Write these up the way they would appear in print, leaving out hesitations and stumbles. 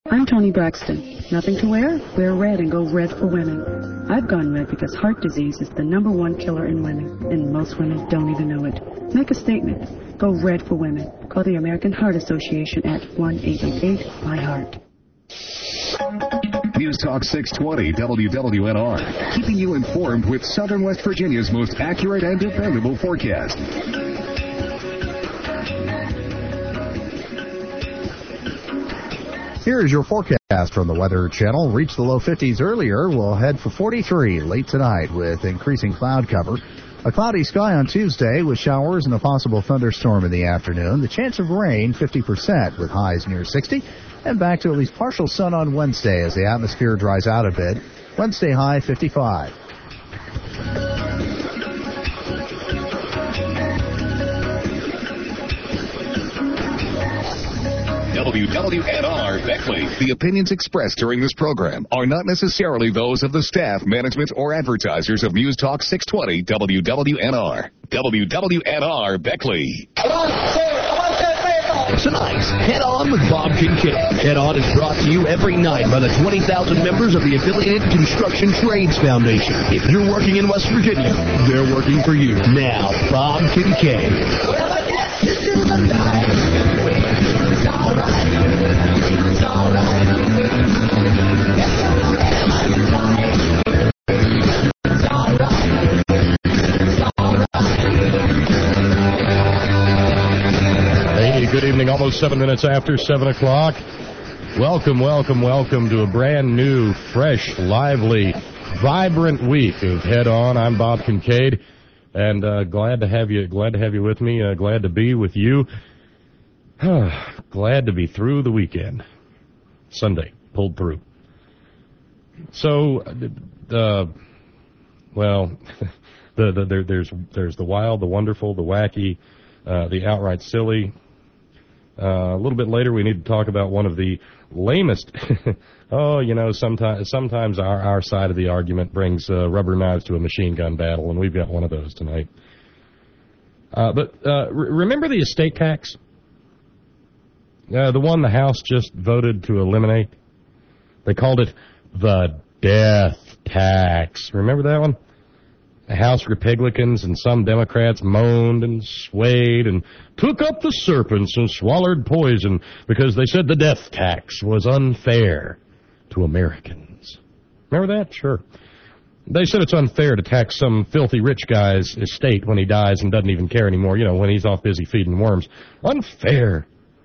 I'm Toni Braxton. Nothing to wear? Wear red and go red for women. I've gone red because heart disease is the #1 killer in women, and most women don't even know it. Make a statement. Go red for women. Call the American Heart Association at 1-888-MY-HEART. News Talk 620 WWNR, keeping you informed with Southern West Virginia's most accurate and dependable forecast. Here's your forecast from the Weather Channel. Reached the low 50s earlier. We'll head for 43 late tonight with increasing cloud cover. A cloudy sky on Tuesday with showers and a possible thunderstorm in the afternoon. The chance of rain, 50% with highs near 60. And back to at least partial sun on Wednesday as the atmosphere dries out a bit. Wednesday high, 55. WWNR Beckley. The opinions expressed during this program are not necessarily those of the staff, management, or advertisers of News Talk 620 WWNR. WWNR Beckley. Tonight's Head On with Bob Kincaid. Head On is brought to you every night by the 20,000 members of the Affiliated Construction Trades Foundation. If you're working in West Virginia, they're working for you. Now, Bob Kincaid. Good evening, almost 7 minutes after 7 o'clock. Welcome to a brand new, fresh, lively, vibrant week of Head On. I'm Bob Kincaid, and glad to have you with me, glad to be with you. Glad to be through the weekend. Sunday, pulled through. So, there's the wild, the wonderful, the wacky, the outright silly. A little bit later, we need to talk about one of the lamest. Sometimes our side of the argument brings rubber knives to a machine gun battle, and we've got one of those tonight. Remember the estate tax? The one the House just voted to eliminate? They called it the death tax. Remember that one? The House Republicans and some Democrats moaned and swayed and took up the serpents and swallowed poison because they said the death tax was unfair to Americans. Remember that? Sure. They said it's unfair to tax some filthy rich guy's estate when he dies and doesn't even care anymore, when he's off busy feeding worms. Unfair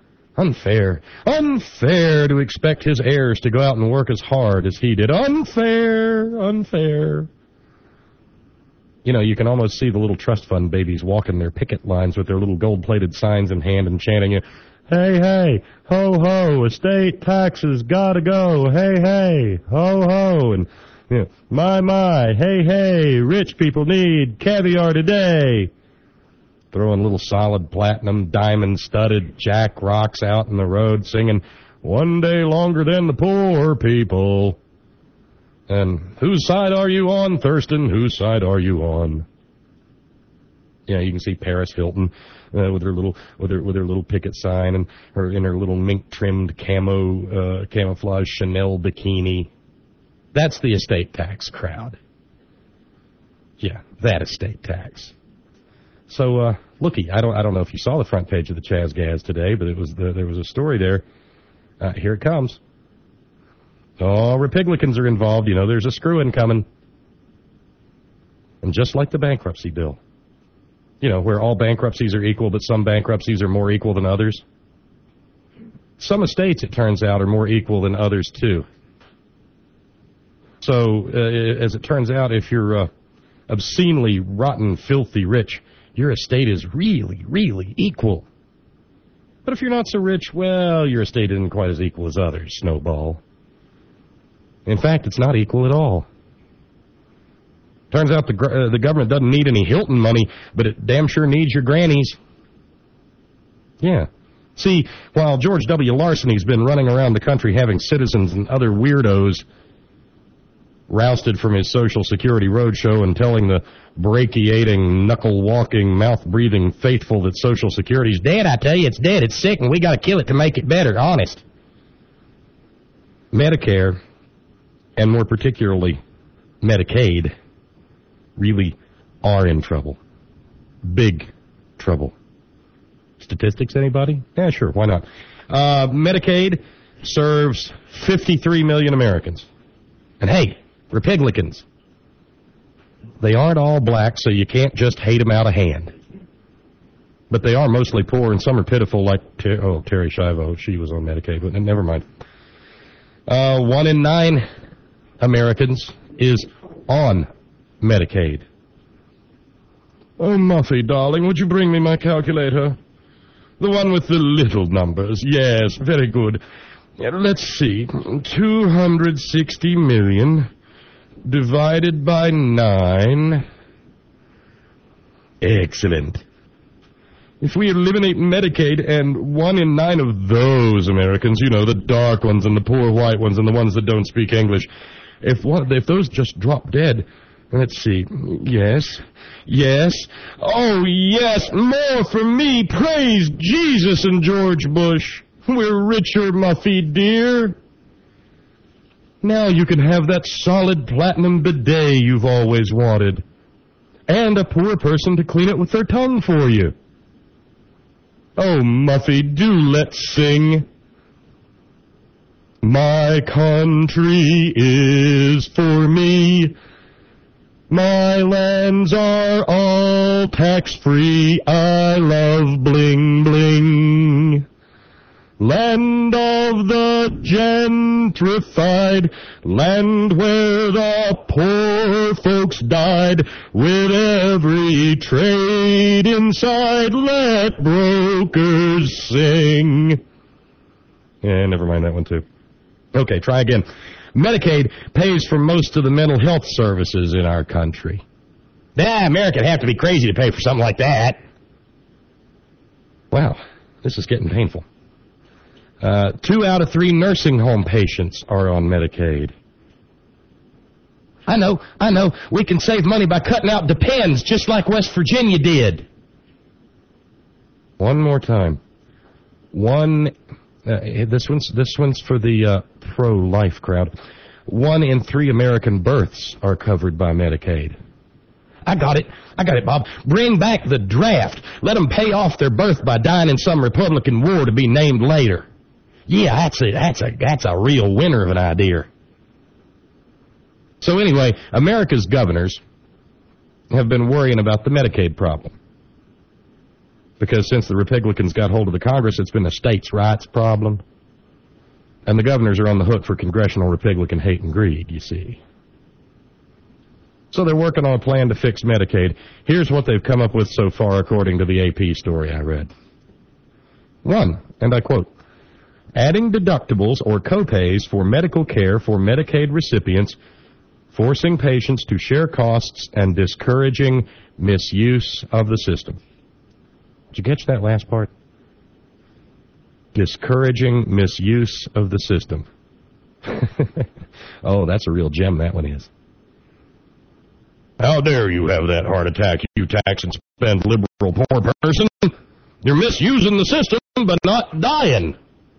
to expect his heirs to go out and work as hard as he did. Unfair. You can almost see the little trust fund babies walking their picket lines with their little gold-plated signs in hand and chanting, hey, ho, ho, estate taxes gotta go, hey, ho, ho, and, my, hey, rich people need caviar today. Throwing little solid platinum, diamond-studded Jack rocks out in the road singing, one day longer than the poor people. And whose side are you on, Thurston? Whose side are you on? You can see Paris Hilton with her little picket sign and her little mink-trimmed camouflage Chanel bikini. That's the estate tax crowd. Yeah, that estate tax. So, looky, I don't know if you saw the front page of the Chaz Gaz today, but there was a story there. Here it comes. Oh, Republicans are involved. There's a screw-in coming. And just like the bankruptcy bill, where all bankruptcies are equal, but some bankruptcies are more equal than others. Some estates, it turns out, are more equal than others, too. So, as it turns out, if you're obscenely rotten, filthy rich, your estate is really, really equal. But if you're not so rich, well, your estate isn't quite as equal as others, Snowball. In fact, it's not equal at all. Turns out the government doesn't need any Hilton money, but it damn sure needs your grannies. Yeah. See, while George W. Larceny's been running around the country having citizens and other weirdos rousted from his Social Security roadshow and telling the brachiating, knuckle-walking, mouth-breathing faithful that Social Security's dead, I tell you, it's dead, it's sick, and we got to kill it to make it better, honest. Medicare, and more particularly Medicaid, really are in trouble. Big trouble. Statistics, anybody? Yeah, sure, why not? Medicaid serves 53 million Americans. And hey, Republicans, they aren't all black, so you can't just hate them out of hand. But they are mostly poor, and some are pitiful, like Terry Schiavo. She was on Medicaid, but never mind. 1 in 9 Americans is on Medicaid. Oh, Muffy, darling, would you bring me my calculator? The one with the little numbers. Yes, very good. Let's see. 260 million divided by 9. Excellent. If we eliminate Medicaid and 1 in 9 of those Americans, you know, the dark ones and the poor white ones and the ones that don't speak English, if those just drop dead, let's see. Yes. Oh, yes, more for me. Praise Jesus and George Bush. We're richer, Muffy, dear. Now you can have that solid platinum bidet you've always wanted. And a poor person to clean it with their tongue for you. Oh, Muffy, do let's sing. My country is for me. My lands are all tax-free. I love bling bling. Land of the gentrified, land where the poor folks died, with every trade inside, let brokers sing. Yeah, never mind that one too. Okay, try again. Medicaid pays for most of the mental health services in our country. America'd have to be crazy to pay for something like that. Wow, this is getting painful. 2 out of 3 nursing home patients are on Medicaid. I know. We can save money by cutting out depends, just like West Virginia did. One more time. This one's for the pro-life crowd. 1 in 3 American births are covered by Medicaid. I got it, Bob. Bring back the draft. Let them pay off their birth by dying in some Republican war to be named later. Yeah, that's a real winner of an idea. So anyway, America's governors have been worrying about the Medicaid problem. Because since the Republicans got hold of the Congress, it's been a states' rights problem. And the governors are on the hook for congressional Republican hate and greed, you see. So they're working on a plan to fix Medicaid. Here's what they've come up with so far, according to the AP story I read. 1, and I quote, adding deductibles or copays for medical care for Medicaid recipients, forcing patients to share costs and discouraging misuse of the system. Did you catch that last part? Discouraging misuse of the system. Oh, that's a real gem, that one is. How dare you have that heart attack, you tax and spend liberal poor person? You're misusing the system, but not dying.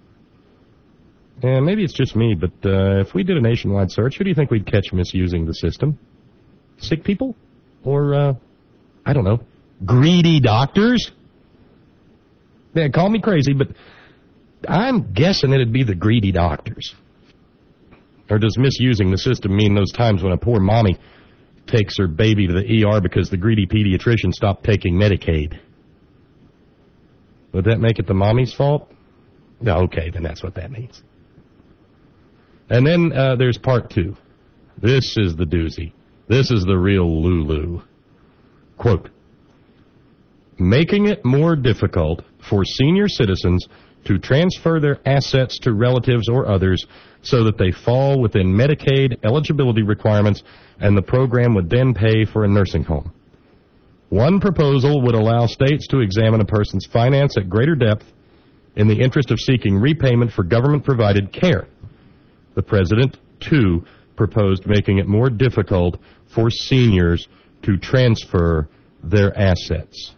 Maybe it's just me, but if we did a nationwide search, who do you think we'd catch misusing the system? Sick people? Or, I don't know, greedy doctors? Yeah, call me crazy, but I'm guessing it'd be the greedy doctors. Or does misusing the system mean those times when a poor mommy takes her baby to the ER because the greedy pediatrician stopped taking Medicaid? Would that make it the mommy's fault? No, okay, then that's what that means. And then there's part 2. This is the doozy. This is the real Lulu. Quote, making it more difficult for senior citizens to transfer their assets to relatives or others so that they fall within Medicaid eligibility requirements, and the program would then pay for a nursing home. One proposal would allow states to examine a person's finance at greater depth in the interest of seeking repayment for government-provided care. The president, too, proposed making it more difficult for seniors to transfer their assets.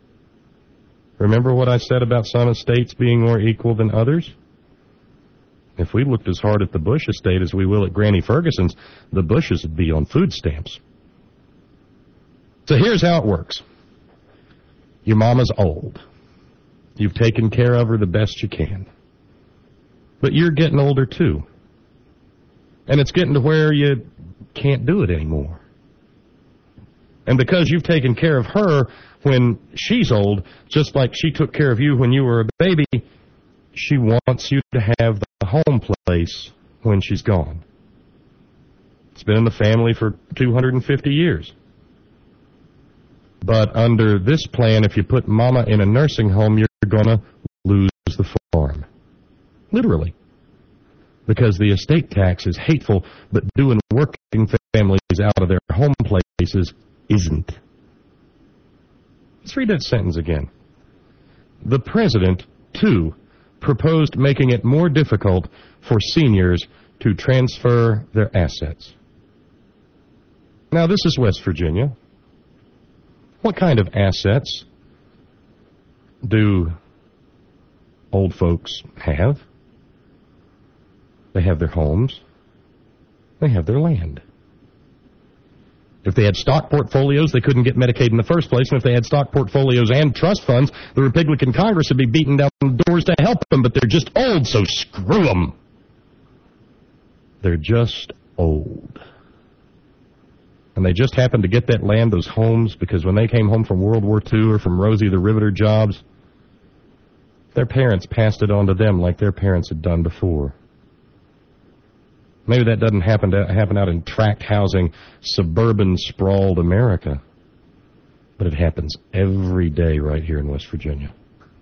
Remember what I said about some states being more equal than others? If we looked as hard at the Bush estate as we will at Granny Ferguson's, the Bushes would be on food stamps. So here's how it works. Your mama's old. You've taken care of her the best you can. But you're getting older, too. And it's getting to where you can't do it anymore. And because you've taken care of her when she's old, just like she took care of you when you were a baby, she wants you to have the home place when she's gone. It's been in the family for 250 years. But under this plan, if you put Mama in a nursing home, you're going to lose the farm. Literally. Because the estate tax is hateful, but doing working families out of their home places isn't. Let's read that sentence again. The president, too, proposed making it more difficult for seniors to transfer their assets. Now, this is West Virginia. What kind of assets do old folks have? They have their homes. They have their land. If they had stock portfolios, they couldn't get Medicaid in the first place. And if they had stock portfolios and trust funds, the Republican Congress would be beating down the doors to help them. But they're just old, so screw them. They're just old. And they just happened to get that land, those homes, because when they came home from World War II or from Rosie the Riveter jobs, their parents passed it on to them like their parents had done before. Maybe that doesn't happen out in tract housing, suburban, sprawled America. But it happens every day right here in West Virginia.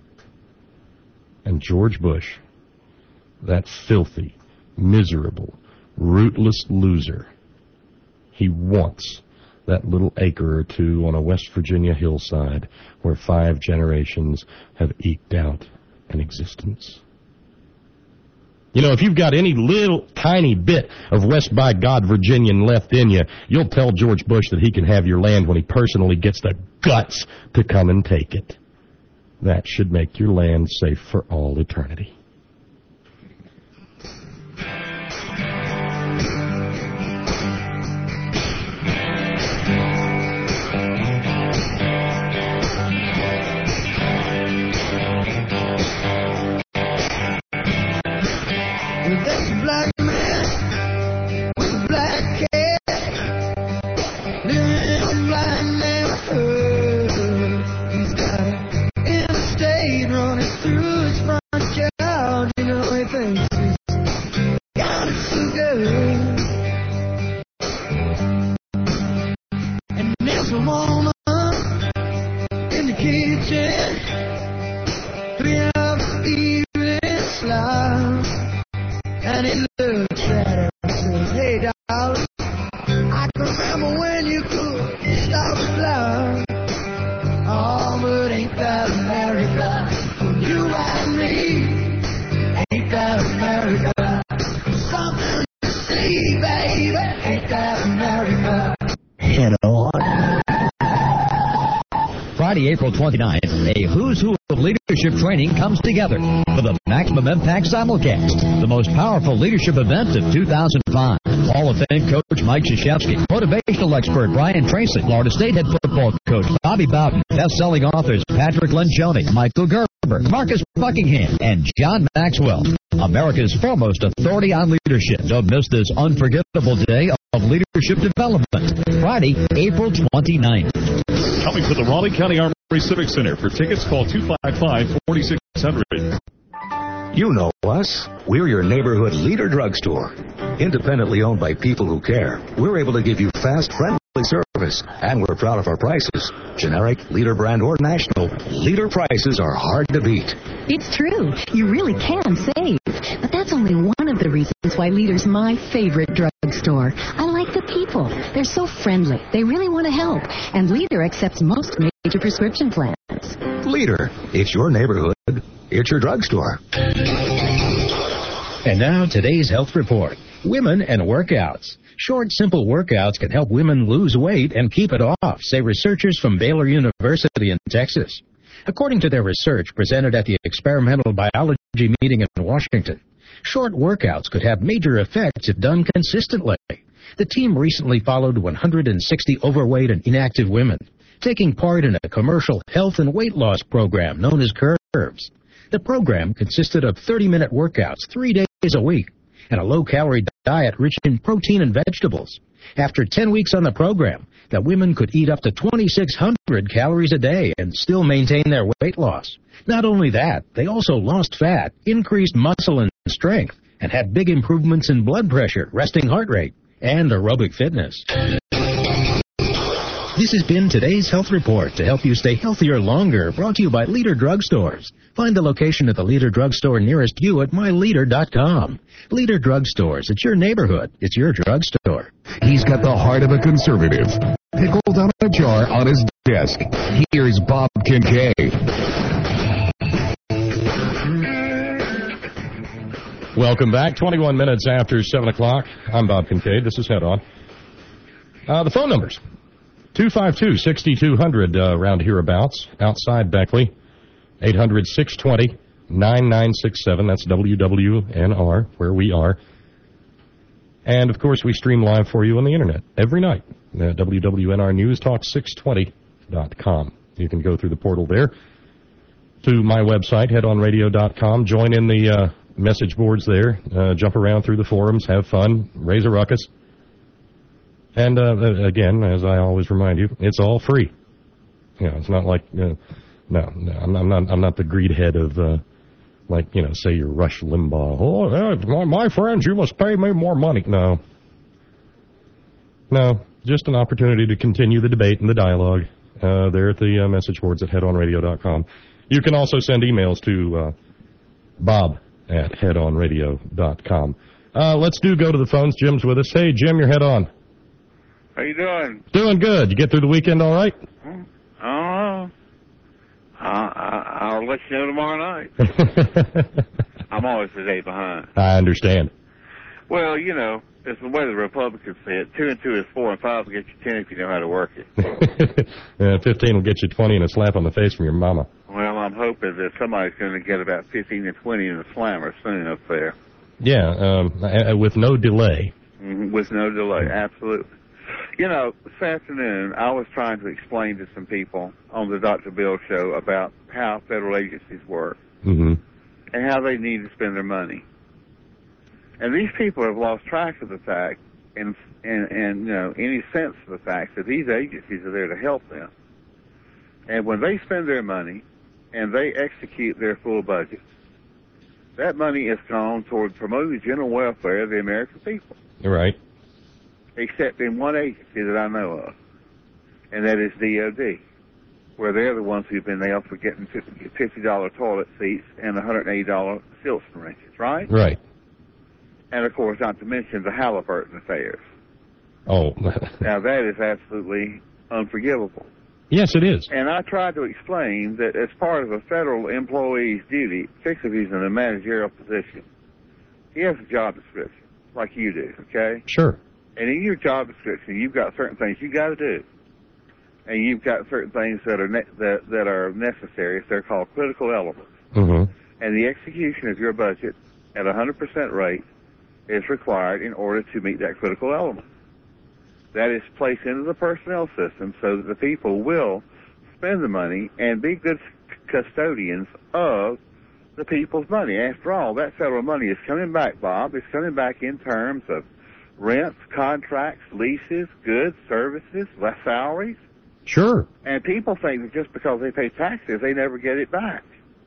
And George Bush, that filthy, miserable, rootless loser, he wants that little acre or two on a West Virginia hillside where 5 generations have eked out an existence. You know, if you've got any little tiny bit of West by God Virginian left in you, you'll tell George Bush that he can have your land when he personally gets the guts to come and take it. That should make your land safe for all eternity. Friday, April 29th, a who's who of leadership training comes together for the Maximum Impact Simulcast, the most powerful leadership event of 2005. Hall of Fame coach Mike Krzyzewski, motivational expert Brian Tracy, Florida State head football coach Bobby Bowden, best-selling authors Patrick Lencioni, Michael Gerber, Marcus Buckingham, and John Maxwell, America's foremost authority on leadership. Don't miss this unforgettable day of leadership development, Friday, April 29th. Coming to the Raleigh County Armory Civic Center. For tickets, call 255-4600. You know us. We're your neighborhood Leader Drugstore. Independently owned by people who care, we're able to give you fast, friendly service, and we're proud of our prices. Generic, Leader brand, or national, Leader prices are hard to beat. It's true. You really can save. But that's only one of the reasons why Leader's my favorite drugstore. I like the people. They're so friendly. They really want to help. And Leader accepts most major prescription plans. Leader, it's your neighborhood. It's your drugstore. And now today's health report. Women and workouts. Short, simple workouts can help women lose weight and keep it off, say researchers from Baylor University in Texas. According to their research presented at the Experimental Biology meeting in Washington, Short workouts could have major effects if done consistently. The team recently followed 160 overweight and inactive women, taking part in a commercial health and weight loss program known as Curves. The program consisted of 30-minute workouts 3 days a week and a low-calorie diet rich in protein and vegetables. After 10 weeks on the program, the women could eat up to 2,600 calories a day and still maintain their weight loss. Not only that, they also lost fat, increased muscle and strength, and had big improvements in blood pressure, resting heart rate, and aerobic fitness. This has been today's Health Report to help you stay healthier longer, brought to you by Leader Drugstores. Find the location of the Leader Drugstore nearest you at myleader.com. Leader Drugstores, it's your neighborhood. It's your drugstore. He's got the heart of a conservative, pickled on a jar on his desk. Here's Bob Kincaid. Welcome back. 21 minutes after 7 o'clock. I'm Bob Kincaid. This is Head On. The phone numbers. 252-6200 around hereabouts. Outside Beckley. 800-620-9967. That's WWNR, where we are. And, of course, we stream live for you on the Internet every night at WWNRNewsTalk620.com. You can go through the portal there to my website, headonradio.com. Join in the message boards there. Jump around through the forums. Have fun. Raise a ruckus. And, again, as I always remind you, it's all free. You know, it's not like, no, I'm not the greed head of, say you're Rush Limbaugh. Oh, my friends, you must pay me more money. No, just an opportunity to continue the debate and the dialogue there at the message boards at headonradio.com. You can also send emails to Bob at headonradio.com. Let's go to the phones. Jim's with us. Hey, Jim, you're Head On. How you doing? Doing good. You get through the weekend all right? I'll let you know tomorrow night. I'm always a day behind. I understand. Well, you know, it's the way the Republicans say it. 2 and 2 is 4, and 5 will get you 10 if you know how to work it. 15 will get you 20 and a slap on the face from your mama. Well, I'm hoping that somebody's going to get about 15 and 20 in the slammer soon up there. Yeah, with no delay. With no delay, absolutely. You know, this afternoon, I was trying to explain to some people on the Dr. Bill show about how federal agencies work and how they need to spend their money. And these people have lost track of the fact and you know, any sense of the fact that these agencies are there to help them. And when they spend their money and they execute their full budgets, that money is gone toward promoting the general welfare of the American people. Right. Except in one agency that I know of, and that is DOD, where they're the ones who've been nailed for getting $50 toilet seats and $180 silk syringes, right? Right. And, of course, not to mention the Halliburton affairs. Oh. Now, that is absolutely unforgivable. Yes, it is. And I tried to explain that as part of a federal employee's duty, particularly if he's in a managerial position, he has a job description, like you do, okay? Sure. And in your job description, you've got certain things you got to do, and you've got certain things that are that are necessary. They're called critical elements. And the execution of your budget at 100% rate is required in order to meet that critical element. That is placed into the personnel system so that the people will spend the money and be good custodians of the people's money. After all, that federal money is coming back, Bob. It's coming back in terms of rents, contracts, leases, goods, services, less salaries. Sure. And people think that just because they pay taxes, they never get it back.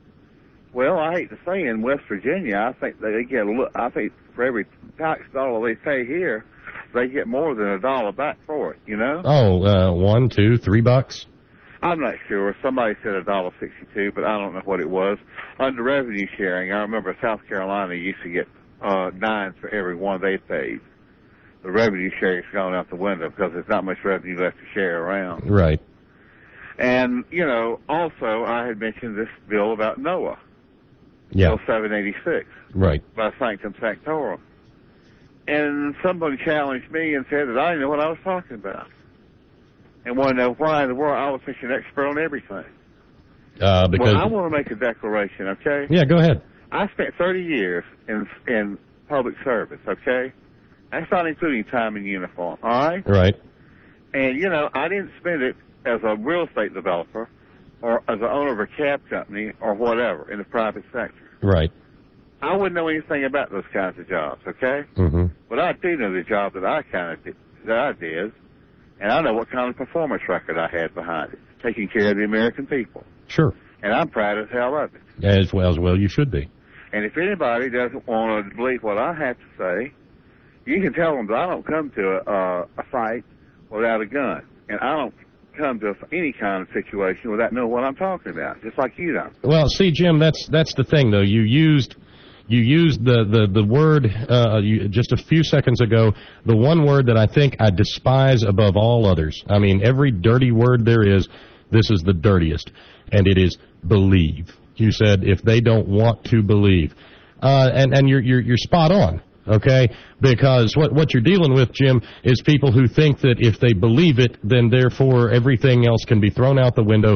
Well, I hate to say, in West Virginia, I think they get I think for every tax dollar they pay here, they get more than $1 back for it, you know? Oh, $1, $2, $3? I'm not sure. Somebody said $1.62, but I don't know what it was. Under revenue sharing, I remember South Carolina used to get 9 for every one they paid. The revenue sharing's gone out the window because there's not much revenue left to share around. Right. And, you know, also I had mentioned this bill about NOAA. Yeah. Bill 786. Right. By Sanctum Sanctorum. And somebody challenged me and said that I didn't know what I was talking about. And wanted to know why in the world I was such an expert on everything. Because... Well, I want to make a declaration, okay? Yeah, go ahead. I spent 30 years in public service, okay? That's not including time in uniform, all right? Right. And, you know, I didn't spend it as a real estate developer or as an owner of a cab company or whatever in the private sector. Right. I wouldn't know anything about those kinds of jobs, okay? Mm-hmm. But I do know the job that I did, and I know what kind of performance record I had behind it, taking care of the American people. Sure. And I'm proud as hell of it. As well you should be. And if anybody doesn't want to believe what I have to say, you can tell them that I don't come to a fight without a gun. And I don't come to any kind of situation without knowing what I'm talking about, just like you don't. Well, see, Jim, that's the thing, though. You used the word just a few seconds ago, the one word that I think I despise above all others. I mean, every dirty word there is, this is the dirtiest, and it is believe. You said if they don't want to believe, and you're spot on. Okay, because what you're dealing with, Jim, is people who think that if they believe it, then therefore everything else can be thrown out the window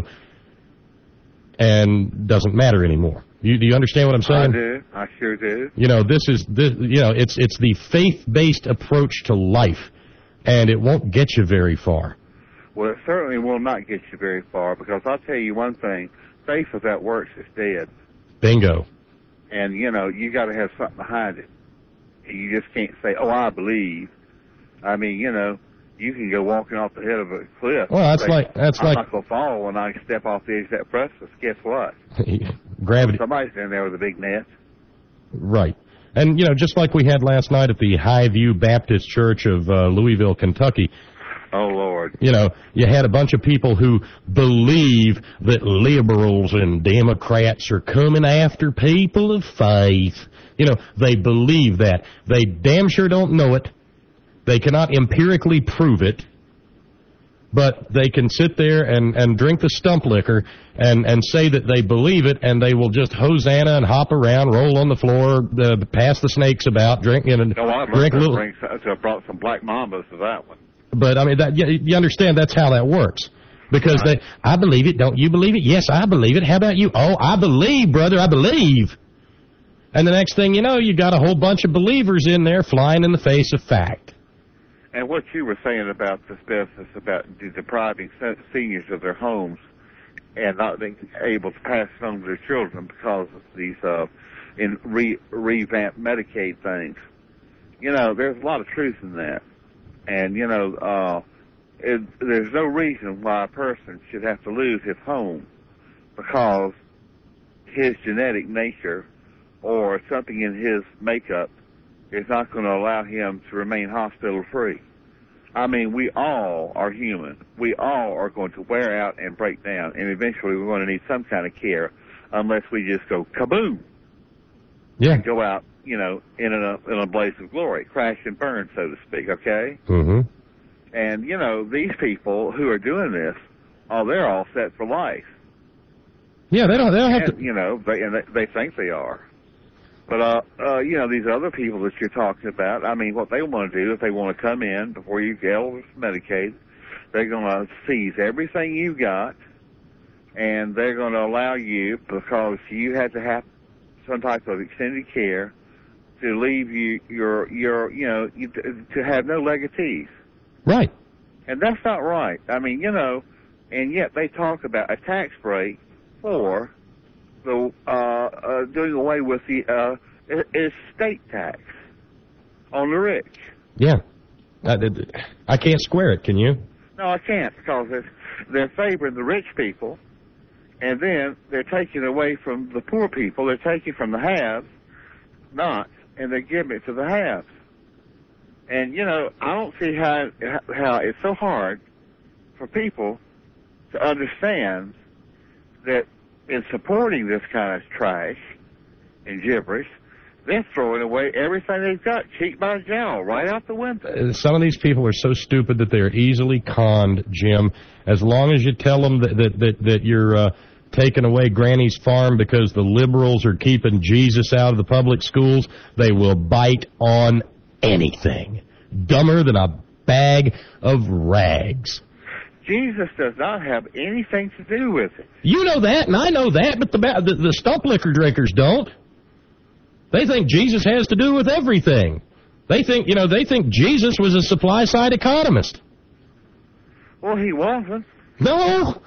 and doesn't matter anymore. Do you understand what I'm saying? I do. I sure do. You know, it's the faith-based approach to life, and it won't get you very far. Well, it certainly will not get you very far, because I'll tell you one thing: faith without works is dead. Bingo. And you know, you got to have something behind it. You just can't say, "Oh, I believe." I mean, you know, you can go walking off the head of a cliff. Well, I'm not gonna fall when I step off the edge of that precipice. Guess what? Gravity. Somebody's in there with a big net. Right. And, you know, just like we had last night at the Highview Baptist Church of Louisville, Kentucky. Oh, Lord. You know, you had a bunch of people who believe that liberals and Democrats are coming after people of faith. You know, they believe that. They damn sure don't know it. They cannot empirically prove it. But they can sit there and drink the stump liquor and say that they believe it, and they will just hosanna and hop around, roll on the floor, pass the snakes about, drink, you know, drink a little. I brought some black mambas to that one. But, I mean, you understand that's how that works. Because I believe it, don't you believe it? Yes, I believe it. How about you? Oh, I believe, brother, I believe. And the next thing you know, you got a whole bunch of believers in there flying in the face of fact. And what you were saying about this business, about depriving seniors of their homes and not being able to pass it on to their children because of these revamped Medicaid things, you know, there's a lot of truth in that. And, you know, there's no reason why a person should have to lose his home because his genetic nature or something in his makeup is not going to allow him to remain hospital-free. I mean, we all are human. We all are going to wear out and break down, and eventually we're going to need some kind of care unless we just go kaboom. Yeah. And go out, you know, in a blaze of glory, crash and burn, so to speak, okay? Mm-hmm. And, you know, these people who are doing this, they're all set for life. Yeah, they don't have to. You know, they think they are. But, you know, these other people that you're talking about, I mean, what they want to do is they want to come in before you get eligible for Medicaid. They're going to seize everything you've got, and they're going to allow you, because you had to have some type of extended care, to leave you to have no legatees. Right. And that's not right. I mean, you know, and yet they talk about a tax break for the doing away with the estate tax on the rich. Yeah. I can't square it, can you? No, I can't, because they're favoring the rich people, and then they're taking away from the poor people. They're taking from the haves, and they're giving it to the haves. And, you know, I don't see how it's so hard for people to understand that in supporting this kind of trash and gibberish, they're throwing away everything they've got, cheek by jowl, right out the window. Some of these people are so stupid that they're easily conned, Jim. As long as you tell them that you're taking away Granny's farm because the liberals are keeping Jesus out of the public schools, they will bite on anything. Dumber than a bag of rags. Jesus does not have anything to do with it. You know that, and I know that, but the stump liquor drinkers don't. They think Jesus has to do with everything. They think Jesus was a supply-side economist. Well, he wasn't. No.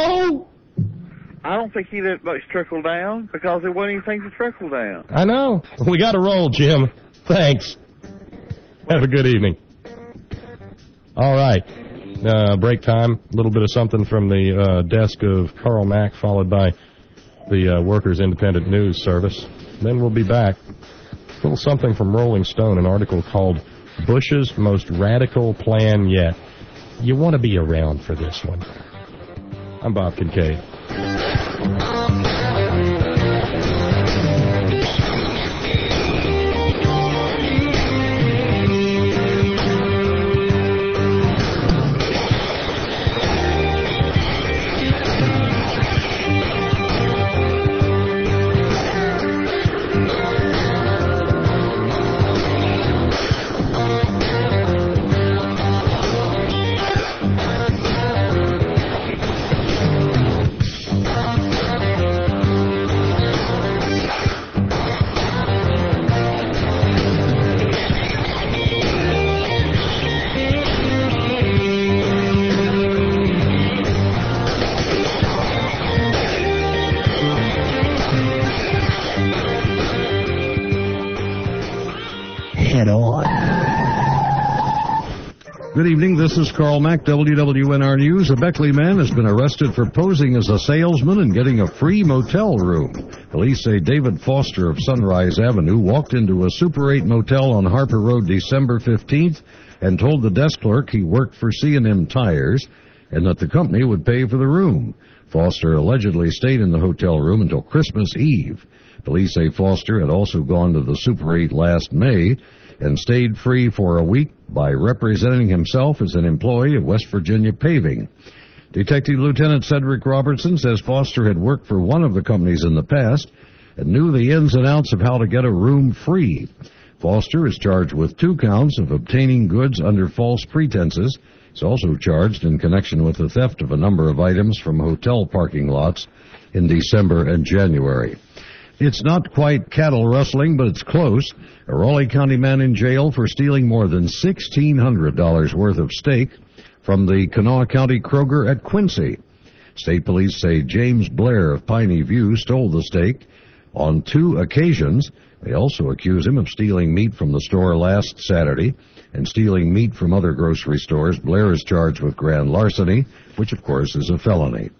I don't think he let much trickle down because there wasn't anything to trickle down. I know. We got to roll, Jim. Thanks. Have a good evening. All right. Break time. A little bit of something from the desk of Carl Mack, followed by the Workers' Independent News Service. Then we'll be back. A little something from Rolling Stone, an article called Bush's Most Radical Plan Yet. You want to be around for this one. I'm Bob Kincaid. Good evening, this is Carl Mack, WWNR News. A Beckley man has been arrested for posing as a salesman and getting a free motel room. Police say David Foster of Sunrise Avenue walked into a Super 8 motel on Harper Road December 15th and told the desk clerk he worked for C&M Tires and that the company would pay for the room. Foster allegedly stayed in the hotel room until Christmas Eve. Police say Foster had also gone to the Super 8 last May and stayed free for a week by representing himself as an employee of West Virginia Paving. Detective Lieutenant Cedric Robertson says Foster had worked for one of the companies in the past and knew the ins and outs of how to get a room free. Foster is charged with 2 counts of obtaining goods under false pretenses. He's also charged in connection with the theft of a number of items from hotel parking lots in December and January. It's not quite cattle rustling, but it's close. A Raleigh County man in jail for stealing more than $1,600 worth of steak from the Kanawha County Kroger at Quincy. State police say James Blair of Piney View stole the steak on 2 occasions. They also accuse him of stealing meat from the store last Saturday and stealing meat from other grocery stores. Blair is charged with grand larceny, which of course is a felony.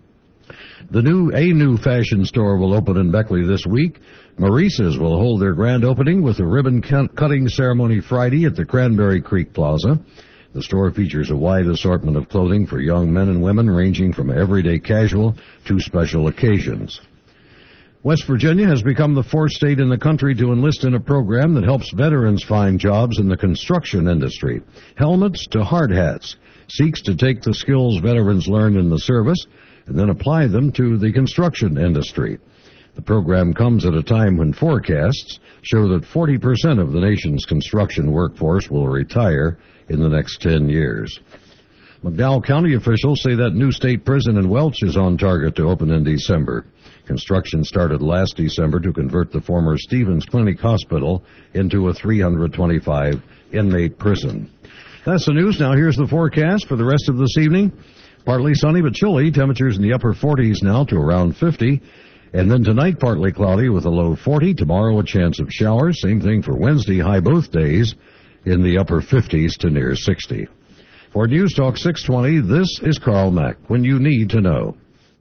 A new fashion store will open in Beckley this week. Maurice's will hold their grand opening with a ribbon-cutting ceremony Friday at the Cranberry Creek Plaza. The store features a wide assortment of clothing for young men and women, ranging from everyday casual to special occasions. West Virginia has become the 4th state in the country to enlist in a program that helps veterans find jobs in the construction industry. Helmets to hard hats seeks to take the skills veterans learned in the service and then apply them to the construction industry. The program comes at a time when forecasts show that 40% of the nation's construction workforce will retire in the next 10 years. McDowell County officials say that new state prison in Welch is on target to open in December. Construction started last December to convert the former Stevens Clinic Hospital into a 325-inmate prison. That's the news. Now here's the forecast for the rest of this evening. Partly sunny but chilly. Temperatures in the upper 40s now to around 50. And then tonight, partly cloudy with a low 40. Tomorrow, a chance of showers. Same thing for Wednesday, high both days in the upper 50s to near 60. For News Talk 620, this is Carl Mack, when you need to know.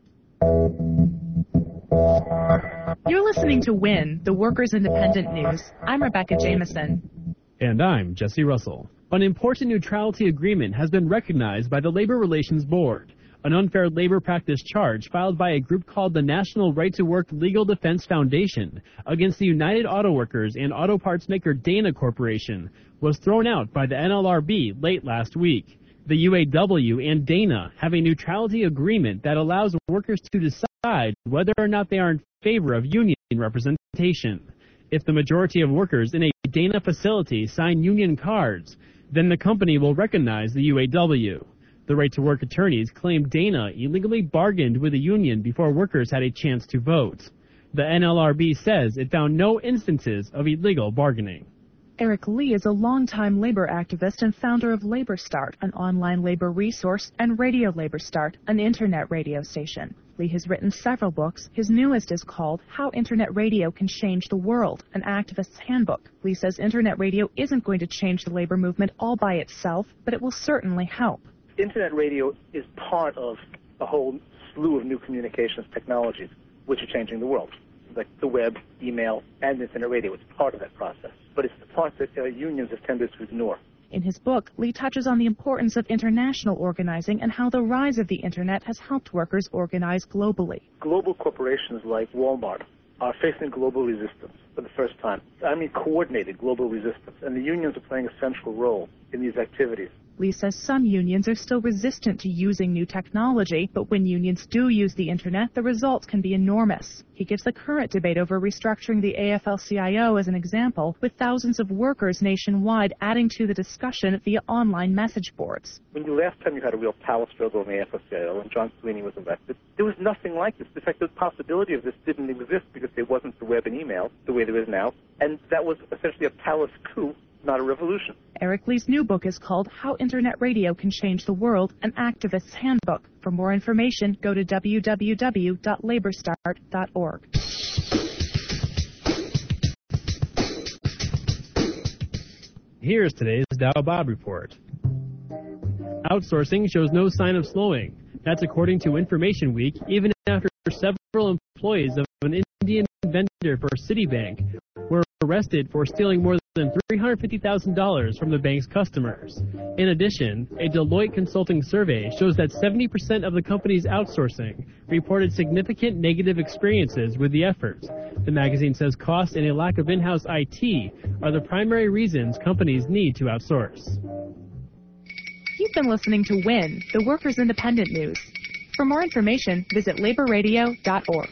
You're listening to WIN, the Workers' Independent News. I'm Rebecca Jameson. And I'm Jesse Russell. An important neutrality agreement has been recognized by the Labor Relations Board, an unfair labor practice charge filed by a group called the National Right to Work Legal Defense Foundation against the United Auto Workers and auto parts maker Dana Corporation was thrown out by the NLRB late last week. The UAW and Dana have a neutrality agreement that allows workers to decide whether or not they are in favor of union representation. If the majority of workers in a Dana facility sign union cards, then the company will recognize the UAW. The Right to Work attorneys claim Dana illegally bargained with the union before workers had a chance to vote. The NLRB says it found no instances of illegal bargaining. Eric Lee is a longtime labor activist and founder of Labor Start, an online labor resource, and Radio Labor Start, an internet radio station. Lee has written several books. His newest is called How Internet Radio Can Change the World, an activist's handbook. Lee says internet radio isn't going to change the labor movement all by itself, but it will certainly help. Internet radio is part of a whole slew of new communications technologies which are changing the world, like the web, email, and internet radio. It's part of that process, but it's the part that unions have tended to ignore. In his book, Lee touches on the importance of international organizing and how the rise of the internet has helped workers organize globally. Global corporations like Walmart are facing global resistance for the first time. I mean coordinated global resistance, and the unions are playing a central role in these activities. Lee says some unions are still resistant to using new technology, but when unions do use the internet, the results can be enormous. He gives the current debate over restructuring the AFL-CIO as an example, with thousands of workers nationwide adding to the discussion via online message boards. When the last time you had a real power struggle in the AFL-CIO and John Sweeney was elected, there was nothing like this. In fact, the possibility of this didn't exist because there wasn't the web and email the way there is now, and that was essentially a palace coup, not a revolution. Eric Lee's new book is called How Internet Radio Can Change the World, an activist's handbook. For more information, go to www.laborstart.org. Here's today's Dow Bob report. Outsourcing shows no sign of slowing. That's according to Information Week, even after several employees of an Indian vendor for Citibank were arrested for stealing more than $350,000 from the bank's customers. In addition, a Deloitte consulting survey shows that 70% of the companies outsourcing reported significant negative experiences with the effort. The magazine says cost and a lack of in-house IT are the primary reasons companies need to outsource. You've been listening to WIN, the Workers' Independent News. For more information, visit laborradio.org.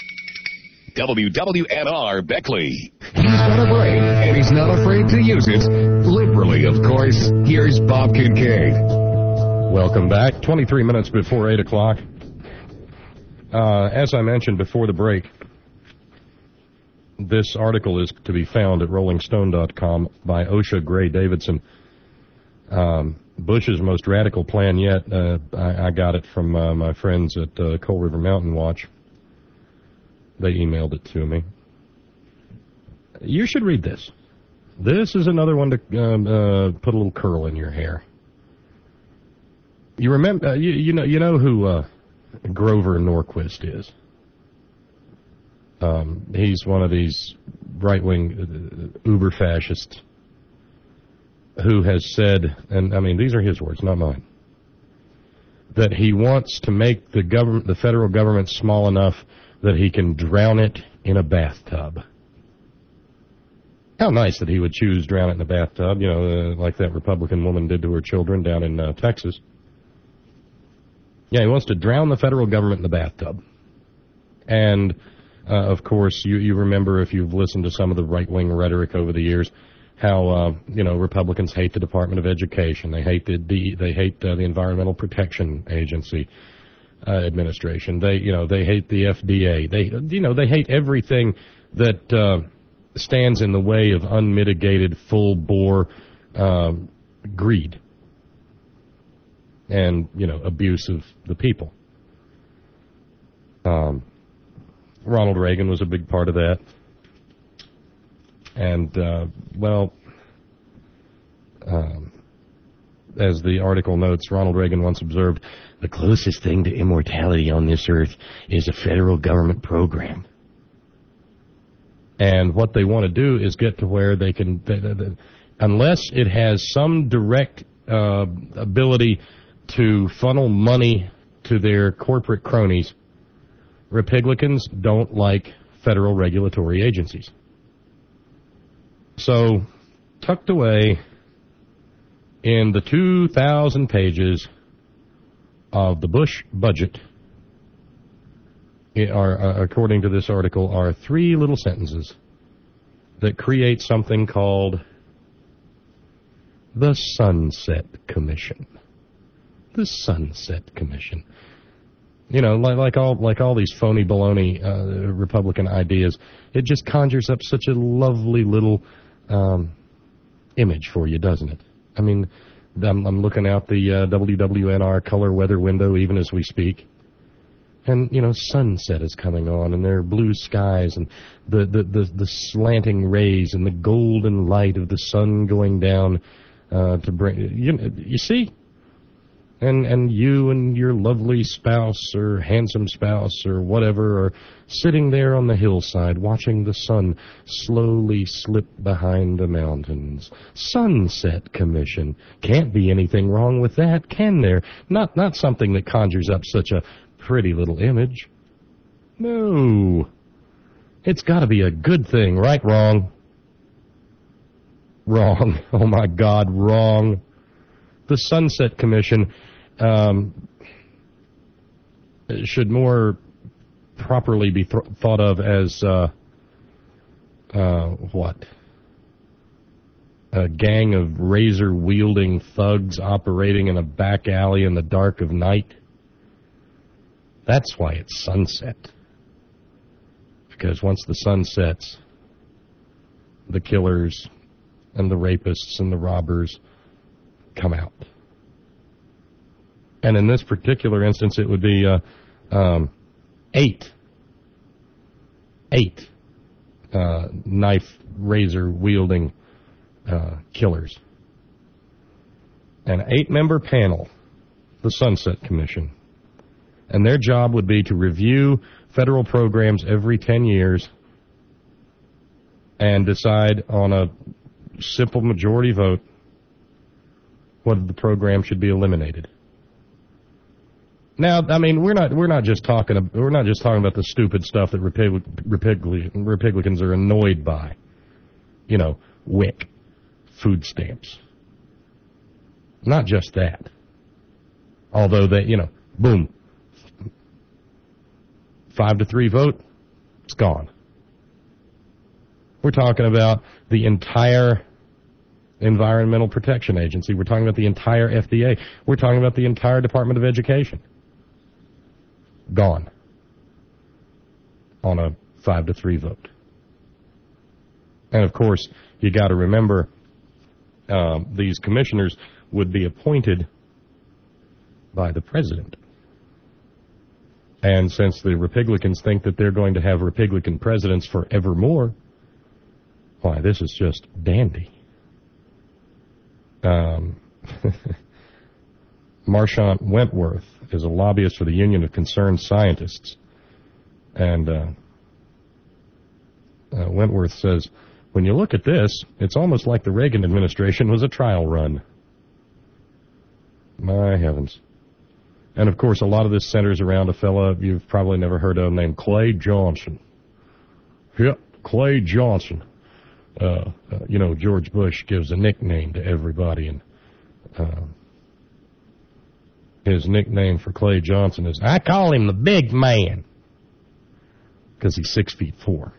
WWNR Beckley. He's got a brain, and he's not afraid to use it. Liberally, of course. Here's Bob Kincaid. Welcome back. 23 minutes before 8 o'clock. As I mentioned before the break, this article is to be found at rollingstone.com by Osha Gray Davidson. Bush's most radical plan yet. I got it from my friends at Coal River Mountain Watch. They emailed it to me. You should read this. This is another one to put a little curl in your hair. You remember? You know who Grover Norquist is. He's one of these right-wing uber fascists who has said, and I mean these are his words, not mine, that he wants to make the federal government small enough that he can drown it in a bathtub. How nice that he would choose drown it in a bathtub, like that Republican woman did to her children down in Texas. Yeah, he wants to drown the federal government in the bathtub. And, of course, you remember, if you've listened to some of the right-wing rhetoric over the years, how, Republicans hate the Department of Education. They hate the Environmental Protection Agency. Administration. They hate the FDA. They hate everything that stands in the way of unmitigated, full-bore greed and, abuse of the people. Ronald Reagan was a big part of that. And, as the article notes, Ronald Reagan once observed, the closest thing to immortality on this earth is a federal government program. And what they want to do is get to where they can, unless it has some direct ability to funnel money to their corporate cronies, Republicans don't like federal regulatory agencies. So, tucked away in the 2,000 pages of the Bush budget, according to this article, are 3 little sentences that create something called the Sunset Commission. The Sunset Commission. You know, like all these phony baloney Republican ideas, it just conjures up such a lovely little image for you, doesn't it? I mean, I'm looking out the WWNR color weather window even as we speak, and you know, sunset is coming on, and there are blue skies, and the slanting rays and the golden light of the sun going down to bring you see. And you and your lovely spouse or handsome spouse or whatever are sitting there on the hillside watching the sun slowly slip behind the mountains. Sunset Commission. Can't be anything wrong with that, can there? Not something that conjures up such a pretty little image. No. It's got to be a good thing, right? Wrong. Wrong. Oh, my God, wrong. The Sunset Commission should more properly be thought of as what? A gang of razor-wielding thugs operating in a back alley in the dark of night. That's why it's sunset. Because once the sun sets, the killers and the rapists and the robbers come out. And in this particular instance, it would be eight knife razor-wielding killers. An 8-member panel, the Sunset Commission. And their job would be to review federal programs every 10 years and decide on a simple majority vote whether the program should be eliminated. Now, I mean, we're not just talking about the stupid stuff that Republicans are annoyed by. You know, WIC, food stamps. Not just that. Although that, you know, boom, 5-3 vote, it's gone. We're talking about the entire Environmental Protection Agency. We're talking about the entire FDA. We're talking about the entire Department of Education. Gone. On a 5-3 vote. And of course, you got to remember, these commissioners would be appointed by the president. And since the Republicans think that they're going to have Republican presidents forevermore, why, this is just dandy. Marchant Wentworth is a lobbyist for the Union of Concerned Scientists. And Wentworth says, when you look at this, it's almost like the Reagan administration was a trial run. My heavens. And, of course, a lot of this centers around a fella you've probably never heard of named Clay Johnson. Yep, Clay Johnson. You know, George Bush gives a nickname to everybody, and his nickname for Clay Johnson is, I call him the big man, because he's 6'4".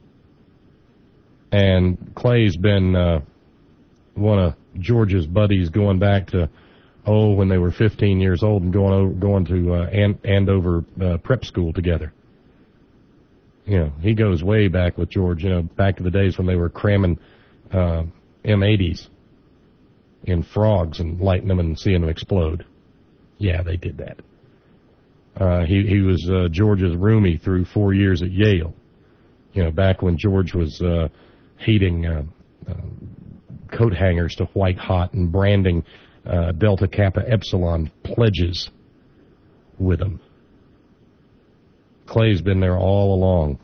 And Clay's been one of George's buddies going back to, when they were 15 years old and going to Andover prep school together. You know, he goes way back with George, you know, back to the days when they were cramming M80s in frogs and lighting them and seeing them explode. Yeah, they did that. He was George's roomie through 4 years at Yale. You know, back when George was heating coat hangers to white hot and branding Delta Kappa Epsilon pledges with them. Clay's been there all along.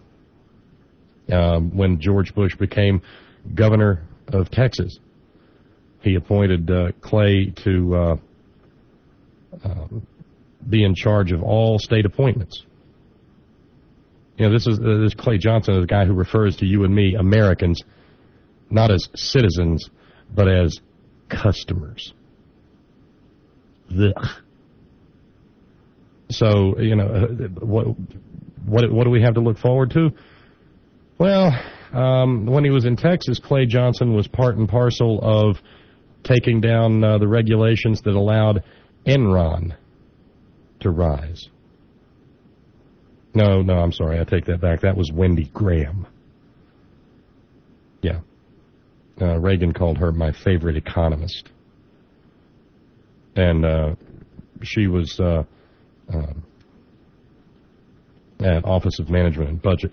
When George Bush became governor of Texas, he appointed Clay to be in charge of all state appointments. You know, this Clay Johnson is a guy who refers to you and me, Americans, not as citizens, but as customers. Ugh. So, you know, what do we have to look forward to? Well, when he was in Texas, Clay Johnson was part and parcel of taking down the regulations that allowed Enron to rise. No, I'm sorry. I take that back. That was Wendy Graham. Yeah. Reagan called her my favorite economist. And she was at Office of Management and Budget.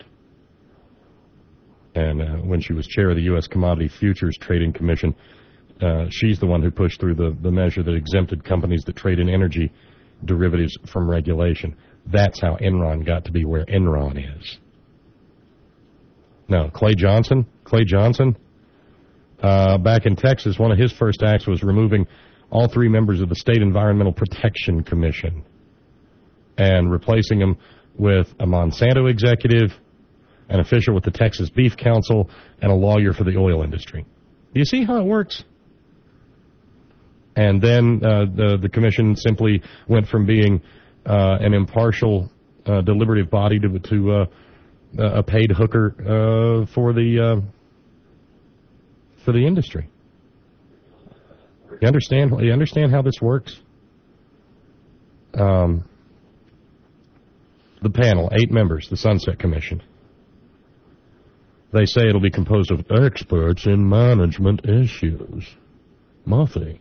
And when she was chair of the U.S. Commodity Futures Trading Commission, she's the one who pushed through the measure that exempted companies that trade in energy derivatives from regulation. That's how Enron got to be where Enron is. Now, Clay Johnson, back in Texas, one of his first acts was removing all 3 members of the State Environmental Protection Commission and replacing them with a Monsanto executive, an official with the Texas Beef Council, and a lawyer for the oil industry. Do you see how it works? And then the commission simply went from being an impartial, deliberative body to a paid hooker for the industry. You understand how this works? The panel, 8 members, the Sunset Commission. They say it'll be composed of experts in management issues. Muffy.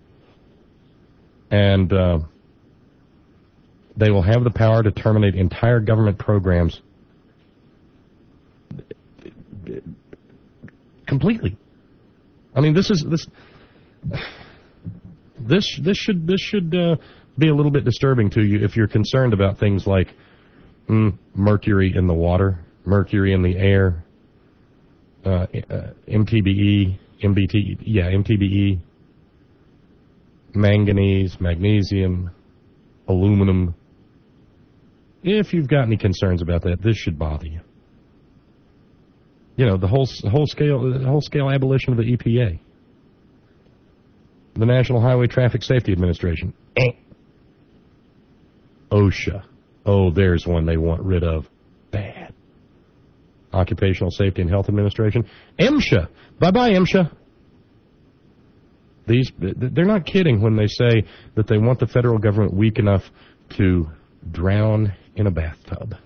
And they will have the power to terminate entire government programs completely. I mean, this should be a little bit disturbing to you if you're concerned about things like mercury in the water, mercury in the air, MTBE, manganese, magnesium, aluminum. If you've got any concerns about that, this should bother you. You know, the whole scale abolition of the EPA, the National Highway Traffic Safety Administration, OSHA. Oh, there's one they want rid of. Bad. Occupational Safety and Health Administration. MSHA. Bye-bye, MSHA. They're not kidding when they say that they want the federal government weak enough to drown in a bathtub.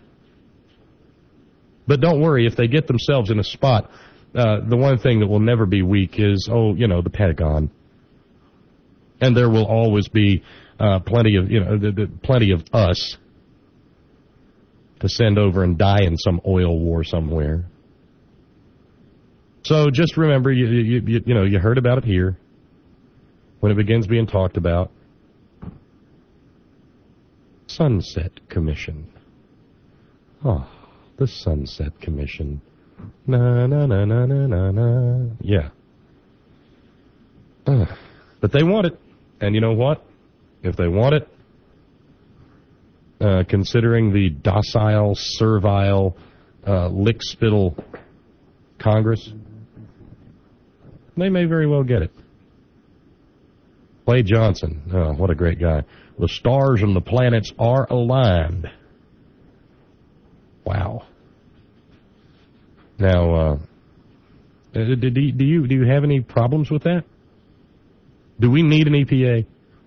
But don't worry, if they get themselves in a spot, the one thing that will never be weak is, the Pentagon. And there will always be plenty of us to send over and die in some oil war somewhere. So just remember, you heard about it here when it begins being talked about. Sunset Commission. Oh, the Sunset Commission. Na na na na na na na. Yeah. But they want it. And you know what? If they want it, considering the docile, servile, lick-spittle Congress, they may very well get it. Clay Johnson, oh, what a great guy. The stars and the planets are aligned. Wow. Now, do you have any problems with that? Do we need an EPA?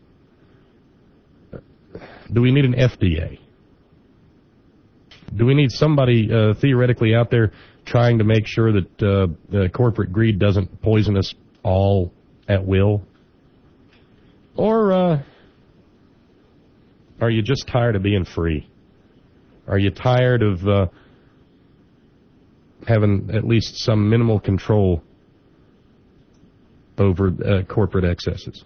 Do we need an FDA? Do we need somebody theoretically out there trying to make sure that corporate greed doesn't poison us all at will? Or are you just tired of being free? Are you tired of having at least some minimal control over corporate excesses?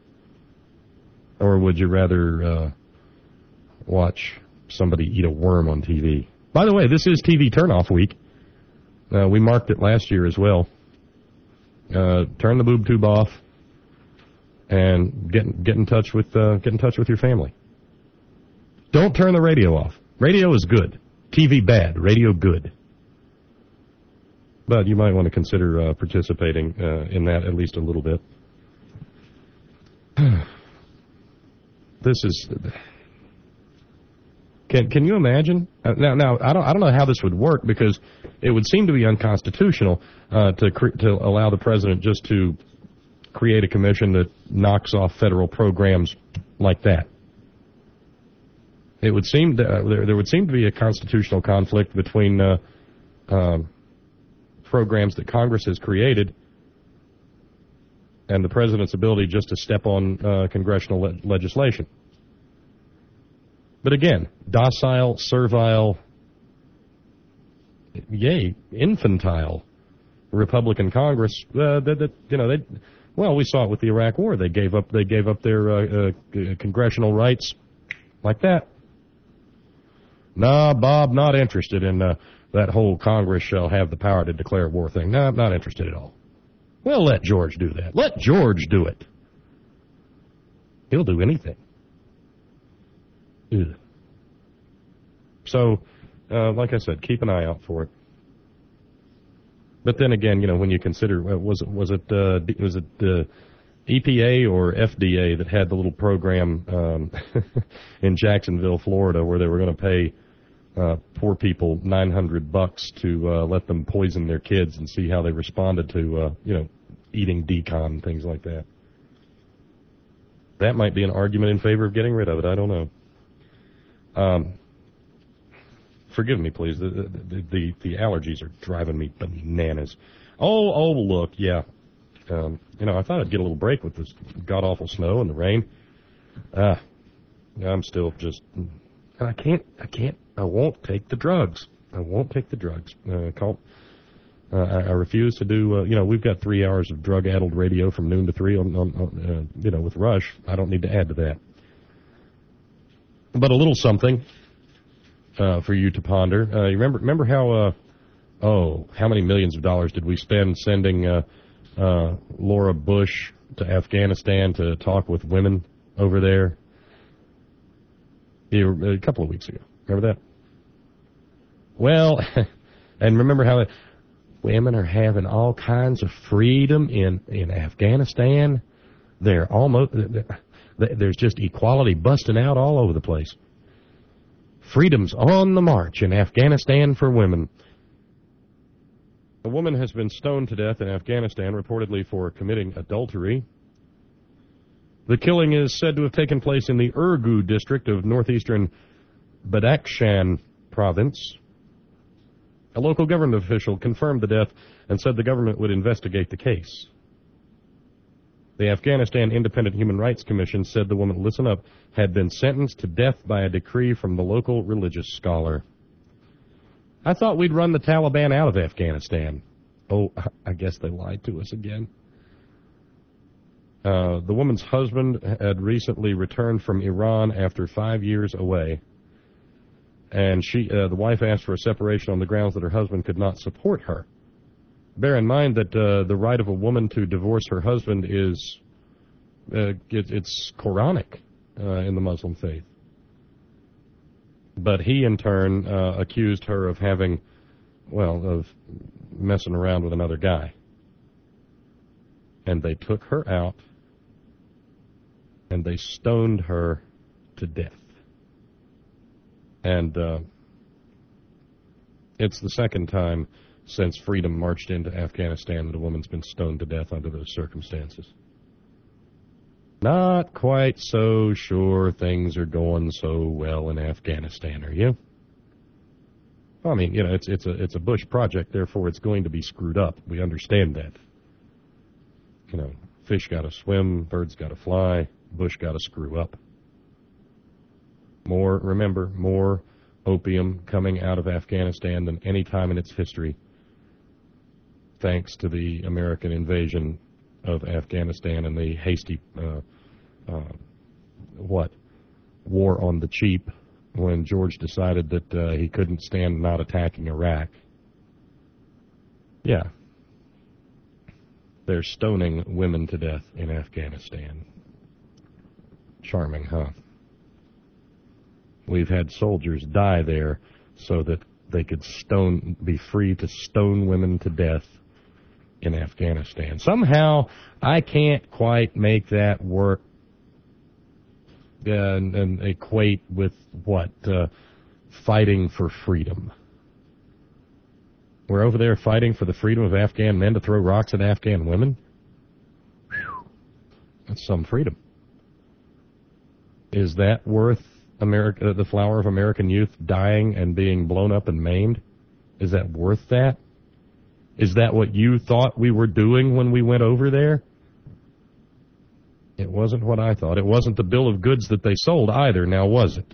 Or would you rather watch somebody eat a worm on TV? By the way, this is TV turnoff week. We marked it last year as well. Turn the boob tube off and get in touch with your family. Don't turn the radio off. Radio is good. TV bad. Radio good. But you might want to consider participating in that at least a little bit. This is. Can you imagine? Now I don't know how this would work, because it would seem to be unconstitutional to allow the president just to create a commission that knocks off federal programs like that. It would seem there would seem to be a constitutional conflict between programs that Congress has created and the president's ability just to step on congressional legislation. But again, docile, servile, infantile Republican Congress. We saw it with the Iraq War. They gave up their congressional rights like that. Nah, Bob, not interested in that whole Congress shall have the power to declare war thing. No, not interested at all. Well, let George do that. Let George do it. He'll do anything. Ugh. So, like I said, keep an eye out for it. But then again, when you consider, was it EPA or FDA that had the little program in Jacksonville, Florida, where they were going to pay poor people $900 to let them poison their kids and see how they responded to eating decon and things like that. That might be an argument in favor of getting rid of it. I don't know. Forgive me, please. The allergies are driving me bananas. Oh, look, yeah. I thought I'd get a little break with this god-awful snow and the rain. I'm still just... I won't take the drugs. I refuse to do... we've got 3 hours of drug-addled radio from noon to 3 on with Rush. I don't need to add to that. But a little something for you to ponder. You remember how... how many millions of dollars did we spend sending... Laura Bush to Afghanistan to talk with women over there a couple of weeks ago. Remember that? Well, and remember how women are having all kinds of freedom in Afghanistan? There's just equality busting out all over the place. Freedom's on the march in Afghanistan for women. A woman has been stoned to death in Afghanistan, reportedly for committing adultery. The killing is said to have taken place in the Urgu district of northeastern Badakhshan province. A local government official confirmed the death and said the government would investigate the case. The Afghanistan Independent Human Rights Commission said the woman, listen up, had been sentenced to death by a decree from the local religious scholar. I thought we'd run the Taliban out of Afghanistan. Oh, I guess they lied to us again. The woman's husband had recently returned from Iran after 5 years away. And the wife asked for a separation on the grounds that her husband could not support her. Bear in mind that the right of a woman to divorce her husband is it's Quranic in the Muslim faith. But he, in turn, accused her of of messing around with another guy. And they took her out, and they stoned her to death. And it's the second time since freedom marched into Afghanistan that a woman's been stoned to death under those circumstances. Not quite so sure things are going so well in Afghanistan, are you? Well, I mean, it's a Bush project, therefore it's going to be screwed up. We understand that. Fish got to swim, birds got to fly, Bush got to screw up. More opium coming out of Afghanistan than any time in its history, thanks to the American invasion of Afghanistan and the hasty, war on the cheap when George decided that he couldn't stand not attacking Iraq. Yeah. They're stoning women to death in Afghanistan. Charming, huh? We've had soldiers die there so that they could be free to stone women to death in Afghanistan. Somehow, I can't quite make that work and equate with fighting for freedom. We're over there fighting for the freedom of Afghan men to throw rocks at Afghan women? Whew. That's some freedom. Is that worth America, the flower of American youth, dying and being blown up and maimed? Is that worth that? Is that what you thought we were doing when we went over there? It wasn't what I thought. It wasn't the bill of goods that they sold either, now was it?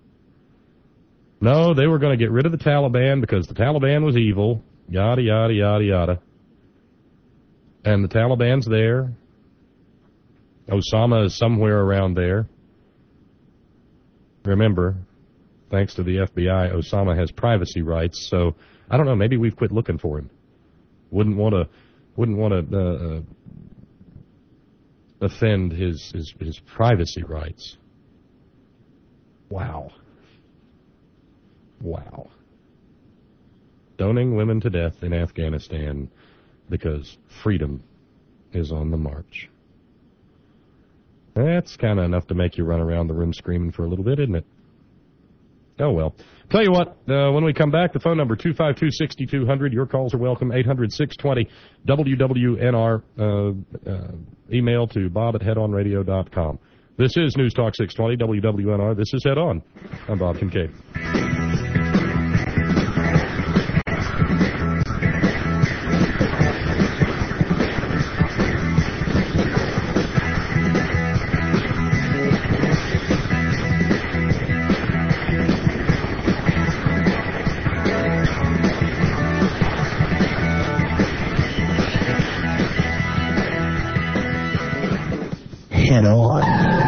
No, they were going to get rid of the Taliban because the Taliban was evil, yada, yada, yada, yada. And the Taliban's there. Osama is somewhere around there. Remember, thanks to the FBI, Osama has privacy rights, so I don't know, maybe we've quit looking for him. Wouldn't want to offend his privacy rights. Wow. Stoning women to death in Afghanistan because freedom is on the march. That's kind of enough to make you run around the room screaming for a little bit, isn't it? Oh, well. Tell you what, when we come back, the phone number 252-6200. Your calls are welcome. 800-620-WWNR. Email to bob@headonradio.com. This is News Talk 620 WWNR. This is Head On. I'm Bob Kincaid. Head On.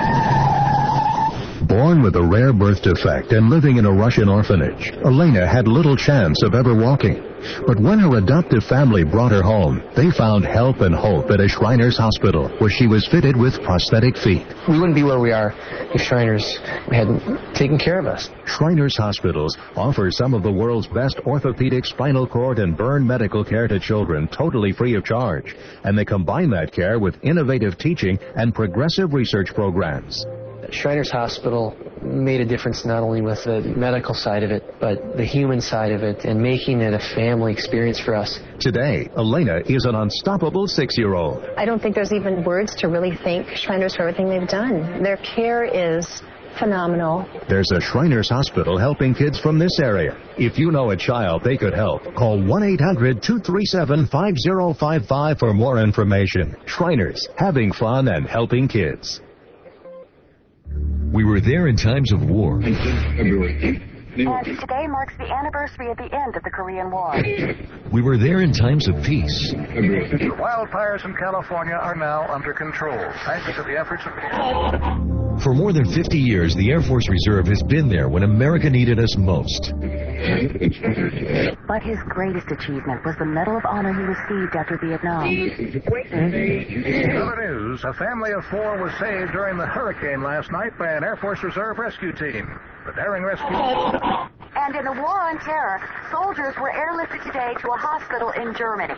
Born with a rare birth defect and living in a Russian orphanage, Elena had little chance of ever walking. But when her adoptive family brought her home, they found help and hope at a Shriners Hospital, where she was fitted with prosthetic feet. We wouldn't be where we are if Shriners hadn't taken care of us. Shriners Hospitals offer some of the world's best orthopedic, spinal cord, and burn medical care to children totally free of charge. And they combine that care with innovative teaching and progressive research programs. Shriners Hospital made a difference not only with the medical side of it, but the human side of it, and making it a family experience for us. Today, Elena is an unstoppable 6-year-old. I don't think there's even words to really thank Shriners for everything they've done. Their care is phenomenal. There's a Shriners Hospital helping kids from this area. If you know a child they could help, call 1-800-237-5055 for more information. Shriners, having fun and helping kids. We were there in times of war. And today marks the anniversary of the end of the Korean War. We were there in times of peace. Wildfires in California are now under control, thanks to the efforts of... For more than 50 years, the Air Force Reserve has been there when America needed us most. But his greatest achievement was the Medal of Honor he received after Vietnam. In other news, a family of 4 was saved during the hurricane last night by an Air Force Reserve rescue team. The daring rescue... And in the war on terror, soldiers were airlifted today to a hospital in Germany.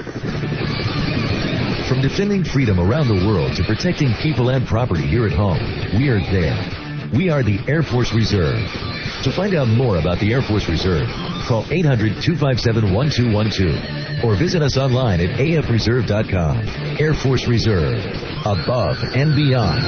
From defending freedom around the world to protecting people and property here at home, we are there. We are the Air Force Reserve. To find out more about the Air Force Reserve, call 800-257-1212 or visit us online at afreserve.com. Air Force Reserve, above and beyond.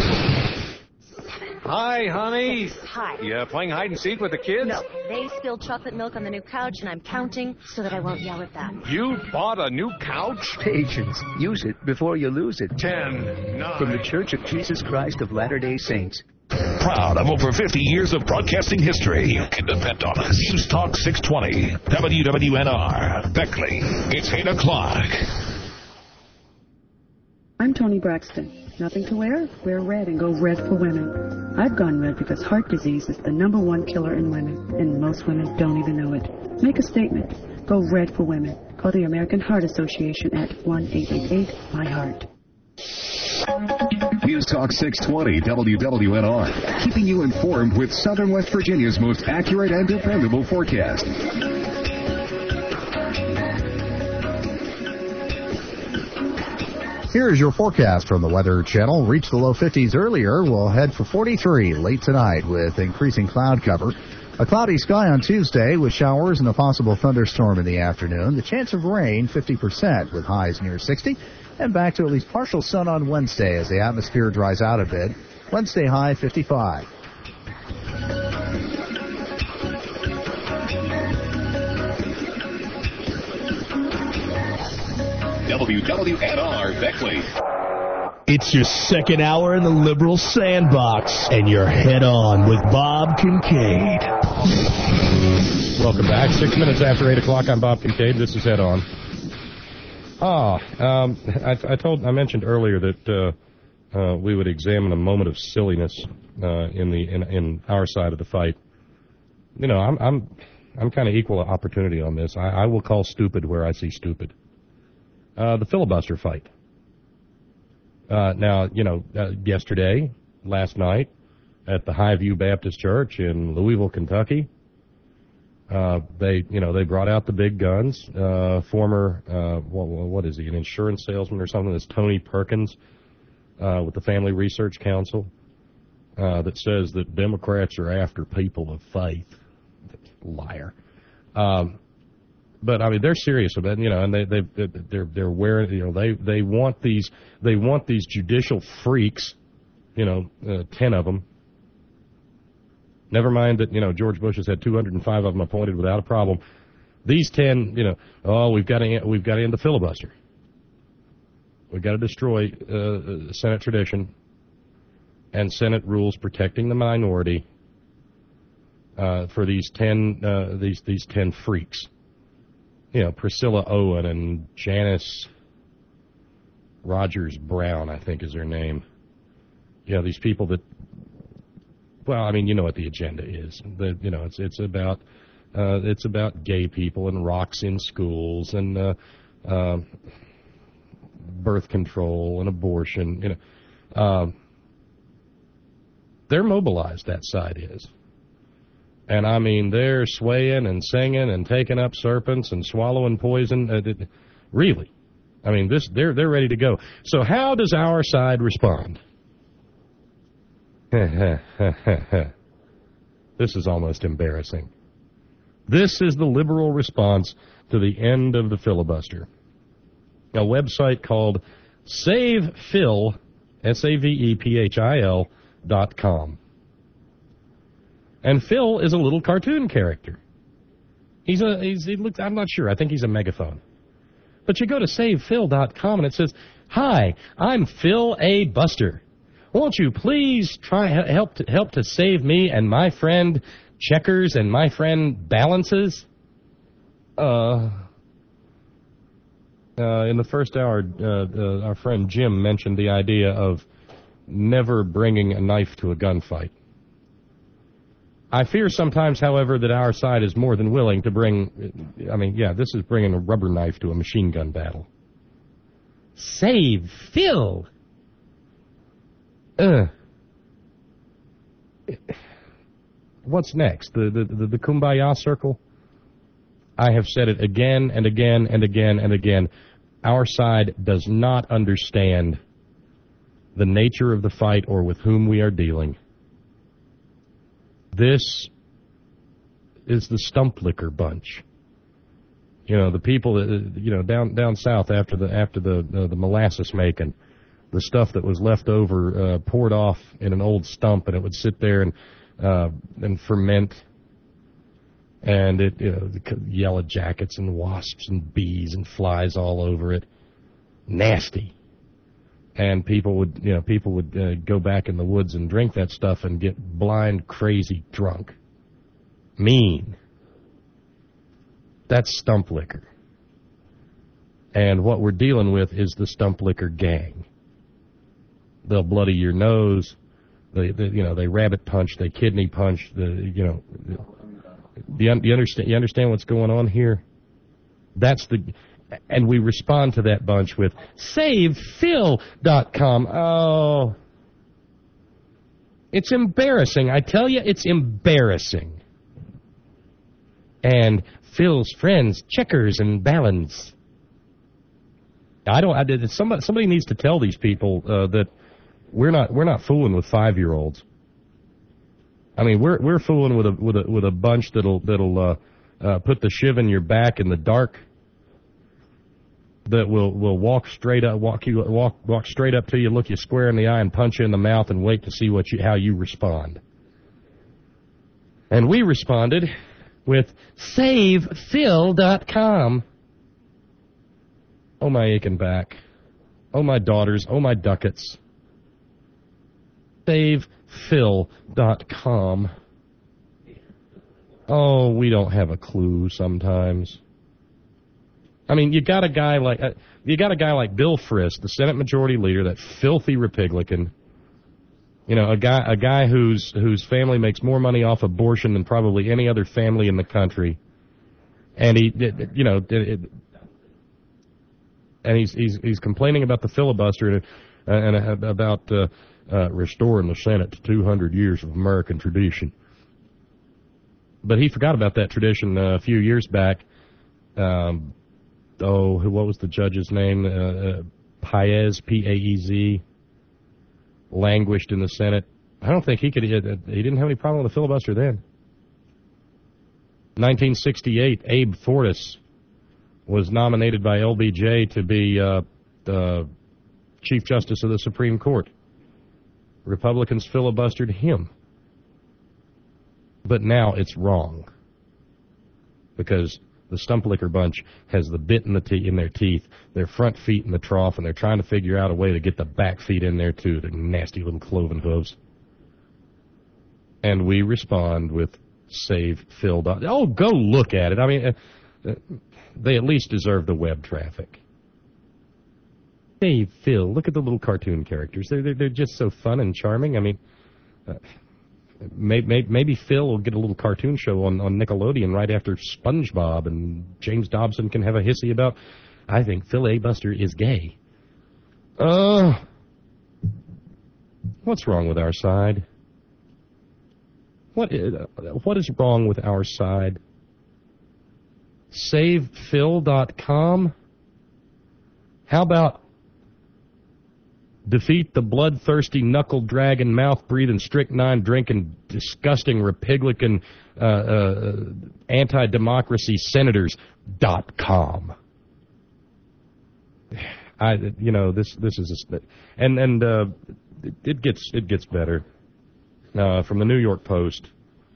Hi, honey. Hi. You playing hide and seek with the kids? No, they spilled chocolate milk on the new couch, and I'm counting so that I won't yell at them. You bought a new couch? Patience. Use it before you lose it. 10, 9... From the Church of Jesus Christ of Latter-day Saints. Proud of over 50 years of broadcasting history, you can depend on us. News Talk 620, WWNR, Beckley. It's 8 o'clock. I'm Tony Braxton. Nothing to wear? Wear red and go red for women. I've gone red because heart disease is the #1 killer in women, and most women don't even know it. Make a statement. Go red for women. Call the American Heart Association at 1-888-MY-HEART. News Talk 620 WWNR, keeping you informed with Southern West Virginia's most accurate and dependable forecast. Here's your forecast from the Weather Channel. Reached the low 50s earlier. We'll head for 43 late tonight with increasing cloud cover. A cloudy sky on Tuesday with showers and a possible thunderstorm in the afternoon. The chance of rain, 50% with highs near 60. And back to at least partial sun on Wednesday as the atmosphere dries out a bit. Wednesday high, 55. WWNR Beckley. It's your second hour in the liberal sandbox, and you're head on with Bob Kincaid. Welcome back. 6 minutes after 8 o'clock, I'm Bob Kincaid. This is Head On. I mentioned earlier that we would examine a moment of silliness in our side of the fight. You know, I'm kind of equal opportunity on this. I will call stupid where I see stupid. The filibuster fight. Now, you know, yesterday, last night, at the Highview Baptist Church in Louisville, Kentucky, they brought out the big guns. Former, what is he, an insurance salesman or something? This Tony Perkins, with the Family Research Council, that says that Democrats are after people of faith. Liar. But I mean, they're serious about it, you know, and they're wearing, you know, they want these judicial freaks, you know, 10 of them. Never mind that, you know, George Bush has had 205 of them appointed without a problem. These 10, you know, we've got to end the filibuster. We've got to destroy Senate tradition and Senate rules protecting the minority for these 10 these 10 freaks. You know, Priscilla Owen and Janice Rogers Brown, I think is her name. You know, these people that, well, I mean, you know what the agenda is. You know, it's about gay people and rocks in schools and birth control and abortion. You know, they're mobilized. That side is. And, I mean, they're swaying and singing and taking up serpents and swallowing poison. Really. I mean, they're ready to go. So how does our side respond? This is almost embarrassing. This is the liberal response to the end of the filibuster. A website called SavePhil, SavePhil.com. And Phil is a little cartoon character. He looks, I'm not sure. I think he's a megaphone. But you go to SavePhil.com and it says, "Hi, I'm Phil A. Buster. Won't you please help to save me and my friend Checkers and my friend Balances?" In the first hour, our friend Jim mentioned the idea of never bringing a knife to a gunfight. I fear sometimes, however, that our side is more than willing to bring, I mean, yeah, this is bringing a rubber knife to a machine gun battle. Save Phil! What's next? The Kumbaya circle? I have said it again and again and again and again. Our side does not understand the nature of the fight or with whom we are dealing. This is the stump liquor bunch. You know, the people that, you know, down south after the molasses making, the stuff that was left over poured off in an old stump, and it would sit there and ferment, and it, you know, the yellow jackets and wasps and bees and flies all over it, nasty. And people would go back in the woods and drink that stuff and get blind, crazy drunk. Mean. That's stump liquor. And what we're dealing with is the stump liquor gang. They'll bloody your nose. They rabbit punch. They kidney punch. Do you understand what's going on here? And we respond to that bunch with SavePhil.com. Oh, it's embarrassing. I tell you, it's embarrassing. And Phil's friends, Checkers and Balance. Somebody needs to tell these people that we're not fooling with 5-year-olds. I mean, we're fooling with a bunch that'll put the shiv in your back in the dark. That will walk straight up to you, look you square in the eye, and punch you in the mouth, and wait to see how you respond. And we responded with SavePhil.com. Oh, my aching back. Oh, my daughters. Oh, my ducats. SavePhil.com. Oh, we don't have a clue sometimes. I mean, you got a guy like Bill Frist, the Senate Majority Leader, that filthy Republican. You know, a guy whose family makes more money off abortion than probably any other family in the country, and he's complaining about the filibuster and about restoring the Senate to 200 years of American tradition. But he forgot about that tradition a few years back. What was the judge's name? Paez, P-A-E-Z, languished in the Senate. I don't think he didn't have any problem with the filibuster then. 1968, Abe Fortas was nominated by LBJ to be the Chief Justice of the Supreme Court. Republicans filibustered him. But now it's wrong. Because the Stump Licker bunch has the bit in their teeth, their front feet in the trough, and they're trying to figure out a way to get the back feet in there too, the nasty little cloven hooves. And we respond with SavePhil. Oh, go look at it. I mean, they at least deserve the web traffic. Save Phil. Look at the little cartoon characters. They're just so fun and charming. I mean, maybe Phil will get a little cartoon show on Nickelodeon right after SpongeBob, and James Dobson can have a hissy about, I think Phil A. Buster is gay. What's wrong with our side? What is wrong with our side? SavePhil.com? How about defeat the bloodthirsty, knuckle-dragging, mouth-breathing, strychnine-drinking, disgusting, Republican, anti-democracy senators.com? This is it gets better. From the New York Post.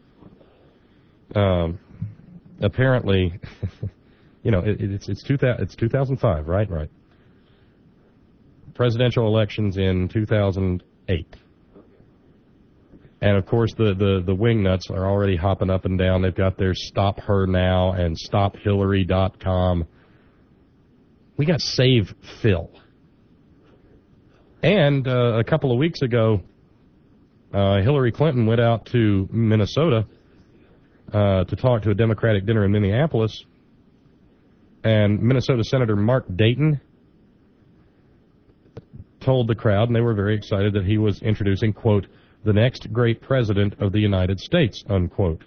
Apparently, it's 2005, right? Right. Presidential elections in 2008. And of course the wingnuts are already hopping up and down. They've got their Stop Her Now and StopHillary.com. We got Save Phil. And a couple of weeks ago, Hillary Clinton went out to Minnesota to talk to a Democratic dinner in Minneapolis, and Minnesota Senator Mark Dayton told the crowd, and they were very excited, that he was introducing, quote, the next great president of the United States, unquote.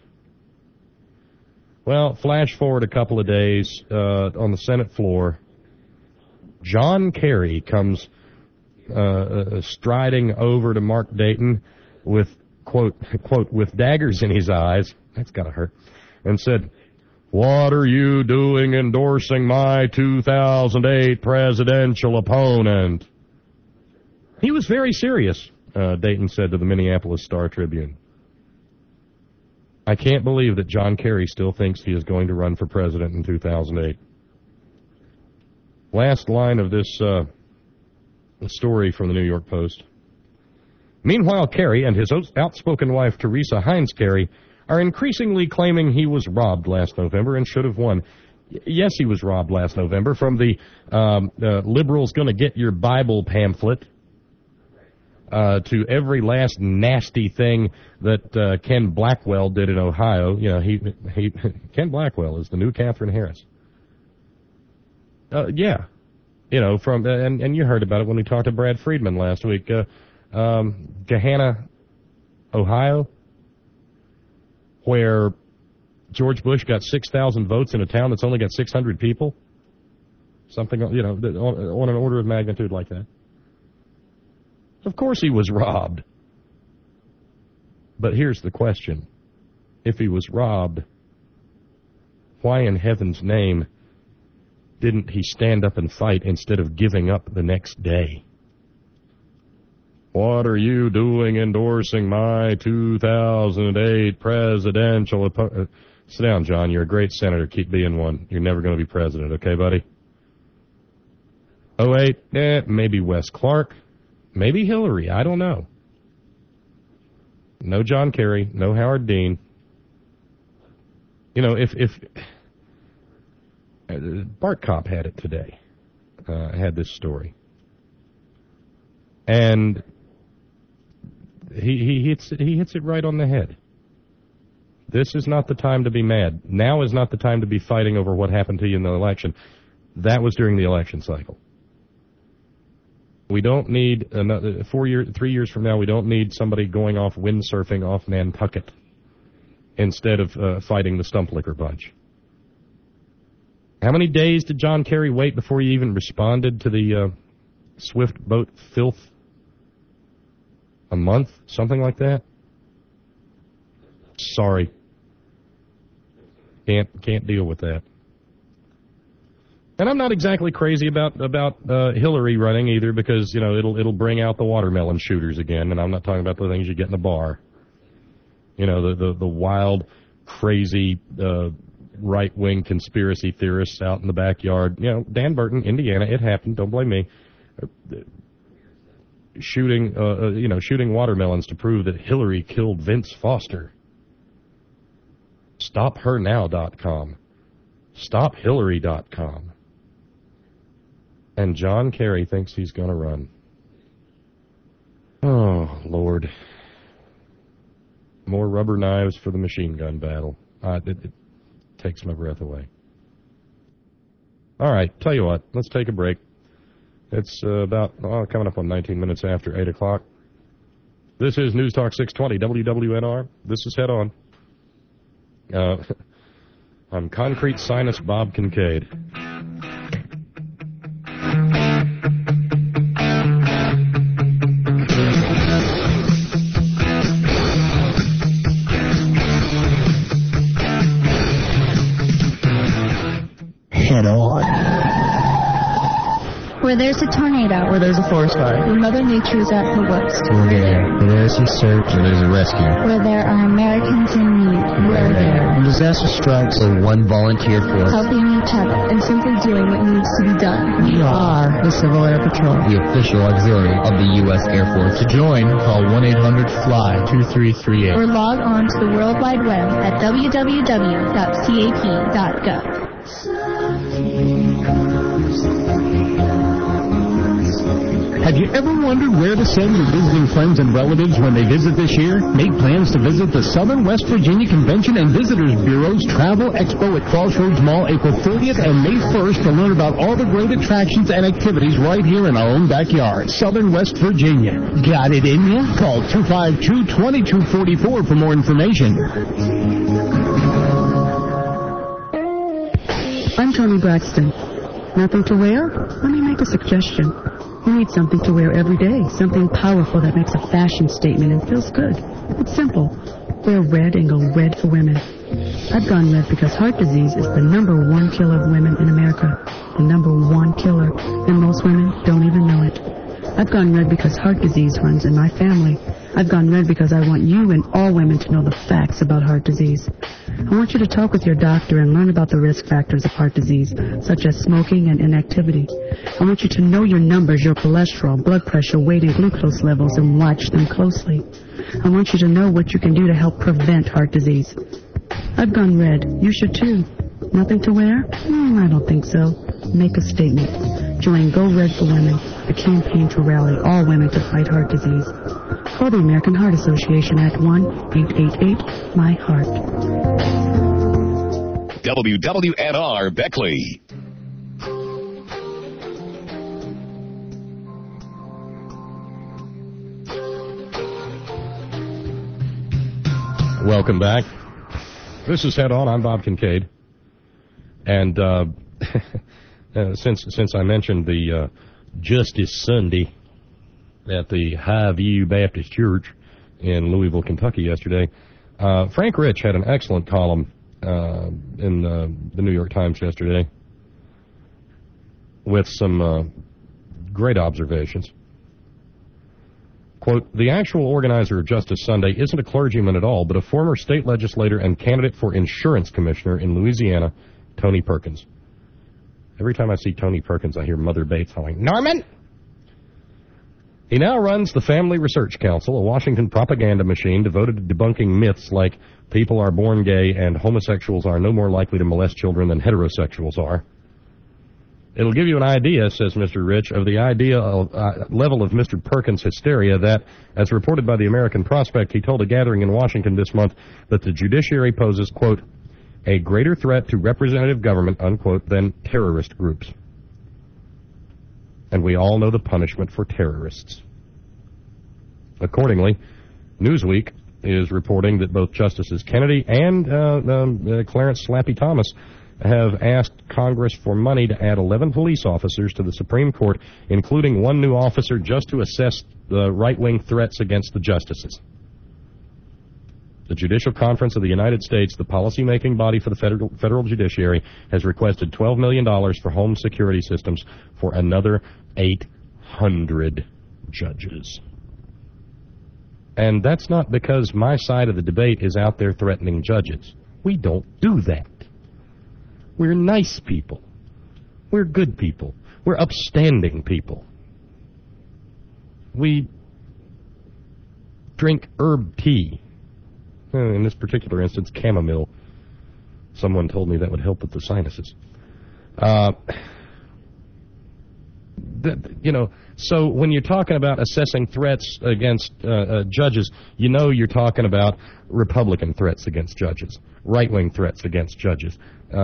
Well, flash forward a couple of days on the Senate floor, John Kerry comes striding over to Mark Dayton with, quote, with daggers in his eyes, that's gotta hurt, and said, what are you doing endorsing my 2008 presidential opponent? He was very serious, Dayton said to the Minneapolis Star-Tribune. I can't believe that John Kerry still thinks he is going to run for president in 2008. Last line of this story from the New York Post. Meanwhile, Kerry and his outspoken wife, Teresa Heinz Kerry, are increasingly claiming he was robbed last November and should have won. Yes, he was robbed last November from the liberals gonna get your Bible pamphlet to every last nasty thing that Ken Blackwell did in Ohio. You know, he Ken Blackwell is the new Katherine Harris. Yeah. You know, from and you heard about it when we talked to Brad Friedman last week. Gahanna, Ohio, where George Bush got 6,000 votes in a town that's only got 600 people. Something, you know, on an order of magnitude like that. Of course he was robbed. But here's the question. If he was robbed, why in heaven's name didn't he stand up and fight instead of giving up the next day? What are you doing endorsing my 2008 presidential opponent? Sit down, John. You're a great senator. Keep being one. You're never going to be president, okay, buddy? 08, maybe Wes Clark, maybe Hillary, I don't know. No John Kerry, no Howard Dean. You know, if Bart Kopp had it today, had this story. And he hits it right on the head. This is not the time to be mad. Now is not the time to be fighting over what happened to you in the election. That was during the election cycle. We don't need another 3 years from now. We don't need somebody going off windsurfing off Nantucket instead of fighting the stump liquor bunch. How many days did John Kerry wait before he even responded to the Swift boat filth? A month, something like that. Sorry, can't deal with that. And I'm not exactly crazy about Hillary running either, because, you know, it'll bring out the watermelon shooters again, and I'm not talking about the things you get in a bar. You know, the wild, crazy right-wing conspiracy theorists out in the backyard. You know, Dan Burton, Indiana, it happened. Don't blame me. Shooting watermelons to prove that Hillary killed Vince Foster. StopHerNow.com. StopHillary.com. And John Kerry thinks he's going to run. Oh, Lord. More rubber knives for the machine gun battle. It takes my breath away. All right, tell you what, let's take a break. It's coming up on 19 minutes after 8 o'clock. This is News Talk 620 WWNR. This is Head On. I'm Concrete Sinus Bob Kincaid. Head On. Where there's a tornado. Where there's a forest fire. Where Mother Nature is at her worst. We're there. Where there's a search. Where there's a rescue. Where there are Americans in need. We're there. When disaster strikes, we're one volunteer force. Helping each other and simply doing what needs to be done. We are the Civil Air Patrol, the official auxiliary of the U.S. Air Force. To join, call 1-800-FLY-2338. Or log on to the World Wide Web at www.cap.gov. Have you ever wondered where to send your visiting friends and relatives when they visit this year? Make plans to visit the Southern West Virginia Convention and Visitors Bureau's Travel Expo at Crossroads Mall April 30th and May 1st to learn about all the great attractions and activities right here in our own backyard. Southern West Virginia. Got it in ya? Call 252-2244 for more information. I'm Tony Braxton. Nothing to wear? Let me make a suggestion. You need something to wear every day, something powerful that makes a fashion statement and feels good. It's simple. Wear red and go red for women. I've gone red because heart disease is the #1 killer of women in America. The #1 killer, and most women don't even know it. I've gone red because heart disease runs in my family. I've gone red because I want you and all women to know the facts about heart disease. I want you to talk with your doctor and learn about the risk factors of heart disease, such as smoking and inactivity. I want you to know your numbers, your cholesterol, blood pressure, weight, and glucose levels, and watch them closely. I want you to know what you can do to help prevent heart disease. I've gone red. You should too. Nothing to wear? I don't think so. Make a statement. Join Go Red for Women, a campaign to rally all women to fight heart disease. Call the American Heart Association at 1-888-MY-HEART. WWNR Beckley. Welcome back. This is Head On. I'm Bob Kincaid. And since I mentioned the Justice Sunday at the Highview Baptist Church in Louisville, Kentucky yesterday, Frank Rich had an excellent column in the New York Times yesterday with some great observations. Quote, the actual organizer of Justice Sunday isn't a clergyman at all, but a former state legislator and candidate for insurance commissioner in Louisiana, Tony Perkins. Every time I see Tony Perkins, I hear Mother Bates going, Norman! He now runs the Family Research Council, a Washington propaganda machine devoted to debunking myths like people are born gay and homosexuals are no more likely to molest children than heterosexuals are. It'll give you an idea, says Mr. Rich, of the level of Mr. Perkins' hysteria that, as reported by the American Prospect, he told a gathering in Washington this month that the judiciary poses, quote, a greater threat to representative government, unquote, than terrorist groups. And we all know the punishment for terrorists. Accordingly, Newsweek is reporting that both Justices Kennedy and Clarence Slappy Thomas have asked Congress for money to add 11 police officers to the Supreme Court, including one new officer just to assess the right-wing threats against the justices. The Judicial Conference of the United States, the policy-making body for the federal judiciary, has requested $12 million for home security systems for another 800 judges. And that's not because my side of the debate is out there threatening judges. We don't do that. We're nice people. We're good people. We're upstanding people. We drink herb tea. In this particular instance, chamomile. Someone told me that would help with the sinuses. So when you're talking about assessing threats against judges, you know you're talking about Republican threats against judges, right-wing threats against judges,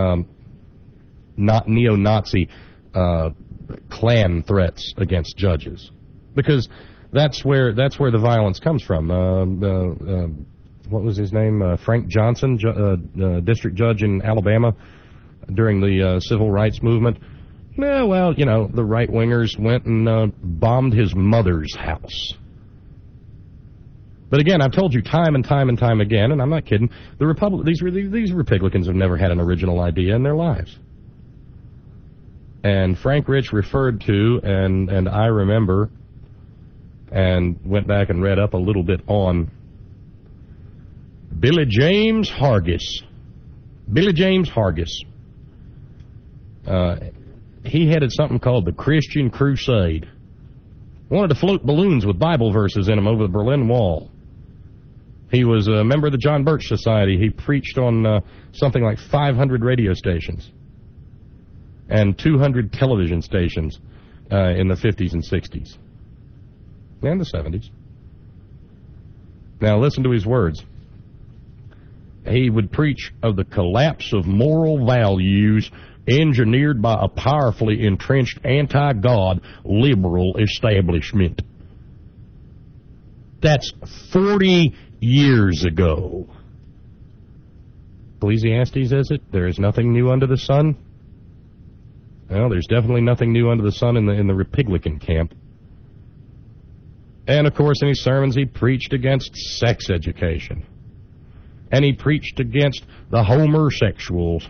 not neo-Nazi Klan threats against judges, because that's where the violence comes from. What was his name? Frank Johnson, district judge in Alabama during the civil rights movement. Yeah, well, the right-wingers went and bombed his mother's house. But again, I've told you time and time and time again, and I'm not kidding, these Republicans have never had an original idea in their lives. And Frank Rich referred to, and I remember, and went back and read up a little bit on Billy James Hargis. Billy James Hargis. He headed something called the Christian Crusade. Wanted to float balloons with Bible verses in them over the Berlin Wall. He was a member of the John Birch Society. He preached on something like 500 radio stations and 200 television stations in the 50s and 60s and the 70s. Now listen to his words. He would preach of the collapse of moral values engineered by a powerfully entrenched anti-God liberal establishment. That's 40 years ago. Ecclesiastes, is it? There is nothing new under the sun? Well, there's definitely nothing new under the sun in the Republican camp. And, of course, in his sermons, he preached against sex education. And he preached against the homosexuals.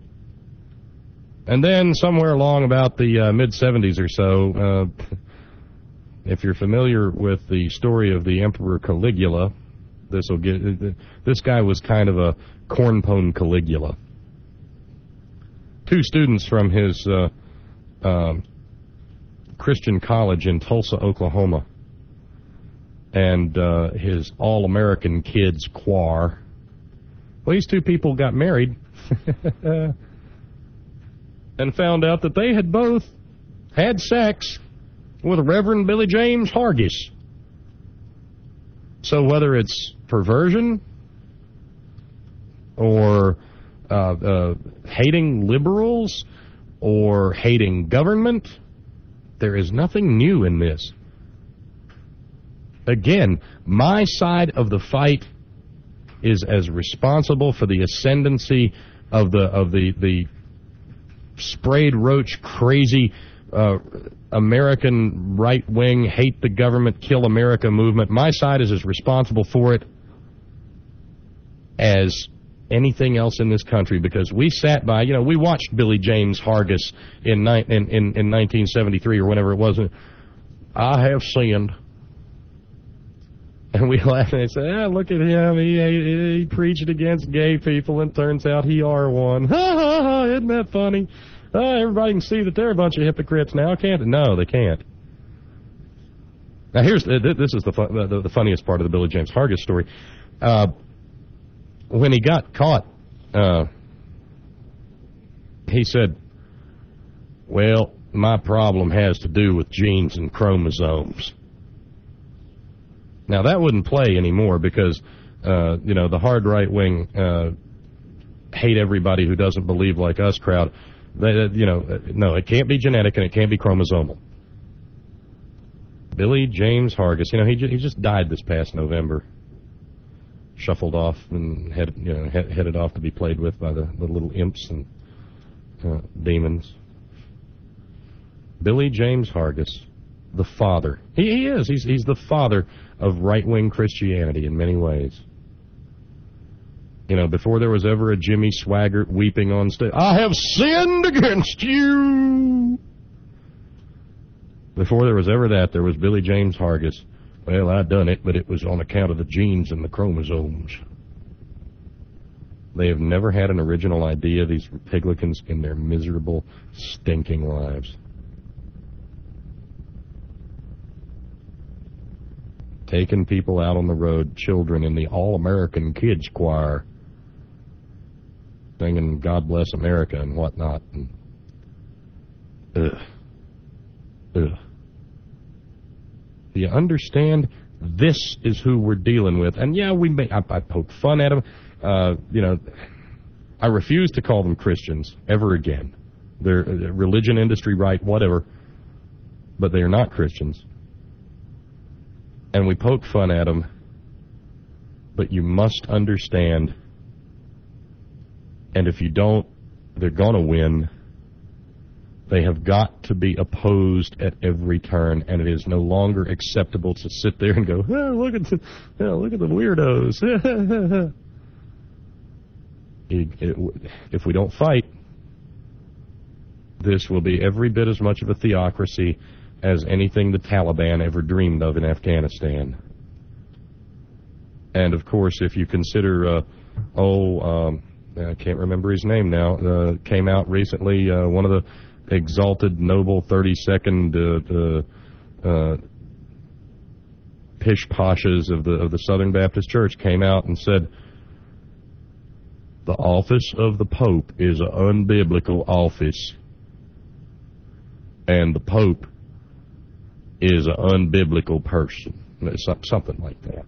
And then somewhere along about the mid-70s or so, if you're familiar with the story of the Emperor Caligula, this guy was kind of a cornpone Caligula. Two students from his Christian college in Tulsa, Oklahoma, and his All-American Kids choir. Well, these two people got married and found out that they had both had sex with Reverend Billy James Hargis. So whether it's perversion or hating liberals or hating government, there is nothing new in this. Again, my side of the fight is as responsible for the ascendancy of the sprayed roach crazy American right-wing hate the government, kill America movement. My side is as responsible for it as anything else in this country, because we sat by, we watched Billy James Hargis in 1973 or whenever it was. I have sinned. And we laughed and said, look at him. He preached against gay people, and turns out he are one. Ha ha ha, isn't that funny? everybody can see that they're a bunch of hypocrites now, can't they? No, they can't. Now, this is the funniest part of the Billy James Hargis story. When he got caught, he said, well, my problem has to do with genes and chromosomes. Now, that wouldn't play anymore because, the hard right-wing hate everybody who doesn't believe like us crowd. No, it can't be genetic and it can't be chromosomal. Billy James Hargis, he just died this past November. Shuffled off and headed off to be played with by the little imps and demons. Billy James Hargis, the father. He is. He's the father of right-wing Christianity in many ways. Before there was ever a Jimmy Swaggart weeping on stage, I have sinned against you. Before there was ever that, there was Billy James Hargis. Well, I done it, but it was on account of the genes and the chromosomes. They have never had an original idea, these Republicans, in their miserable, stinking lives. Taking people out on the road, children in the All-American Kids Choir, singing God Bless America and whatnot. Ugh. Do you understand? This is who we're dealing with. And yeah, I poke fun at them. I refuse to call them Christians ever again. They're religion industry right, whatever. But they are not Christians. And we poke fun at them. But you must understand. And if you don't, they're going to win. They have got to be opposed at every turn, and it is no longer acceptable to sit there and go, look at the weirdos. If we don't fight, this will be every bit as much of a theocracy as anything the Taliban ever dreamed of in Afghanistan. And, of course, if you consider, I can't remember his name now, came out recently, one of the exalted, noble 32nd pish-poshas of the Southern Baptist Church came out and said, the office of the Pope is an unbiblical office, and the Pope is an unbiblical person. Something like that.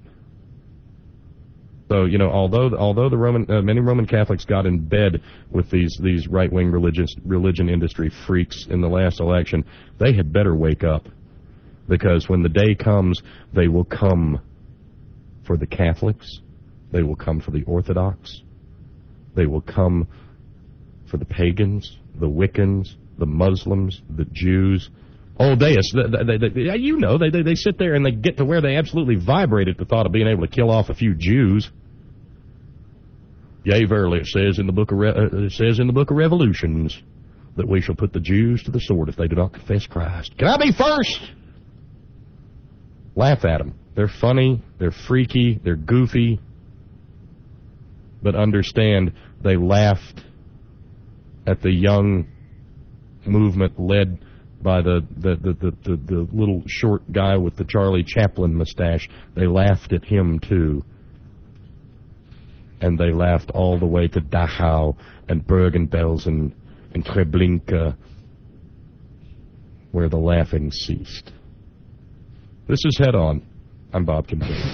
So, although the many Roman Catholics got in bed with these right-wing religion industry freaks in the last election, they had better wake up. Because when the day comes, they will come for the Catholics. They will come for the Orthodox. They will come for the pagans, the Wiccans, the Muslims, the Jews. Oh, they sit there and they get to where they absolutely vibrate at the thought of being able to kill off a few Jews. Yea, verily, it says in the book of Revolutions that we shall put the Jews to the sword if they do not confess Christ. Can I be first? Laugh at them. They're funny, they're freaky, they're goofy, but understand they laughed at the young movement led by the little short guy with the Charlie Chaplin mustache. They laughed at him too. And they laughed all the way to Dachau and Bergen-Belsen and Treblinka, where the laughing ceased. This is Head On. I'm Bob Kincaid.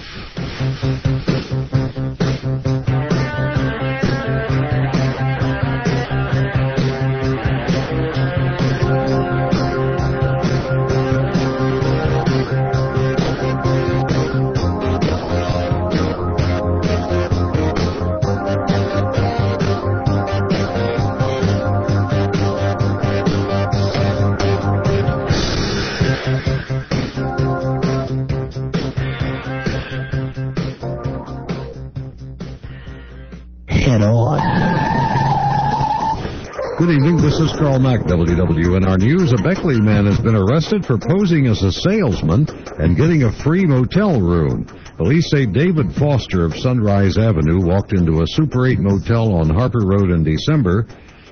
Head On. Good evening, this is Carl Mack, WWNR News. A Beckley man has been arrested for posing as a salesman and getting a free motel room. Police say David Foster of Sunrise Avenue walked into a Super 8 motel on Harper Road in December.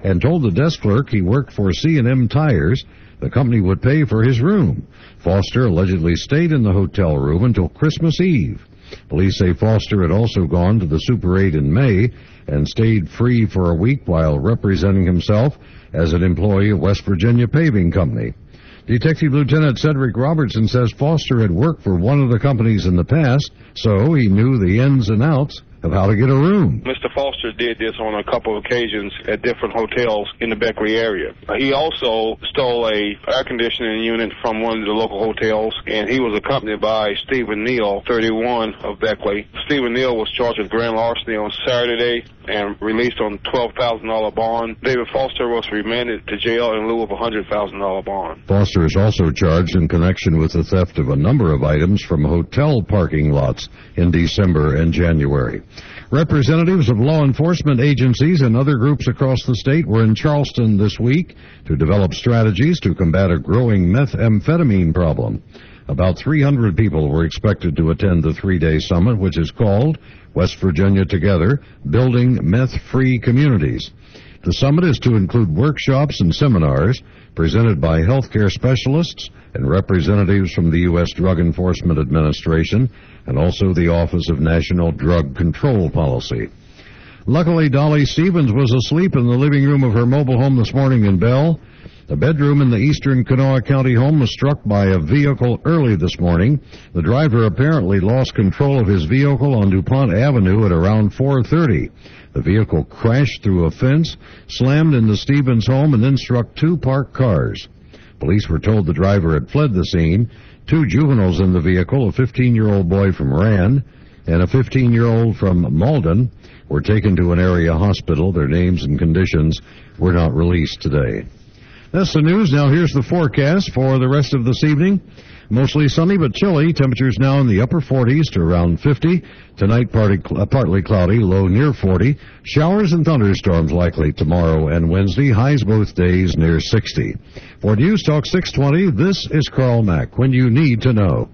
and told the desk clerk he worked for C&M Tires. The company would pay for his room. Foster allegedly stayed in the hotel room until Christmas Eve. Police say Foster had also gone to the Super 8 in May and stayed free for a week while representing himself as an employee of West Virginia Paving Company. Detective Lieutenant Cedric Robertson says Foster had worked for one of the companies in the past, so he knew the ins and outs of how to get a room. Mr. Foster did this on a couple of occasions at different hotels in the Beckley area. He also stole a air conditioning unit from one of the local hotels, and he was accompanied by Stephen Neal, 31 of Beckley. Stephen Neal was charged with grand larceny on Saturday and released on $12,000 bond. David Foster was remanded to jail in lieu of a $100,000 bond. Foster is also charged in connection with the theft of a number of items from hotel parking lots in December and January. Representatives of law enforcement agencies and other groups across the state were in Charleston this week to develop strategies to combat a growing methamphetamine problem. About 300 people were expected to attend the three-day summit, which is called West Virginia Together, Building Meth-Free Communities. The summit is to include workshops and seminars presented by healthcare specialists and representatives from the U.S. Drug Enforcement Administration and also the Office of National Drug Control Policy. Luckily, Dolly Stevens was asleep in the living room of her mobile home this morning in Bell. The bedroom in the eastern Kanawha County home was struck by a vehicle early this morning. The driver apparently lost control of his vehicle on DuPont Avenue at around 4:30. The vehicle crashed through a fence, slammed into Stevens' home, and then struck two parked cars. Police were told the driver had fled the scene. Two juveniles in the vehicle, a 15-year-old boy from Rand and a 15-year-old from Malden, were taken to an area hospital. Their names and conditions were not released today. That's the news. Now here's the forecast for the rest of this evening. Mostly sunny but chilly. Temperatures now in the upper 40s to around 50. Tonight partly cloudy, low near 40. Showers and thunderstorms likely tomorrow and Wednesday. Highs both days near 60. For News Talk 620, this is Carl Mack. When you need to know.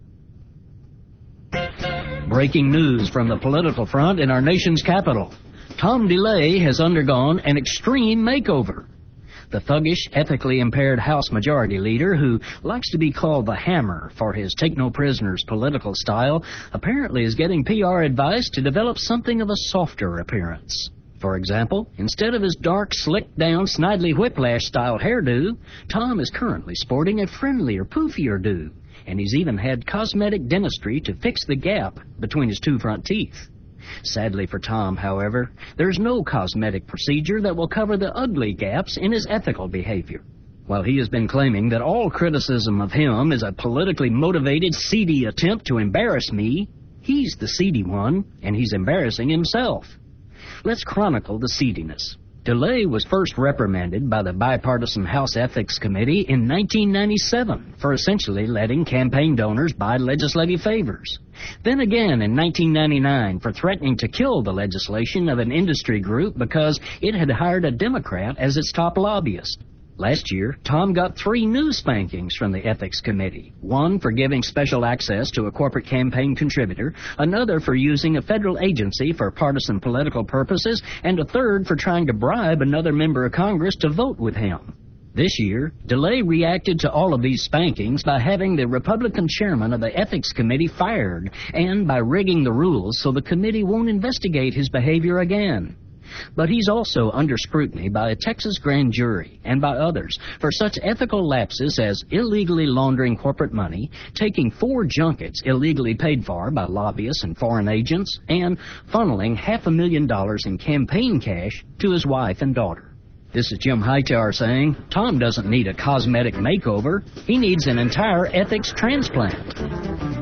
Breaking news from the political front in our nation's capital. Tom DeLay has undergone an extreme makeover. The thuggish, ethically impaired House Majority Leader, who likes to be called the Hammer for his take-no-prisoners political style, apparently is getting PR advice to develop something of a softer appearance. For example, instead of his dark, slicked-down, Snidely Whiplash-style hairdo, Tom is currently sporting a friendlier, poofier do, and he's even had cosmetic dentistry to fix the gap between his two front teeth. Sadly for Tom, however, there's no cosmetic procedure that will cover the ugly gaps in his ethical behavior. While he has been claiming that all criticism of him is a politically motivated, seedy attempt to embarrass me, he's the seedy one, and he's embarrassing himself. Let's chronicle the seediness. DeLay was first reprimanded by the bipartisan House Ethics Committee in 1997 for essentially letting campaign donors buy legislative favors. Then again in 1999 for threatening to kill the legislation of an industry group because it had hired a Democrat as its top lobbyist. Last year, Tom got 3 new spankings from the Ethics Committee. One for giving special access to a corporate campaign contributor, another for using a federal agency for partisan political purposes, and a third for trying to bribe another member of Congress to vote with him. This year, DeLay reacted to all of these spankings by having the Republican chairman of the Ethics Committee fired, and by rigging the rules so the committee won't investigate his behavior again. But he's also under scrutiny by a Texas grand jury and by others for such ethical lapses as illegally laundering corporate money, taking 4 junkets illegally paid for by lobbyists and foreign agents, and funneling $500,000 in campaign cash to his wife and daughter. This is Jim Hightower saying, Tom doesn't need a cosmetic makeover. He needs an entire ethics transplant.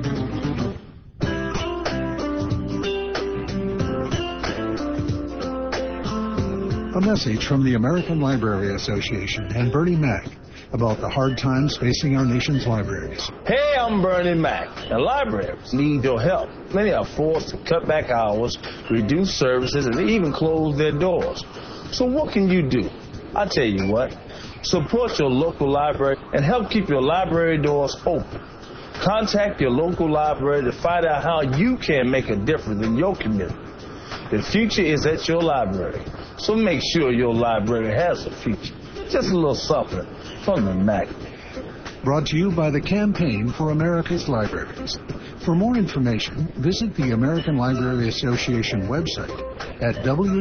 A message from the American Library Association and Bernie Mac about the hard times facing our nation's libraries. Hey, I'm Bernie Mac. The libraries need your help. Many are forced to cut back hours, reduce services, and even close their doors. So what can you do? I tell you what. Support your local library and help keep your library doors open. Contact your local library to find out how you can make a difference in your community. The future is at your library. So make sure your library has a future. Just a little something from the Mac. Brought to you by the Campaign for America's Libraries. For more information, visit the American Library Association website at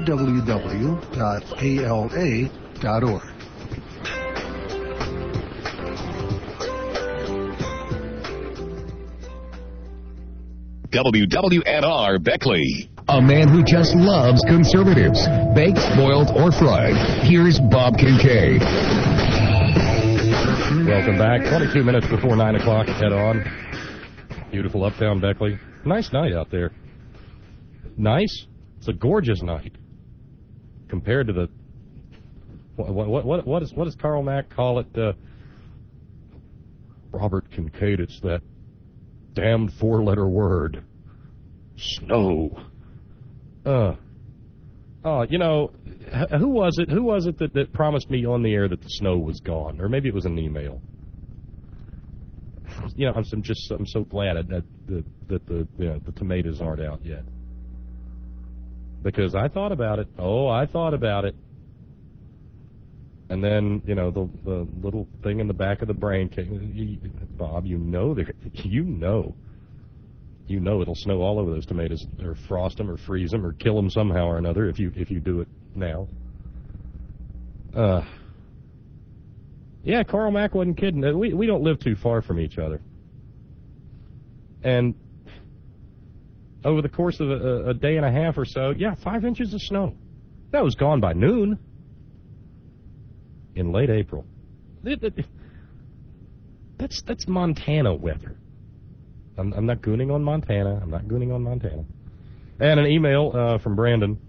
www.ala.org. WWNR Beckley. A man who just loves conservatives, baked, boiled, or fried. Here's Bob Kincaid. Welcome back. 22 minutes before 9 o'clock. Head on. Beautiful uptown Beckley. Nice night out there. Nice? It's a gorgeous night. Compared to the... What does Karl Mack call it? Robert Kincaid, it's that damned four-letter word. Snow. You know, who was it that promised me on the air that the snow was gone? Or maybe it was an email. You know, I'm so glad that the tomatoes aren't out yet. Because I thought about it. I thought about it. And then, you know, the little thing in the back of the brain came. Bob, you know it'll snow all over those tomatoes, or frost them, or freeze them, or kill them somehow or another if you do it now. Yeah, Karl Mack wasn't kidding. We don't live too far from each other. And over the course of a day and a half or so, 5 inches of snow. That was gone by noon in late April. That's Montana weather. I'm not gooning on Montana. And an email from Brandon.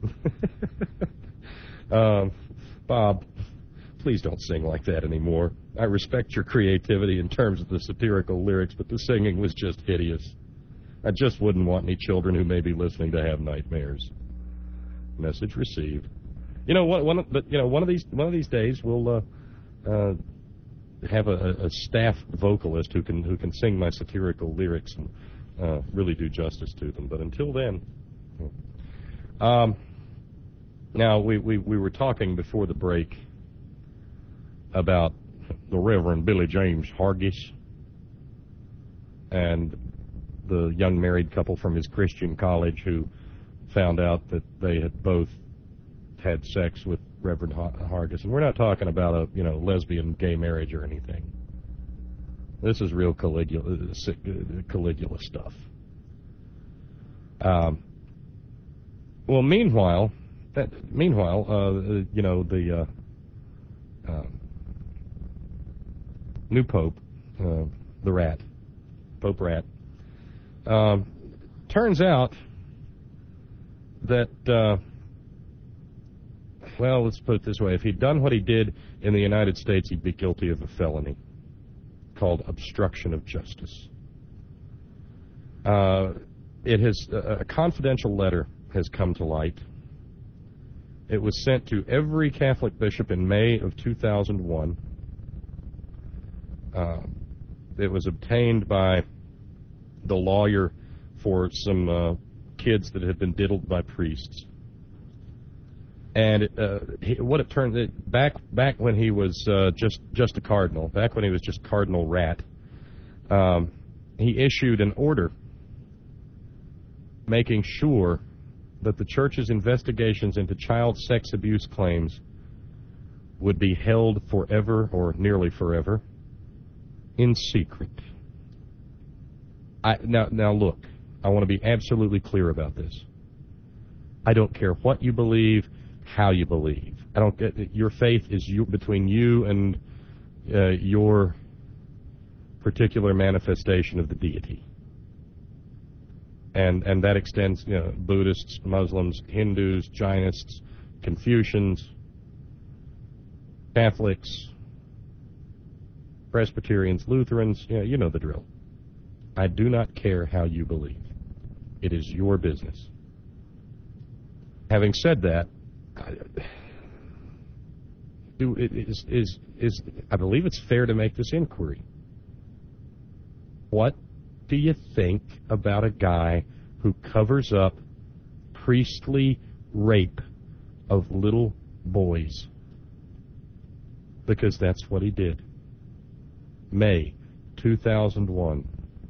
Bob, please don't sing like that anymore. I respect your creativity in terms of the satirical lyrics, but the singing was just hideous. I just wouldn't want any children who may be listening to have nightmares. Message received. You know what? One of these days we'll have a staff vocalist who can sing my satirical lyrics and really do justice to them. But until then, now we were talking before the break about the Reverend Billy James Hargis and the young married couple from his Christian college who found out that they had both had sex with Reverend Hargis. And we're not talking about a lesbian gay marriage or anything. This is real Caligula stuff. Well, meanwhile, the new Pope, the Rat, Pope Rat, turns out that, well, let's put it this way. If he'd done what he did in the United States, he'd be guilty of a felony called obstruction of justice. A confidential letter has come to light. It was sent to every Catholic bishop in May of 2001. It was obtained by the lawyer for some kids that had been diddled by priests. And back when he was just a cardinal, back when he was just Cardinal Rat, he issued an order making sure that the church's investigations into child sex abuse claims would be held forever, or nearly forever, in secret. Now look, I want to be absolutely clear about this. I don't care what you believe, how you believe. I don't get your faith is between you and your particular manifestation of the deity. And that extends, Buddhists, Muslims, Hindus, Jainists, Confucians, Catholics, Presbyterians, Lutherans, you know the drill. I do not care how you believe. It is your business. Having said that, I believe it's fair to make this inquiry. What do you think about a guy who covers up priestly rape of little boys. Because that's what he did. May 2001.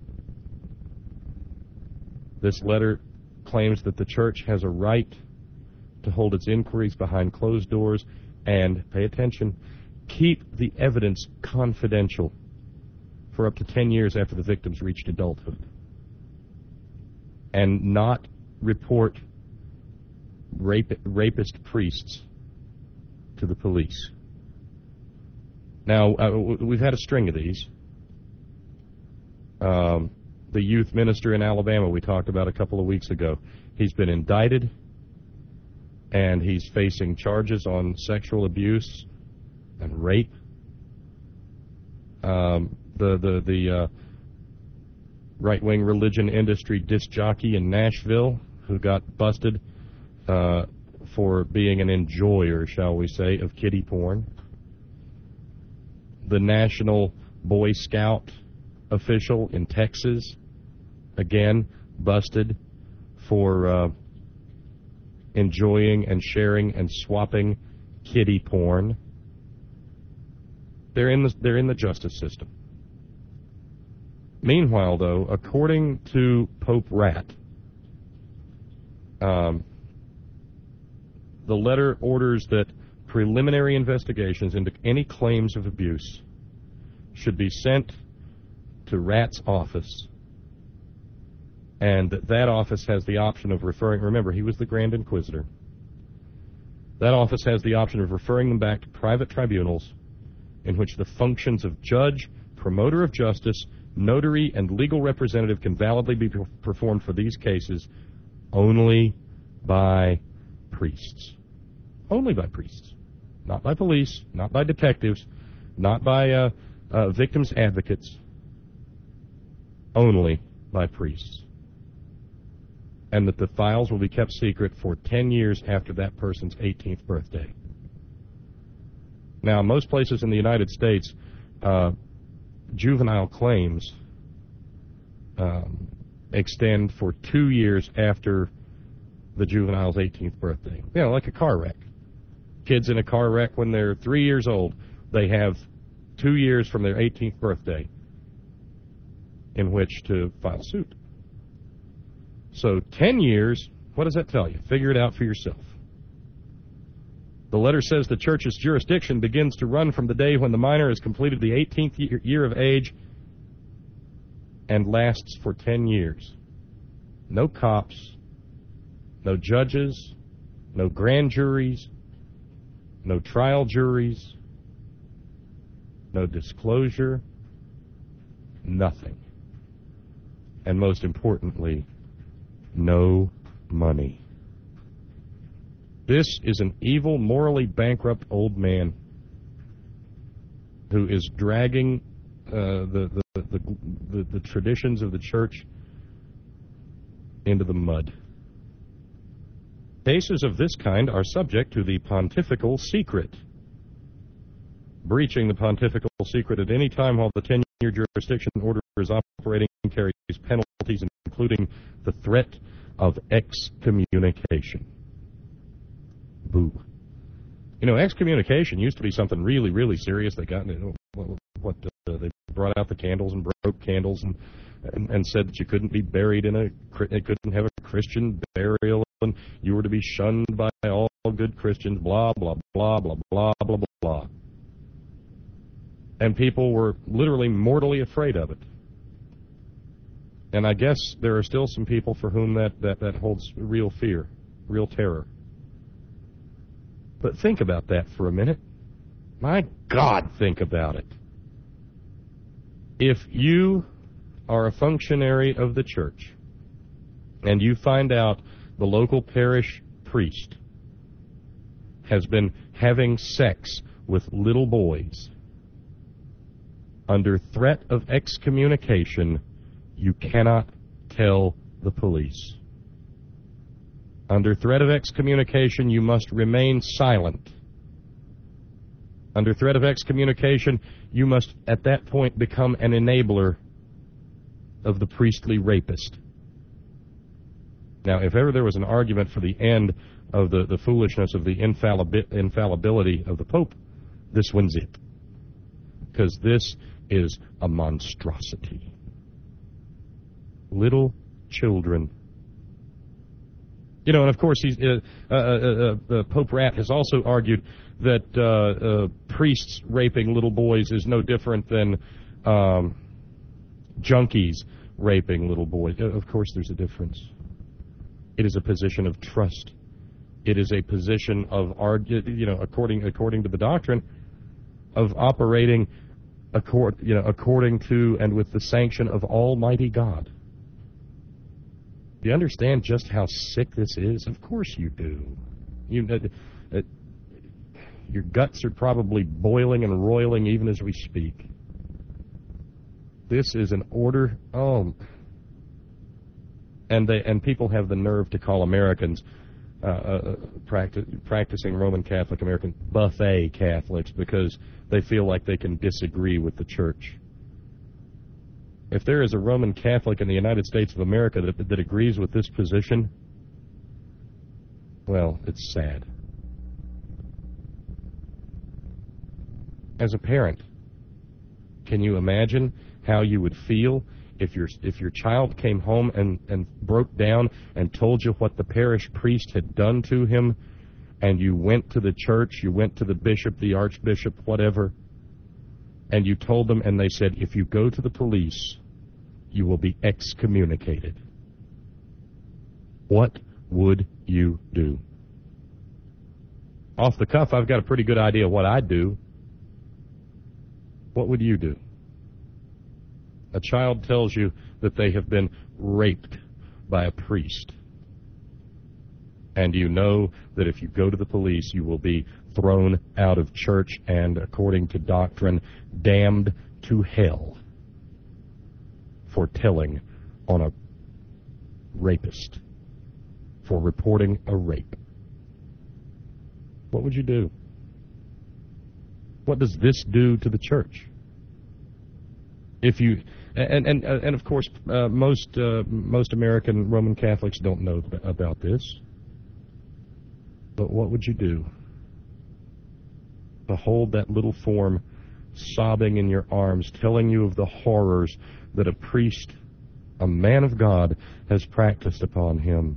This letter claims that the church has a right to hold its inquiries behind closed doors and, pay attention, keep the evidence confidential for up to 10 years after the victims reached adulthood, and not report rapist priests to the police. Now, we've had a string of these. The youth minister in Alabama we talked about a couple of weeks ago, he's been indicted, and he's facing charges on sexual abuse and rape. The right-wing religion industry disc jockey in Nashville who got busted for being an enjoyer, shall we say, of kiddie porn. The National Boy Scout official in Texas, again, busted for enjoying and sharing and swapping kiddie porn. They're in the justice system. Meanwhile, though, according to Pope Rat, the letter orders that preliminary investigations into any claims of abuse should be sent to Rat's office, and that office has the option of referring, remember, he was the Grand Inquisitor, that office has the option of referring them back to private tribunals in which the functions of judge, promoter of justice, notary, and legal representative can validly be performed for these cases only by priests. Only by priests. Not by police, not by detectives, not by victims' advocates. Only by priests. And that the files will be kept secret for 10 years after that person's 18th birthday. Now, most places in the United States, juvenile claims extend for 2 years after the juvenile's 18th birthday. You know, like a car wreck. Kids in a car wreck when they're 3 years old, they have 2 years from their 18th birthday in which to file suit. So 10 years, what does that tell you? Figure it out for yourself. The letter says the church's jurisdiction begins to run from the day when the minor has completed the 18th year of age and lasts for 10 years. No cops, no judges, no grand juries, no trial juries, no disclosure, nothing. And most importantly, no money. This is an evil, morally bankrupt old man who is dragging the traditions of the church into the mud. Cases of this kind are subject to the pontifical secret. Breaching the pontifical secret at any time while the 10-year jurisdiction order is operating carries penalties, including the threat of excommunication. Boo. You know, excommunication used to be something really, really serious. They got they brought out the candles and broke candles and said that you couldn't be buried it couldn't have a Christian burial, and you were to be shunned by all good Christians. Blah blah blah blah blah blah blah. And people were literally mortally afraid of it. And I guess there are still some people for whom that holds real fear, real terror. But think about that for a minute. My God, think about it. If you are a functionary of the church and you find out the local parish priest has been having sex with little boys, under threat of excommunication, you cannot tell the police. Under threat of excommunication, you must remain silent. Under threat of excommunication, you must at that point become an enabler of the priestly rapist. Now, if ever there was an argument for the end of the foolishness of the infallibility of the Pope, this one's it. Because this is a monstrosity. Little children. You know, and of course, Pope Rat has also argued that priests raping little boys is no different than junkies raping little boys. Of course, there's a difference. It is a position of trust. It is a position of, according to the doctrine, of operating according to and with the sanction of Almighty God. Do you understand just how sick this is? Of course you do. Your guts are probably boiling and roiling even as we speak. This is an order. Oh, and people have the nerve to call Americans practicing Roman Catholic American buffet Catholics because they feel like they can disagree with the Church. If there is a Roman Catholic in the United States of America that agrees with this position, well, it's sad. As a parent, can you imagine how you would feel if your child came home and broke down and told you what the parish priest had done to him, and you went to the church, you went to the bishop, the archbishop, whatever, and you told them, and they said, if you go to the police, you will be excommunicated. What would you do? Off the cuff, I've got a pretty good idea what I'd do. What would you do? A child tells you that they have been raped by a priest. And you know that if you go to the police, you will be thrown out of church and, according to doctrine, damned to hell for telling on a rapist, for reporting a rape. What would you do? What does this do to the church? If you and of course most American Roman Catholics don't know about this. But what would you do? Behold that little form sobbing in your arms, telling you of the horrors that a priest, a man of God, has practiced upon him.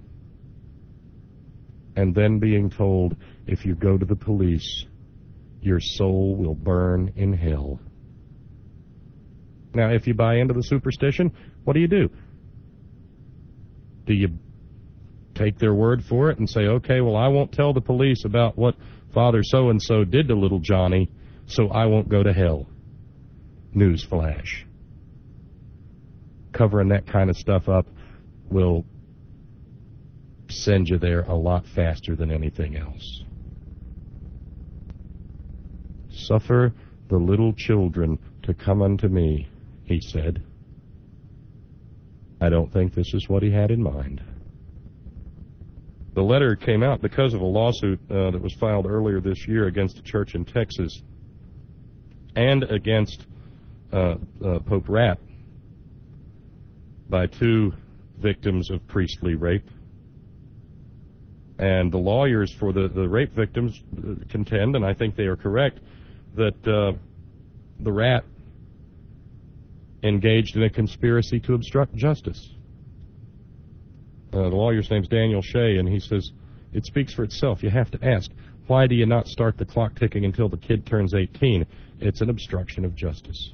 And then being told, if you go to the police, your soul will burn in hell. Now, if you buy into the superstition, what do? Do you take their word for it and say, okay, well, I won't tell the police about what Father so-and-so did to little Johnny, so I won't go to hell? Newsflash. Covering that kind of stuff up will send you there a lot faster than anything else. Suffer the little children to come unto me, he said. I don't think this is what he had in mind. The letter came out because of a lawsuit that was filed earlier this year against a church in Texas and against Pope Rat by two victims of priestly rape. And the lawyers for the rape victims contend, and I think they are correct, that the Rat engaged in a conspiracy to obstruct justice. The lawyer's name's Daniel Shea, and he says, it speaks for itself. You have to ask, why do you not start the clock ticking until the kid turns 18? It's an obstruction of justice.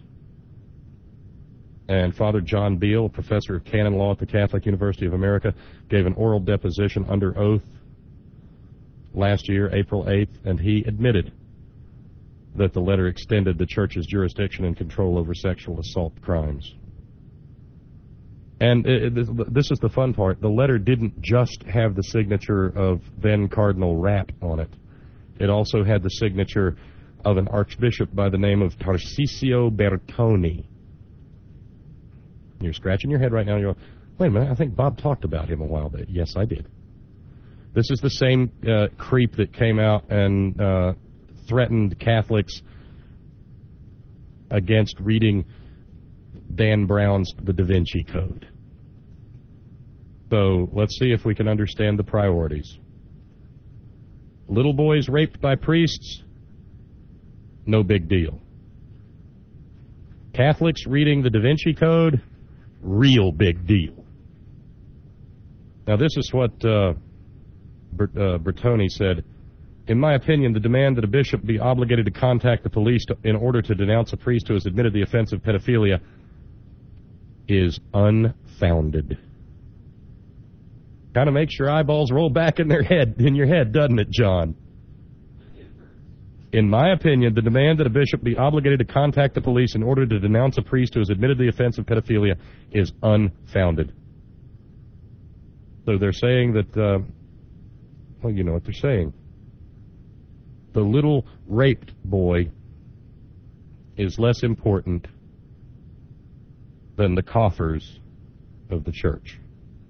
And Father John Beale, a professor of canon law at the Catholic University of America, gave an oral deposition under oath last year, April 8th, and he admitted that the letter extended the Church's jurisdiction and control over sexual assault crimes. And this is the fun part. The letter didn't just have the signature of then Cardinal Rat on it. It also had the signature of an archbishop by the name of Tarcisio Bertoni. You're scratching your head right now. You're going, wait a minute, I think Bob talked about him a while back. Yes, I did. This is the same creep that came out and threatened Catholics against reading Dan Brown's The Da Vinci Code. So let's see if we can understand the priorities. Little boys raped by priests, no big deal. Catholics reading the Da Vinci Code, real big deal. Now this is what Bertoni said. In my opinion, the demand that a bishop be obligated to contact the police in order to denounce a priest who has admitted the offense of pedophilia is unfounded. Kind of makes your eyeballs roll back in your head, doesn't it, John? In my opinion, the demand that a bishop be obligated to contact the police in order to denounce a priest who has admitted the offense of pedophilia is unfounded. So they're saying that, well, you know what they're saying. The little raped boy is less important than the coffers of the church.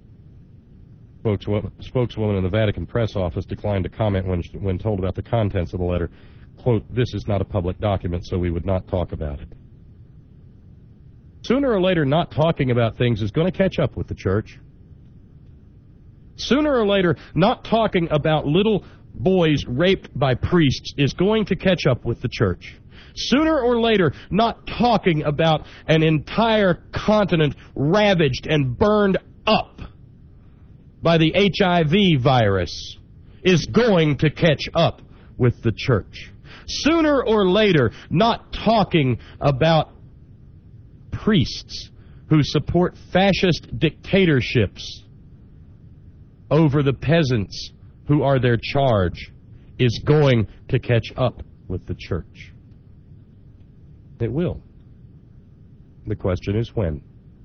Spokeswoman in the Vatican press office declined to comment when told about the contents of the letter. Quote, this is not a public document, so we would not talk about it. Sooner or later, not talking about things is going to catch up with the church. Sooner or later, not talking about little boys raped by priests is going to catch up with the church. Sooner or later, not talking about an entire continent ravaged and burned up by the HIV virus is going to catch up with the church. Sooner or later, not talking about priests who support fascist dictatorships over the peasants who are their charge is going to catch up with the church. It will. The question is when.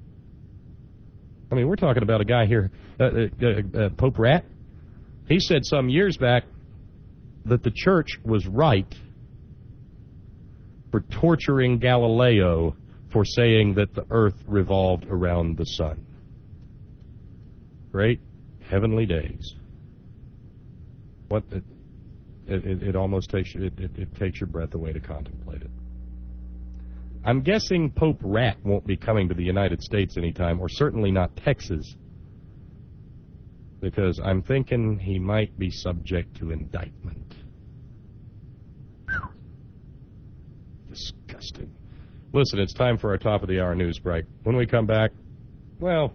I mean, we're talking about a guy here, Pope Rat. He said some years back that the church was right for torturing Galileo for saying that the earth revolved around the sun. Great heavenly days. What it almost takes it takes your breath away to contemplate it. I'm guessing Pope Rat won't be coming to the United States anytime, or certainly not Texas, because I'm thinking he might be subject to indictment. Disgusting. Listen, it's time for our top of the hour news break. When we come back, well,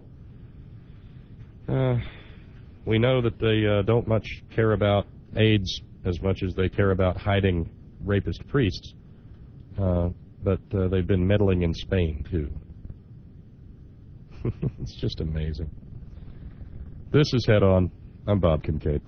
we know that they don't much care about AIDS as much as they care about hiding rapist priests. But they've been meddling in Spain, too. It's just amazing. This is Head On. I'm Bob Kincaid.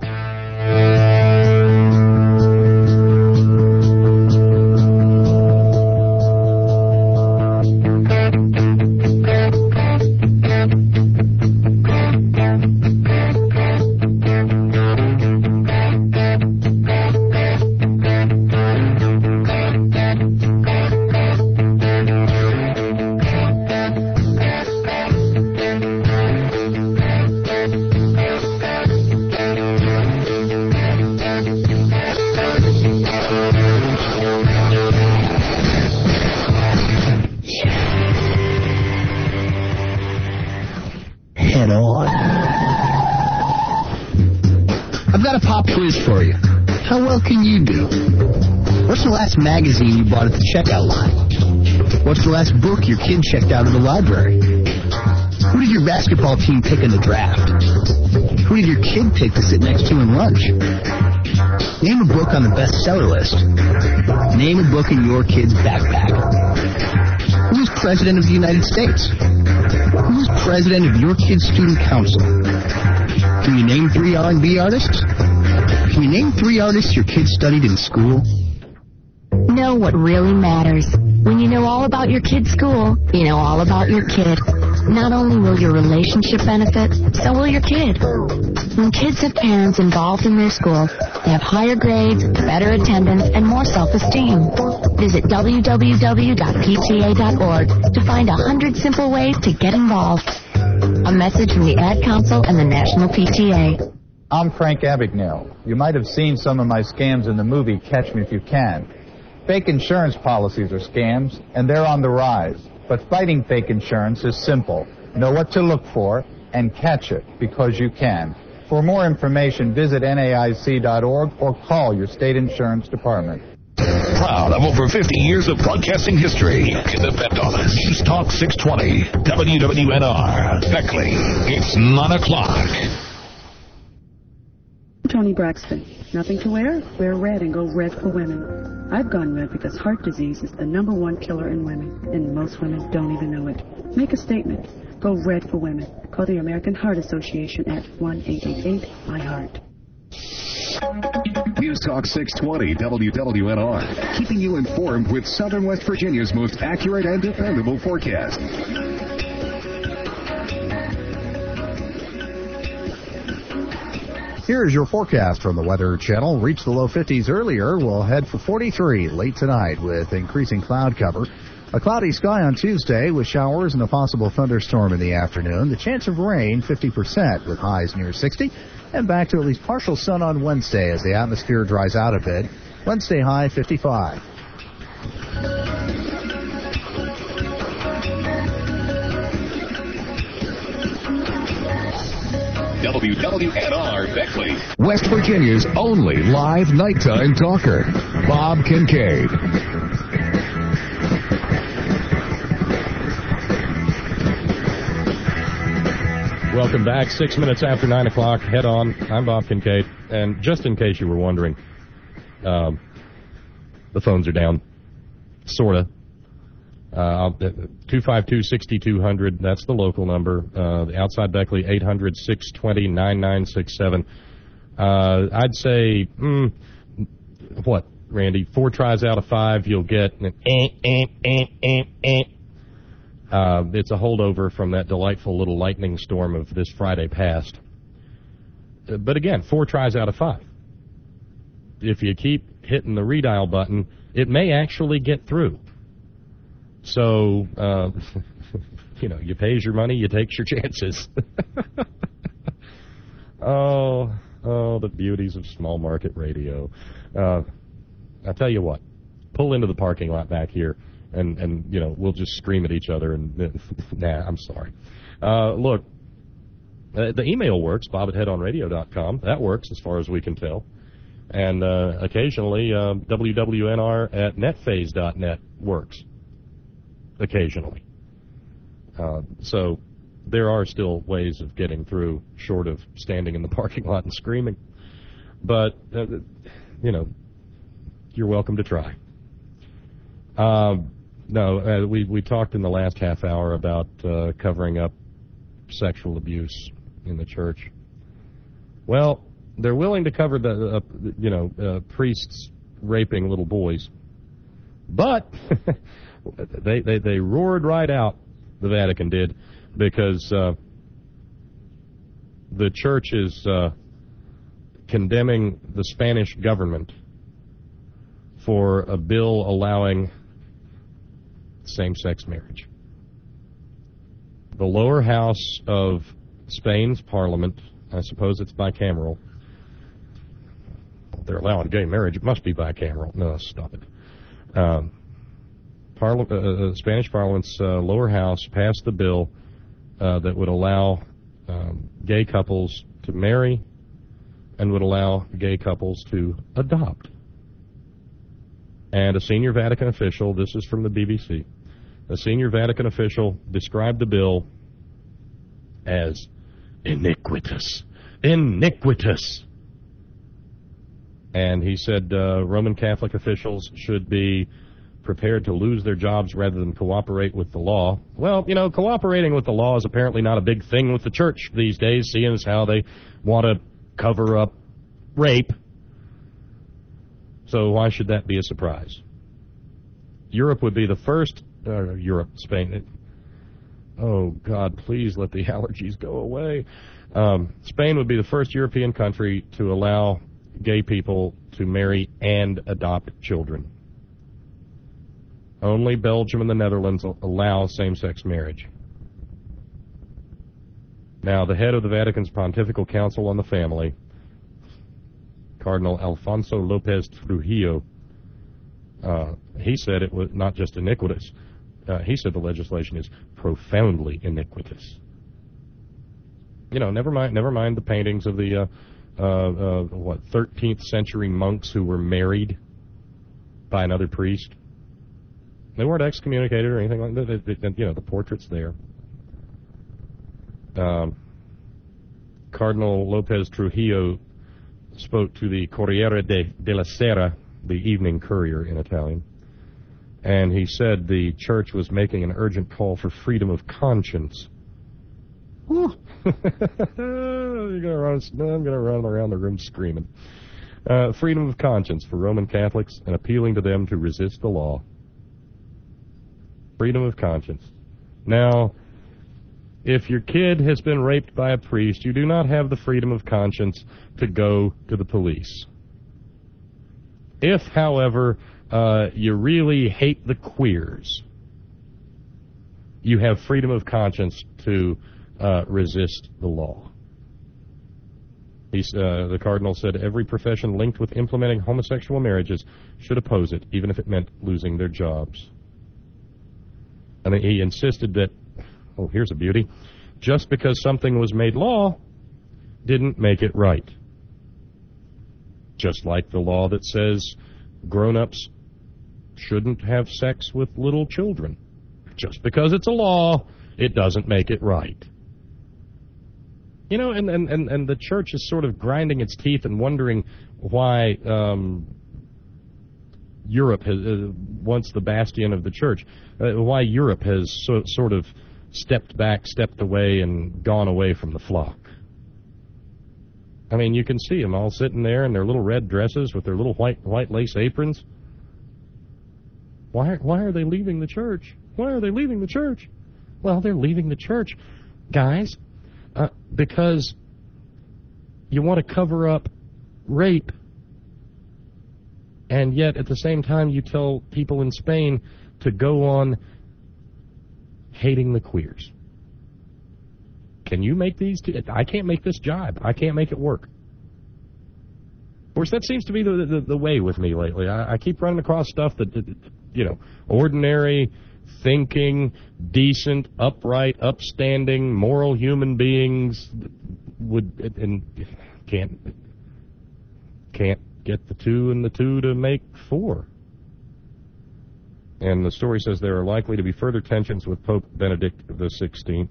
Magazine you bought at the checkout line? What's the last book your kid checked out of the library? Who did your basketball team pick in the draft? Who did your kid pick to sit next to in lunch? Name a book on the bestseller list. Name a book in your kid's backpack. Who's president of the United States? Who's president of your kid's student council? Can you name 3 R&B artists? Can you name 3 artists your kid studied in school? Know what really matters. When you know all about your kid's school, you know all about your kid. Not only will your relationship benefit, so will your kid. When kids have parents involved in their school, they have higher grades, better attendance, and more self-esteem. Visit www.pta.org to find 100 simple ways to get involved. A message from the Ad Council and the National PTA. I'm Frank Abagnale. You might have seen some of my scams in the movie Catch Me If You Can. Fake insurance policies are scams, and they're on the rise. But fighting fake insurance is simple. Know what to look for, and catch it, because you can. For more information, visit NAIC.org or call your state insurance department. Proud of over 50 years of broadcasting history. Depend on us. News Talk 620, WWNR. Beckley, it's 9 o'clock. Tony Braxton. Nothing to wear? Wear red and go red for women. I've gone red because heart disease is the #1 killer in women, and most women don't even know it. Make a statement. Go red for women. Call the American Heart Association at 1-888-MY-HEART. News Talk 620 WWNR, keeping you informed with Southern West Virginia's most accurate and dependable forecast. Here's your forecast from the Weather Channel. Reached the low 50s earlier. We'll head for 43 late tonight with increasing cloud cover. A cloudy sky on Tuesday with showers and a possible thunderstorm in the afternoon. The chance of rain, 50% with highs near 60. And back to at least partial sun on Wednesday as the atmosphere dries out a bit. Wednesday high, 55. WWNR Beckley, West Virginia's only live nighttime talker, Bob Kincaid. Welcome back. 6 minutes after 9 o'clock. Head on. I'm Bob Kincaid. And just in case you were wondering, the phones are down. Sort of. 252-6200. That's the local number. The outside Beckley, 800-620-9967. I'd say, what, Randy? 4 tries out of 5, you'll get an it's a holdover from that delightful little lightning storm of this Friday past. But again, 4 tries out of 5. If you keep hitting the redial button, it may actually get through. So, you pays your money, you takes your chances. Oh, the beauties of small market radio. I tell you what, pull into the parking lot back here. And we'll just scream at each other and nah, I'm sorry. Look, the email works, bob@headonradio.com. That works as far as we can tell. And occasionally, wwwnr@netphase.net works. Occasionally. So there are still ways of getting through, short of standing in the parking lot and screaming. But, you're welcome to try. No, we talked in the last half hour about covering up sexual abuse in the church. Well, they're willing to cover the priests raping little boys, but they roared right out. The Vatican did, because the church is condemning the Spanish government for a bill allowing same-sex marriage. The lower house of Spain's parliament, I suppose it's bicameral. They're allowing gay marriage, it must be bicameral. No, stop it. Spanish parliament's lower house passed the bill that would allow gay couples to marry and would allow gay couples to adopt. And a senior Vatican official, this is from the BBC, a senior Vatican official described the bill as iniquitous. Iniquitous! And he said Roman Catholic officials should be prepared to lose their jobs rather than cooperate with the law. Well, cooperating with the law is apparently not a big thing with the church these days, seeing as how they want to cover up rape. So why should that be a surprise? Europe would be the first, Spain. Oh, God, please let the allergies go away. Spain would be the first European country to allow gay people to marry and adopt children. Only Belgium and the Netherlands allow same-sex marriage. Now, the head of the Vatican's Pontifical Council on the Family, Cardinal Alfonso Lopez Trujillo, he said it was not just iniquitous. He said the legislation is profoundly iniquitous. never mind the paintings of the 13th century monks who were married by another priest. They weren't excommunicated or anything like that. The portrait's there. Cardinal Lopez Trujillo spoke to the Corriere della Sera, the Evening Courier in Italian, and he said the church was making an urgent call for freedom of conscience. I'm going to run around the room screaming. Freedom of conscience for Roman Catholics and appealing to them to resist the law. Freedom of conscience. Now, if your kid has been raped by a priest, you do not have the freedom of conscience to go to the police. If, however, you really hate the queers, you have freedom of conscience to resist the law. The cardinal said every profession linked with implementing homosexual marriages should oppose it, even if it meant losing their jobs. And he insisted that, here's a beauty, just because something was made law didn't make it right. Just like the law that says grown-ups shouldn't have sex with little children. Just because it's a law, it doesn't make it right. And the church is sort of grinding its teeth and wondering why Europe has, once the bastion of the church, why Europe has sort of stepped back, stepped away, and gone away from the flock. I mean, you can see them all sitting there in their little red dresses with their little white lace aprons. Why are they leaving the church? Why are they leaving the church? Well, they're leaving the church, guys, because you want to cover up rape, and yet at the same time you tell people in Spain to go on hating the queers. Can you make these two? I can't make this jibe. I can't make it work. Of course, that seems to be the way with me lately. I keep running across stuff that, ordinary, thinking, decent, upright, upstanding, moral human beings would and can't get the two and the two to make four. And the story says there are likely to be further tensions with Pope Benedict XVI.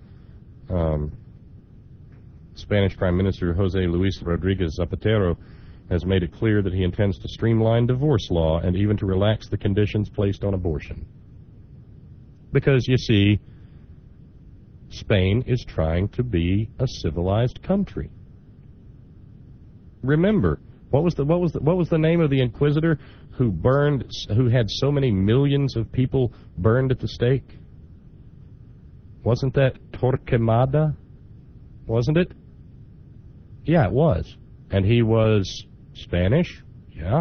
Spanish Prime Minister José Luis Rodríguez Zapatero has made it clear that he intends to streamline divorce law and even to relax the conditions placed on abortion. Because, you see, Spain is trying to be a civilized country. Remember, what was the name of the inquisitor who had so many millions of people burned at the stake? Wasn't that Torquemada? Wasn't it? Yeah, it was. And he was Spanish? Yeah.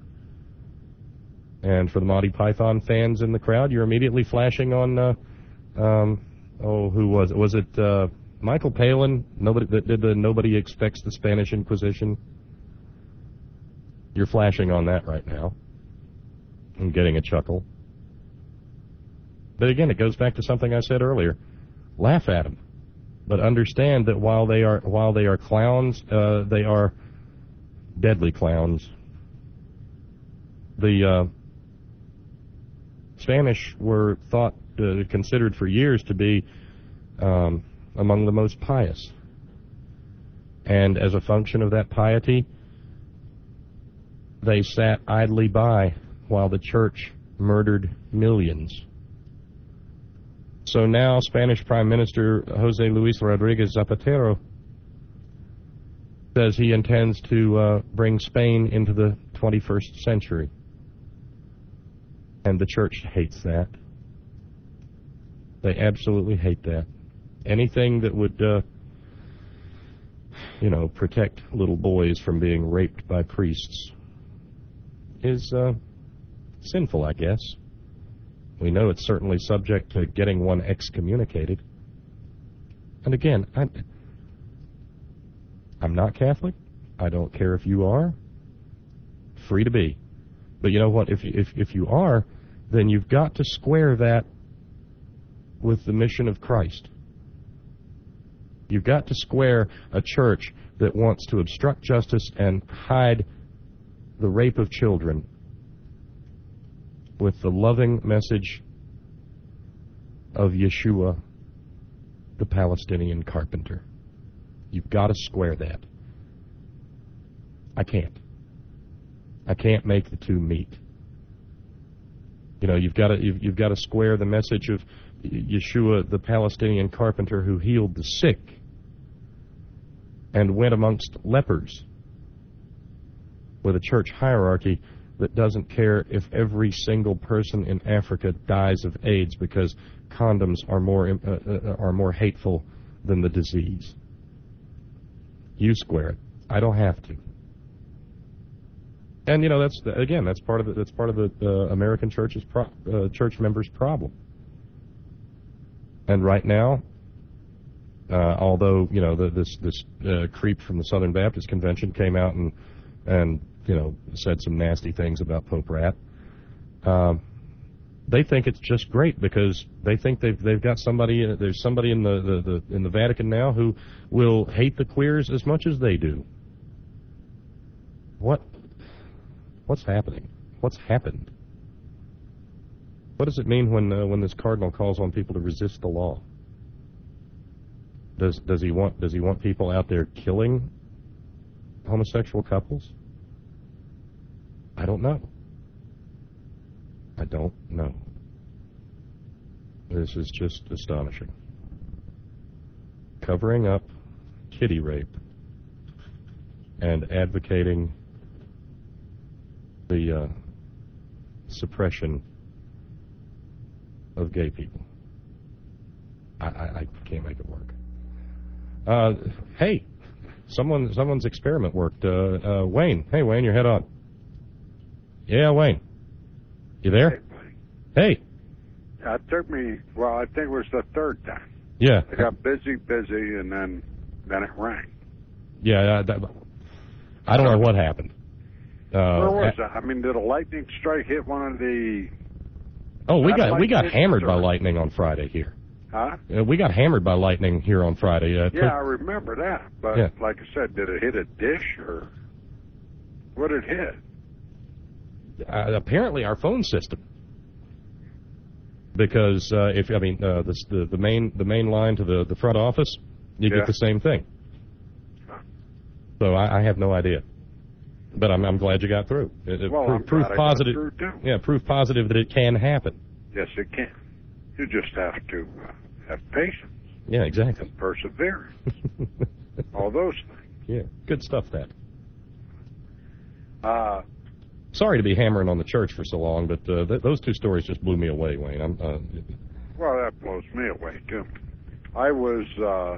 And for the Monty Python fans in the crowd, you're immediately flashing on, who was it? Was it Michael Palin? That did the Nobody Expects the Spanish Inquisition? You're flashing on that right now and getting a chuckle. But again, it goes back to something I said earlier. Laugh at them, but understand that while they are clowns, they are deadly clowns. The Spanish were considered for years to be among the most pious, and as a function of that piety, they sat idly by while the church murdered millions. So now Spanish Prime Minister José Luis Rodríguez Zapatero says he intends to bring Spain into the 21st century. And the church hates that. They absolutely hate that. Anything that would, protect little boys from being raped by priests is sinful, I guess. We know it's certainly subject to getting one excommunicated. And again, I'm not Catholic. I don't care if you are. Free to be. But you know what? If you are, then you've got to square that with the mission of Christ. You've got to square a church that wants to obstruct justice and hide the rape of children with the loving message of Yeshua, the Palestinian carpenter. You've got to square that. I can't. I can't make the two meet. You know, you've got to square the message of Yeshua, the Palestinian carpenter who healed the sick and went amongst lepers, with a church hierarchy that doesn't care if every single person in Africa dies of AIDS because condoms are more hateful than the disease. You square it. I don't have to. And you know, that's part of the American church's church members' problem. And right now, although you know this creep from the Southern Baptist Convention came out and you know said some nasty things about Pope Rat, they think it's just great because they think they've got somebody. There's somebody in the Vatican now who will hate the queers as much as they do. What's happening? What's happened? What does it mean when this cardinal calls on people to resist the law? Does he want people out there killing homosexual couples? I don't know. I don't know. This is just astonishing. Covering up kiddie rape and advocating the suppression of gay people. I can't make it work. Hey, someone's experiment worked. Wayne. Hey, Wayne, your head on. Yeah, Wayne. You there? Hey. It took me, I think it was the third time. Yeah. I got busy, and then it rang. Yeah, I don't know what happened. Where was that? I mean, did a lightning strike hit one of the... Oh, we got hammered by lightning on Friday here. Huh? We got hammered by lightning here on Friday. Yeah, I remember that. But yeah. Like I said, did it hit a dish or what did it hit? Apparently our phone system. Because the main line to the front office, you get the same thing. So I have no idea. But I'm glad you got through. Proof positive. Yeah, proof positive that it can happen. Yes, it can. You just have to have patience. Yeah, exactly. And perseverance. All those things. Yeah, good stuff. That. Sorry to be hammering on the church for so long, but those two stories just blew me away, Wayne. Well, that blows me away too. I was,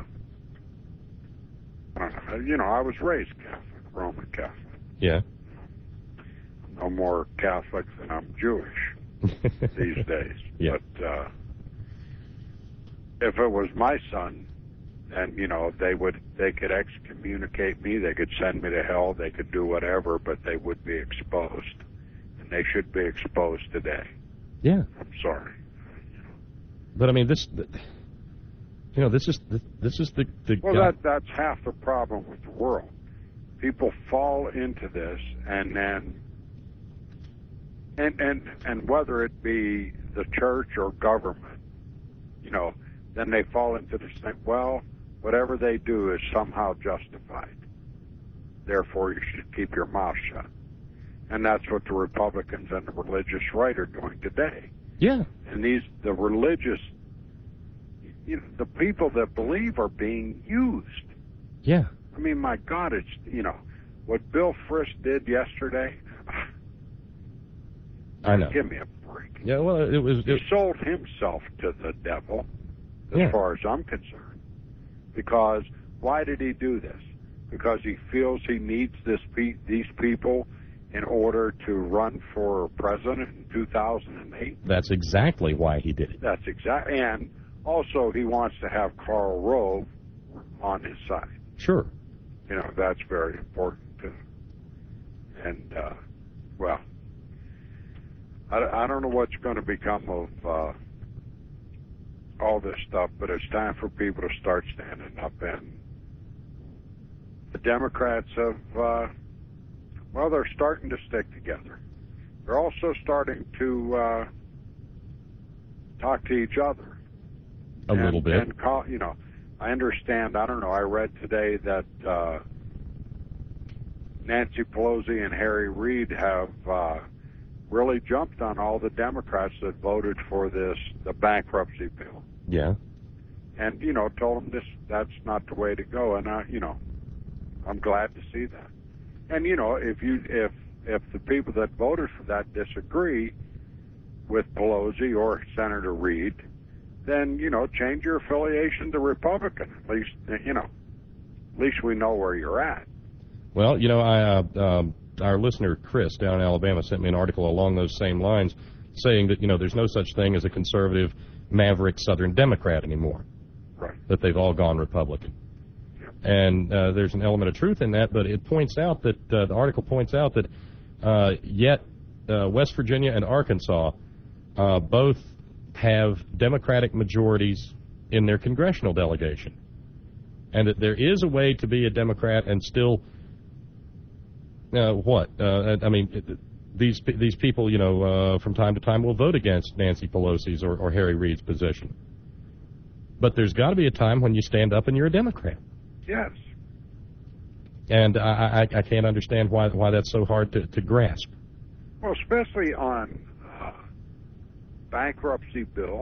I was raised Catholic, Roman Catholic. Yeah. No more Catholic than I'm Jewish these days. Yeah. But if it was my son, and they could excommunicate me, they could send me to hell, they could do whatever, but they would be exposed, and they should be exposed today. Yeah. I'm sorry. But I mean, this is the. Well, that's half the problem with the world. People fall into this, and then, and whether it be the church or government, then they fall into this thing. Well, whatever they do is somehow justified. Therefore, you should keep your mouth shut. And that's what the Republicans and the religious right are doing today. Yeah. And the religious, the people that believe are being used. Yeah. I mean, my God, it's, what Bill Frist did yesterday. I know. Give me a break. Yeah, well, He sold himself to the devil, as far as I'm concerned. Because why did he do this? Because he feels he needs these people in order to run for president in 2008. That's exactly why he did it. That's exactly, and also he wants to have Karl Rove on his side. Sure. That's very important too. And I don't know what's going to become of all this stuff, but it's time for people to start standing up. And the Democrats have, well, they're starting to stick together. They're also starting to talk to each other. A little bit. And call, you know, I understand, I don't know, I read today that Nancy Pelosi and Harry Reid have really jumped on all the Democrats that voted for the bankruptcy bill. Yeah. And, you know, told them that's not the way to go. And, you know, I'm glad to see that. And, you know, if the people that voted for that disagree with Pelosi or Senator Reid, then, you know, change your affiliation to Republican. At least, you know, at least we know where you're at. Well, you know, our listener Chris down in Alabama sent me an article along those same lines, saying that, you know, there's no such thing as a conservative, maverick Southern Democrat anymore. Right. That they've all gone Republican. And there's an element of truth in that, but it points out that the article points out that yet West Virginia and Arkansas both have Democratic majorities in their congressional delegation, and that there is a way to be a Democrat and still I mean, these people, you know, from time to time will vote against Nancy Pelosi's or Harry Reid's position, but there's got to be a time when you stand up and you're a Democrat. Yes. And I can't understand why that's so hard to grasp. Well, especially on the bankruptcy bill,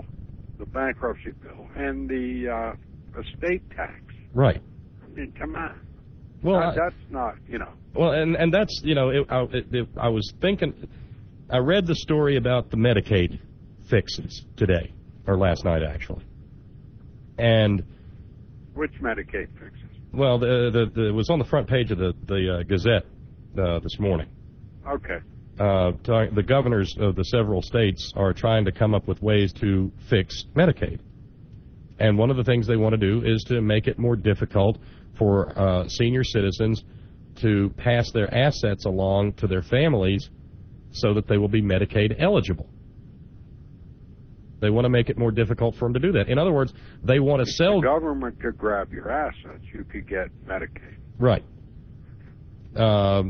and the estate tax. Right. I mean, come on. Well, that's not, you know. Well, and that's, you know, I was thinking, I read the story about the Medicaid fixes today, or last night actually, and. Which Medicaid fixes? Well, it was on the front page of the Gazette this morning. Okay. The governors of the several states are trying to come up with ways to fix Medicaid. And one of the things they want to do is to make it more difficult for senior citizens to pass their assets along to their families so that they will be Medicaid eligible. They want to make it more difficult for them to do that. In other words, they want to sell... If the government could grab your assets, you could get Medicaid. Right. But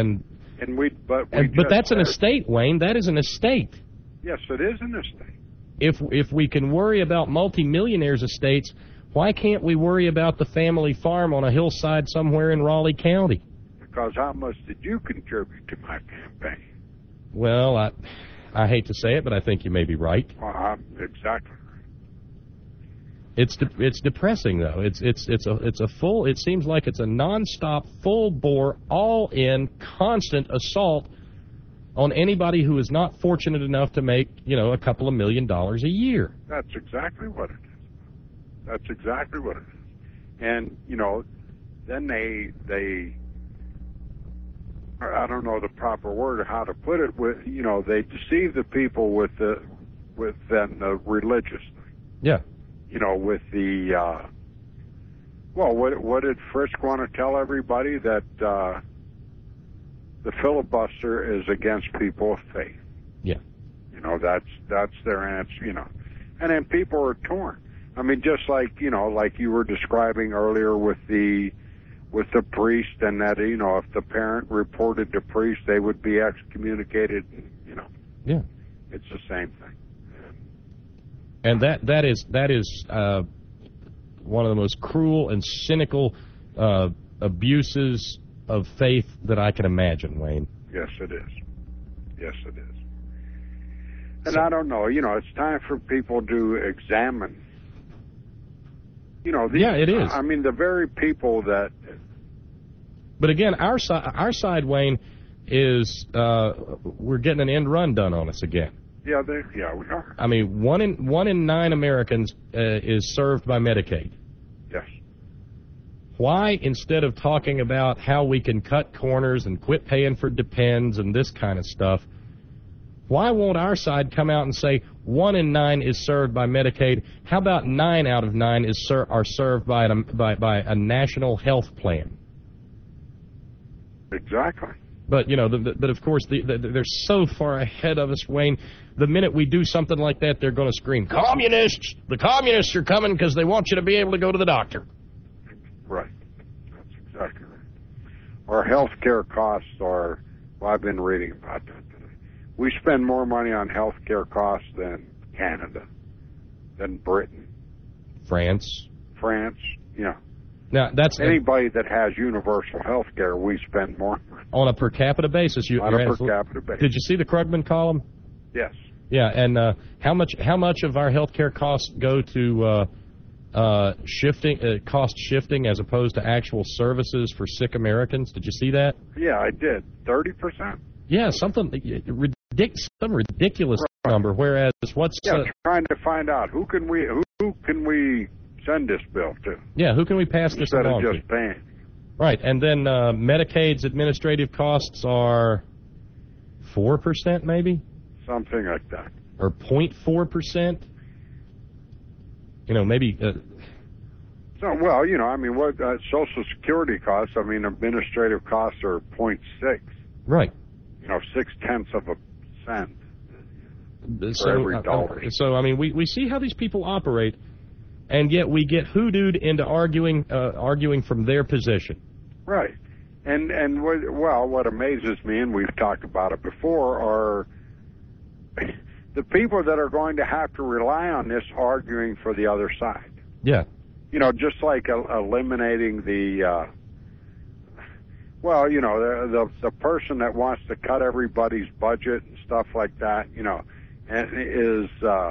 that's an estate, Wayne. That is an estate. Yes, it is an estate. If we can worry about multimillionaires' estates, why can't we worry about the family farm on a hillside somewhere in Raleigh County? Because how much did you contribute to my campaign? Well, I hate to say it, but I think you may be right. Exactly. It's depressing though. It's a full. It seems like it's a nonstop, full bore, all in, constant assault on anybody who is not fortunate enough to make, you know, a couple of $1 million a year. That's exactly what it is. That's exactly what it is. And you know, then they I don't know the proper word or how to put it. With, you know, they deceive the people with the religious thing. Yeah. You know, with the well, what did Frisk want to tell everybody? That the filibuster is against people of faith. Yeah. You know, that's their answer. You know, and then people are torn. I mean, just like, you know, like you were describing earlier with the priest, and that, you know, if the parent reported the priest, they would be excommunicated. You know. Yeah. It's the same thing. And that is one of the most cruel and cynical abuses of faith that I can imagine, Wayne. Yes, it is. Yes, it is. And I don't know, you know, it's time for people to examine. You know, these, yeah, it is. I mean, the very people that. But again, our side, Wayne, is we're getting an end run done on us again. Yeah, we are. I mean, one in 9 Americans is served by Medicaid. Yes. Why, instead of talking about how we can cut corners and quit paying for depends and this kind of stuff, why won't our side come out and say 1 in 9 is served by Medicaid? How about 9 out of 9 are served by a national health plan? Exactly. But, you know, but of course, they're so far ahead of us, Wayne. The minute we do something like that, they're going to scream, "Communists! The communists are coming because they want you to be able to go to the doctor." Right. That's exactly right. Our health care costs are, well, I've been reading about that today. We spend more money on health care costs than Canada, than Britain. France, yeah. Now, that's anybody that has universal health care, we spend more on a per capita basis. On a per capita basis. Did you see the Krugman column? Yes. Yeah, and how much of our health care costs go to cost shifting as opposed to actual services for sick Americans? Did you see that? Yeah, I did. 30%. Yeah, some ridiculous number. Whereas trying to find out who can we send this bill to? Yeah, who can we pass this along to? Instead of just paying. Right, and then Medicaid's administrative costs are 4%, maybe? Something like that. Or 0.4%? You know, maybe... So, well, you know, I mean, what Social Security costs, I mean, administrative costs are 0.6. Right. You know, 0.6 cents so, for every dollar. So, I mean, we see how these people operate, and yet we get hoodooed into arguing from their position. Right. And what amazes me, and we've talked about it before, are the people that are going to have to rely on this arguing for the other side. Yeah. You know, just like eliminating the, the person that wants to cut everybody's budget and stuff like that, you know, and is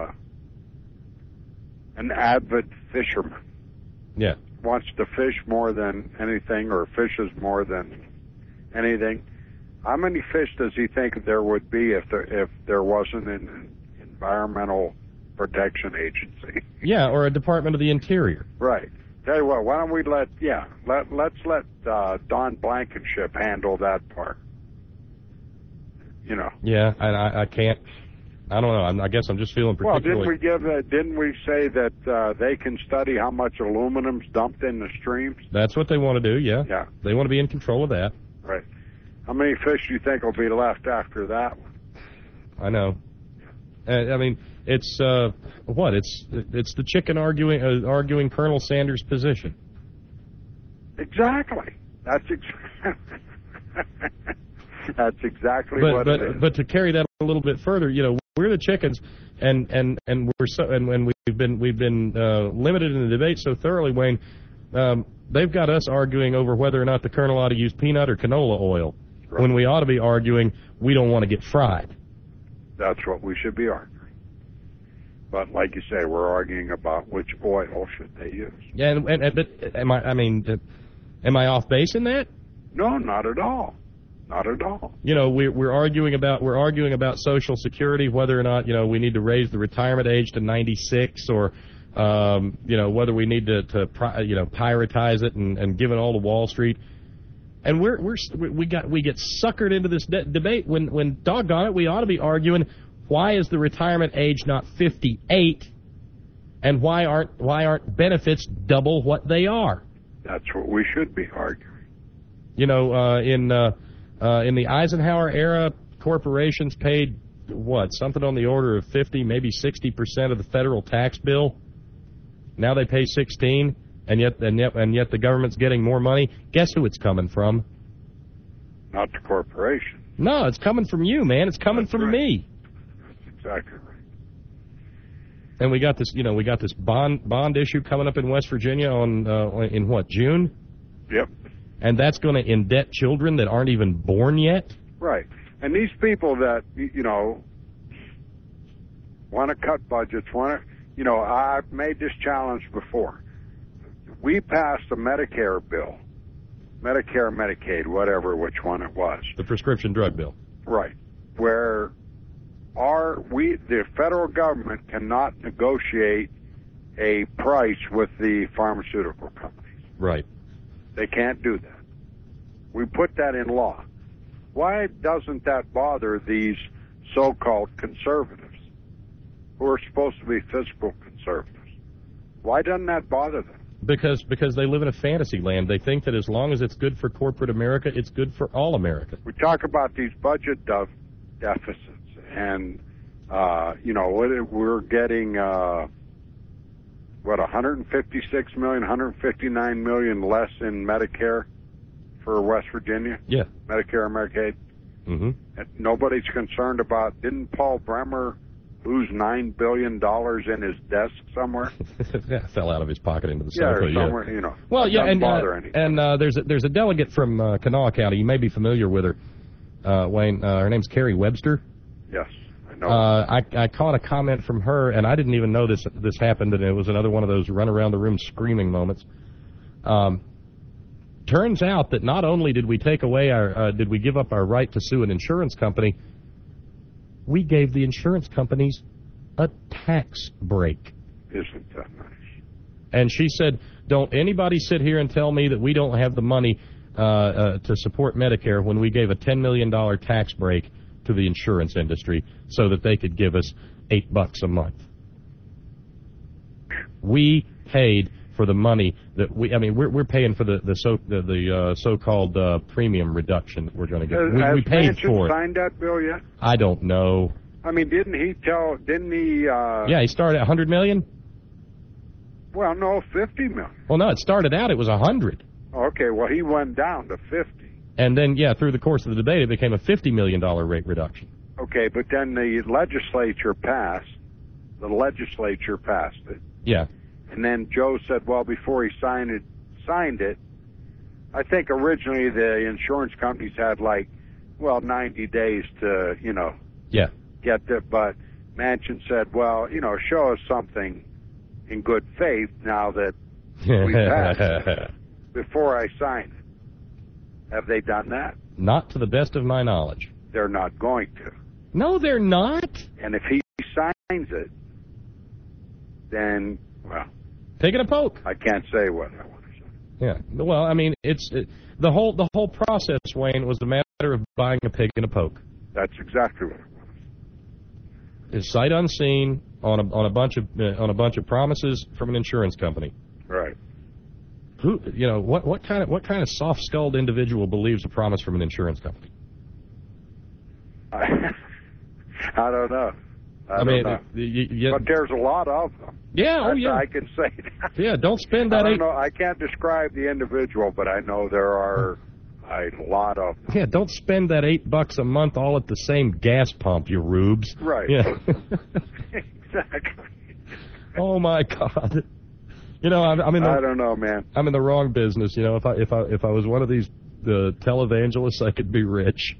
an avid fisherman. Yeah. Wants to fish more than anything, or fishes more than anything. How many fish does he think there would be if there wasn't an environmental protection agency? Yeah, or a Department of the Interior. Right. Tell you what, why don't we let's let Don Blankenship handle that part. You know. Yeah, and I can't. I don't know. I guess I'm just feeling particularly... Well, didn't we say that they can study how much aluminum's dumped in the streams? That's what they want to do, yeah. Yeah. They want to be in control of that. Right. How many fish do you think will be left after that one? I know. I mean, it's It's the chicken arguing Colonel Sanders' position. Exactly. That's exactly what it is. But to carry that a little bit further, you know, we're the chickens, and we've been limited in the debate so thoroughly, Wayne. They've got us arguing over whether or not the colonel ought to use peanut or canola oil, right, when we ought to be arguing we don't want to get fried. That's what we should be arguing. But like you say, we're arguing about which oil should they use. Yeah, but am I off base in that? No, not at all. Not at all. You know, we're arguing about Social Security, whether or not, you know, we need to raise the retirement age to 96, or you know, whether we need to piratize it and give it all to Wall Street. And we get suckered into this debate when doggone it, we ought to be arguing why is the retirement age not 58, and why aren't benefits double what they are? That's what we should be arguing. You know, in the Eisenhower era, corporations paid something on the order of 50, maybe 60% of the federal tax bill. Now they pay 16, and yet the government's getting more money. Guess who it's coming from? Not the corporation. No, it's coming from you, man. It's coming from me. That's exactly right. And we got this bond issue coming up in West Virginia in June? Yep. And that's going to indebt children that aren't even born yet? Right. And these people that, you know, want to cut budgets, I've made this challenge before. We passed a Medicare bill, Medicare, Medicaid, whatever, which one it was. The prescription drug bill. Right. Where the federal government cannot negotiate a price with the pharmaceutical companies. Right. They can't do that. We put that in law. Why doesn't that bother these so-called conservatives, who are supposed to be fiscal conservatives? Why doesn't that bother them? Because they live in a fantasy land. They think that as long as it's good for corporate America, it's good for all America. We talk about these budget deficits, and we're getting 156 million, 159 million less in Medicare for West Virginia. Yeah, Medicare, Medicaid. Mm-hmm. And nobody's concerned about. Didn't Paul Bremer lose $9 billion in his desk somewhere? Yeah, fell out of his pocket into the or cycle. somewhere, yeah. Well, yeah, and there's a delegate from Kanawha County. You may be familiar with her, Wayne. Her name's Carrie Webster. Yes, I know. I caught a comment from her, and I didn't even know this happened, and it was another one of those run around the room screaming moments. Turns out that not only did we give up our right to sue an insurance company, we gave the insurance companies a tax break. Isn't that nice? And she said, don't anybody sit here and tell me that we don't have the money to support Medicare when we gave a $10 million tax break to the insurance industry so that they could give us $8 a month. We paid for the money that we're paying for the so-called premium reduction that we're going to get. We paid for it. Has Manchin signed that bill yet? I don't know. I mean, didn't he? Yeah, he started at $100 million. Well, no, $50 million. Well, no, it started out it was $100. Okay, well, he went down to $50. And then, through the course of the debate, it became a $50 million rate reduction. Okay, but then the legislature passed it. Yeah. And then Joe said, well, before he signed it, I think originally the insurance companies had 90 days to, get it. But Manchin said, well, show us something in good faith now that we passed it before I sign it. Have they done that? Not to the best of my knowledge. They're not going to. No, they're not. And if he signs it, then, well... Take it a poke. I can't say what I want to say. Yeah. Well, I mean, the whole process, Wayne, was the matter of buying a pig in a poke. That's exactly what it was. It's sight unseen on a bunch of promises from an insurance company. Right. Who, what kind of soft-skulled individual believes a promise from an insurance company? I don't know. I don't know. But there's a lot of them. Yeah, I can say that. Yeah, don't spend that. I can't describe the individual, but I know there are a lot of them. Yeah, don't spend that $8 a month all at the same gas pump, you rubes. Right. Yeah. Exactly. Oh my God. I don't know, man. I'm in the wrong business. If I was one of these televangelists, I could be rich.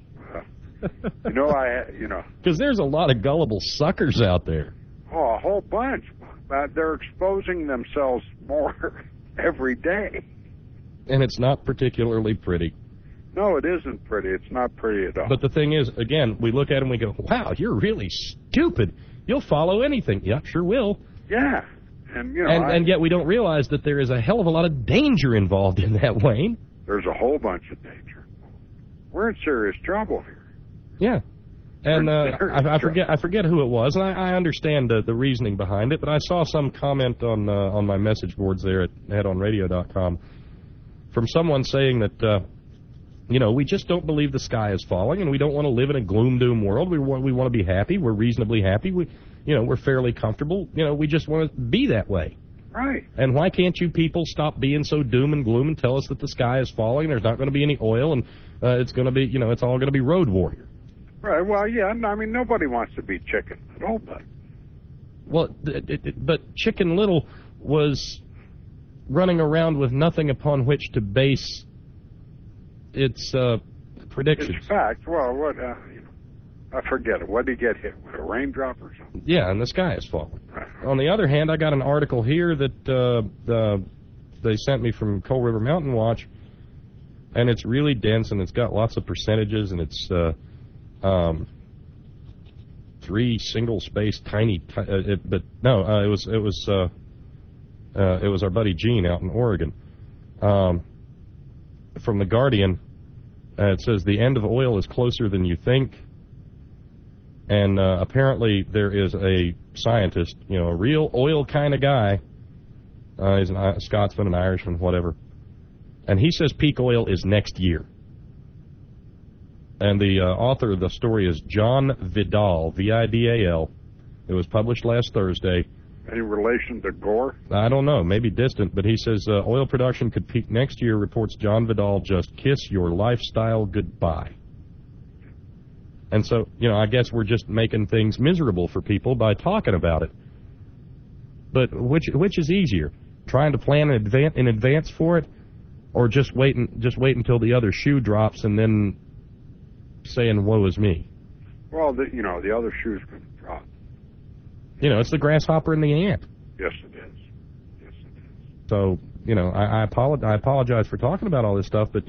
Because there's a lot of gullible suckers out there. Oh, a whole bunch. They're exposing themselves more every day. And it's not particularly pretty. No, it isn't pretty. It's not pretty at all. But the thing is, again, we look at them and we go, wow, you're really stupid. You'll follow anything. Yeah, sure will. Yeah. And yet we don't realize that there is a hell of a lot of danger involved in that, Wayne. There's a whole bunch of danger. We're in serious trouble here. Yeah. And I forget who it was, and I understand the reasoning behind it, but I saw some comment on my message boards there at headonradio.com from someone saying that we just don't believe the sky is falling, and we don't want to live in a gloom doom world. We want to be happy. We're reasonably happy. We're fairly comfortable. We just want to be that way. Right. And why can't you people stop being so doom and gloom and tell us that the sky is falling, there's not going to be any oil, and it's going to be, it's all going to be road warrior. Right. Well, yeah. I mean, nobody wants to be Chicken Little, but. Well, but Chicken Little was running around with nothing upon which to base its predictions. It's fact. Well, what? I forget it. What did he get hit with? A raindrop or something? Yeah, and the sky is falling. Right. On the other hand, I got an article here that they sent me from Coal River Mountain Watch, and it's really dense and it's got lots of percentages and it's. 3 single-spaced tiny, it was our buddy Gene out in Oregon. From the Guardian, it says the end of oil is closer than you think, and apparently there is a scientist, a real oil kind of guy, He's a Scotsman, an Irishman, whatever. And he says peak oil is next year. And the author of the story is John Vidal, V-I-D-A-L. It was published last Thursday. Any relation to Gore? I don't know, maybe distant, but he says oil production could peak next year, reports John Vidal. Just kiss your lifestyle goodbye. And so, I guess we're just making things miserable for people by talking about it. But which is easier? Trying to plan in advance for it, or just wait until the other shoe drops and then saying, woe is me? Well, the other shoe's going to drop. It's the grasshopper and the ant. Yes, it is. So, I apologize for talking about all this stuff, but,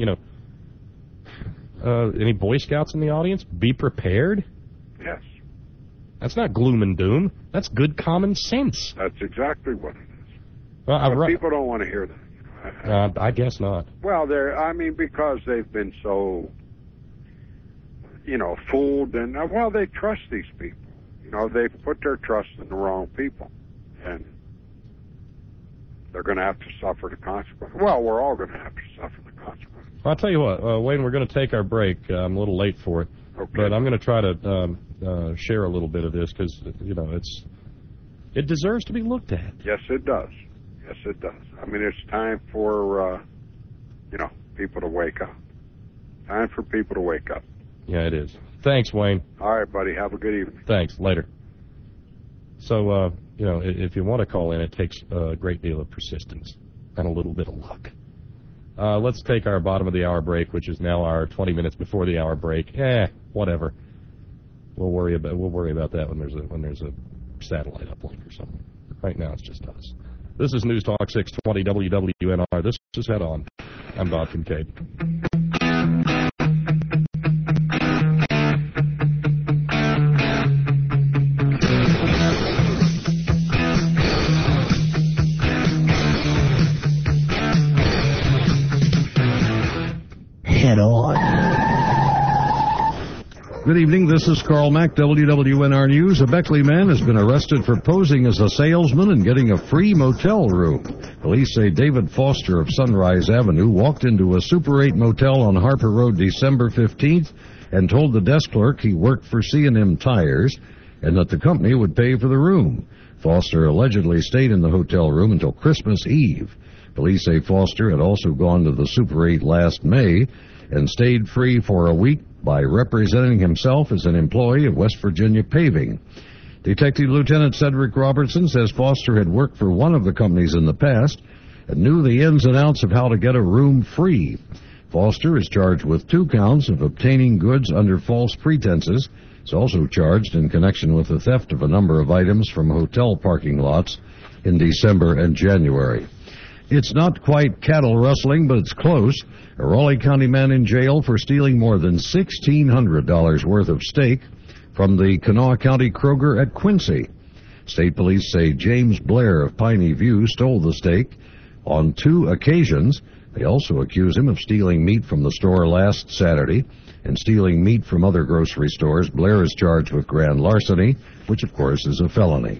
any Boy Scouts in the audience? Be prepared? Yes. That's not gloom and doom. That's good common sense. That's exactly what it is. Well, but people don't want to hear that. I guess not. Well, because they've been so, fooled, and, they trust these people. They've put their trust in the wrong people, and they're going to have to suffer the consequences. Well, we're all going to have to suffer the consequences. I'll tell you what, Wayne, we're going to take our break. I'm a little late for it, but I'm going to try to share a little bit of this because, it deserves to be looked at. Yes, it does. Yes, it does. It's time for, people to wake up. Time for people to wake up. Yeah, it is. Thanks, Wayne. All right, buddy. Have a good evening. Thanks. Later. So, if you want to call in, it takes a great deal of persistence and a little bit of luck. Let's take our bottom of the hour break, which is now our 20 minutes before the hour break. Whatever. We'll worry about that when there's a satellite uplink or something. Right now, it's just us. This is News Talk 620 WWNR. This is Head On. I'm Bob Kincaid. Head On. Good evening, this is Carl Mack, WWNR News. A Beckley man has been arrested for posing as a salesman and getting a free motel room. Police say David Foster of Sunrise Avenue walked into a Super 8 motel on Harper Road December 15th and told the desk clerk he worked for C&M Tires and that the company would pay for the room. Foster allegedly stayed in the hotel room until Christmas Eve. Police say Foster had also gone to the Super 8 last May and stayed free for a week by representing himself as an employee of West Virginia Paving. Detective Lieutenant Cedric Robertson says Foster had worked for one of the companies in the past and knew the ins and outs of how to get a room free. Foster is charged with 2 counts of obtaining goods under false pretenses. He's also charged in connection with the theft of a number of items from hotel parking lots in December and January. It's not quite cattle rustling, but it's close. A Raleigh County man in jail for stealing more than $1,600 worth of steak from the Kanawha County Kroger at Quincy. State police say James Blair of Piney View stole the steak on 2 occasions. They also accuse him of stealing meat from the store last Saturday and stealing meat from other grocery stores. Blair is charged with grand larceny, which of course is a felony.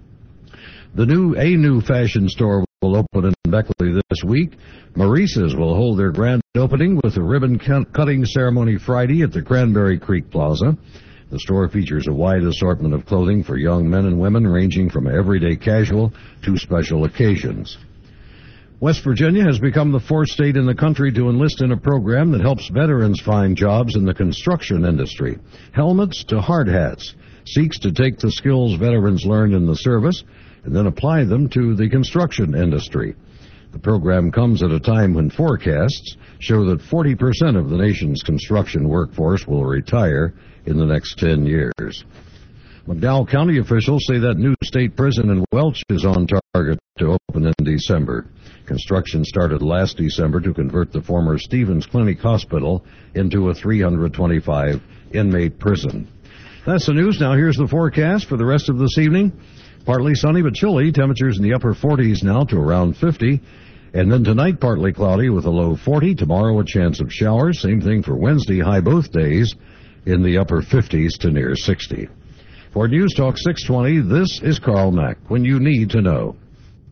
The new fashion store will open in Beckley this week. Maurice's will hold their grand opening with a ribbon-cutting ceremony Friday at the Cranberry Creek Plaza. The store features a wide assortment of clothing for young men and women, ranging from everyday casual to special occasions. West Virginia has become the 4th state in the country to enlist in a program that helps veterans find jobs in the construction industry. Helmets to hard hats seeks to take the skills veterans learned in the service and then apply them to the construction industry. The program comes at a time when forecasts show that 40% of the nation's construction workforce will retire in the next 10 years. McDowell County officials say that new state prison in Welch is on target to open in December. Construction started last December to convert the former Stevens Clinic Hospital into a 325-inmate prison. That's the news. Now here's the forecast for the rest of this evening. Partly sunny but chilly. Temperatures in the upper 40s now to around 50. And then tonight, partly cloudy with a low 40. Tomorrow, a chance of showers. Same thing for Wednesday, high both days in the upper 50s to near 60. For News Talk 620, this is Carl Mack, when you need to know.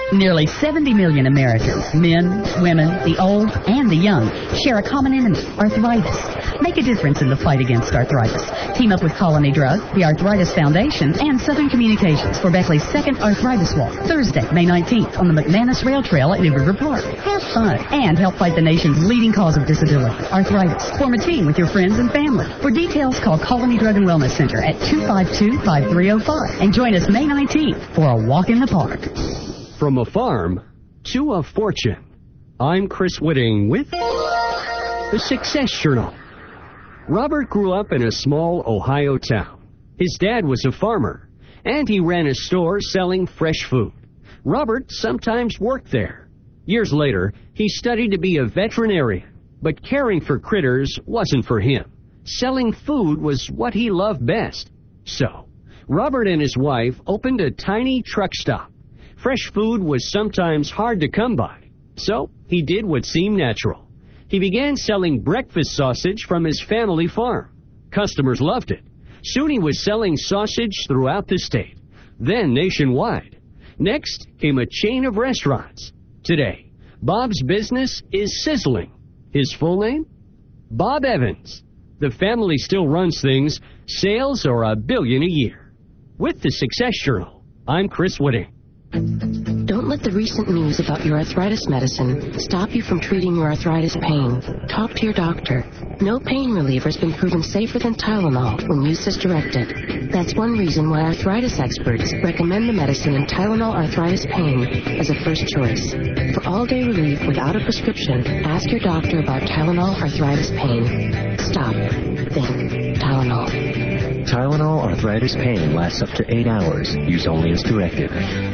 Nearly 70 million Americans, men, women, the old, and the young, share a common enemy, arthritis. Make a difference in the fight against arthritis. Team up with Colony Drug, the Arthritis Foundation, and Southern Communications for Beckley's second Arthritis Walk, Thursday, May 19th, on the McManus Rail Trail at New River Park. Have fun and help fight the nation's leading cause of disability, arthritis. Form a team with your friends and family. For details, call Colony Drug and Wellness Center at 252-5305 and join us May 19th for a walk in the park. From a farm to a fortune, I'm Chris Whitting with the Success Journal. Robert grew up in a small Ohio town. His dad was a farmer, and he ran a store selling fresh food. Robert sometimes worked there. Years later, he studied to be a veterinarian, but caring for critters wasn't for him. Selling food was what he loved best. So, Robert and his wife opened a tiny truck stop. Fresh food was sometimes hard to come by, so he did what seemed natural. He began selling breakfast sausage from his family farm. Customers loved it. Soon he was selling sausage throughout the state, then nationwide. Next came a chain of restaurants. Today, Bob's business is sizzling. His full name? Bob Evans. The family still runs things. Sales are $1 billion a year. With the Success Journal, I'm Chris Whitting. Don't let the recent news about your arthritis medicine stop you from treating your arthritis pain. Talk to your doctor. No pain reliever has been proven safer than Tylenol when used as directed. That's one reason why arthritis experts recommend the medicine Tylenol Arthritis Pain as a first choice. For all-day relief without a prescription, ask your doctor about Tylenol Arthritis Pain. Stop. Think. Tylenol. Tylenol Arthritis Pain lasts up to 8 hours. Use only as directed.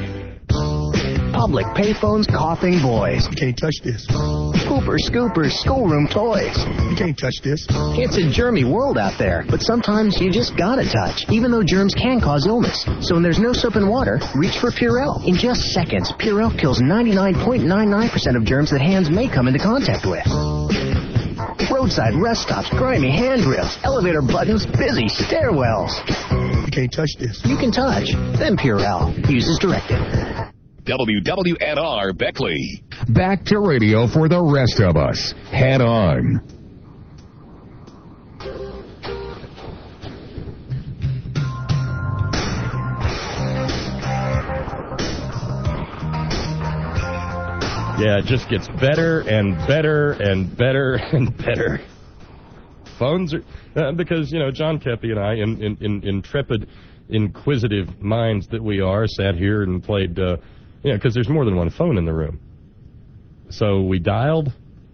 Public payphones, coughing boys. You can't touch this. Hooper scoopers, schoolroom toys. You can't touch this. It's a germy world out there, but sometimes you just gotta touch, even though germs can cause illness. So when there's no soap and water, reach for Purell. In just seconds, Purell kills 99.99% of germs that hands may come into contact with. Roadside rest stops, grimy handrails, elevator buttons, busy stairwells. You can't touch this. You can touch, then Purell. Use as directed. WWNR Beckley. Back to radio for the rest of us. Head on. Yeah, it just gets better and better and better and better. Phones are... because, you know, John Kepi and I, in intrepid, inquisitive minds that we are, sat here and played... because there's more than one phone in the room. So we dialed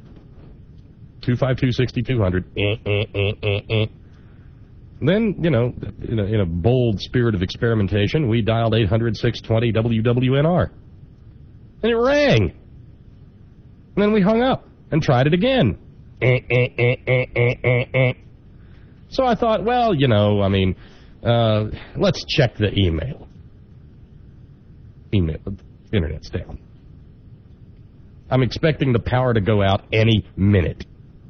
252-6200. Then, in a bold spirit of experimentation, we dialed 800-620 WWNR. And it rang. And then we hung up and tried it again. So I thought, well, let's check the email. Internet's down. I'm expecting the power to go out any minute.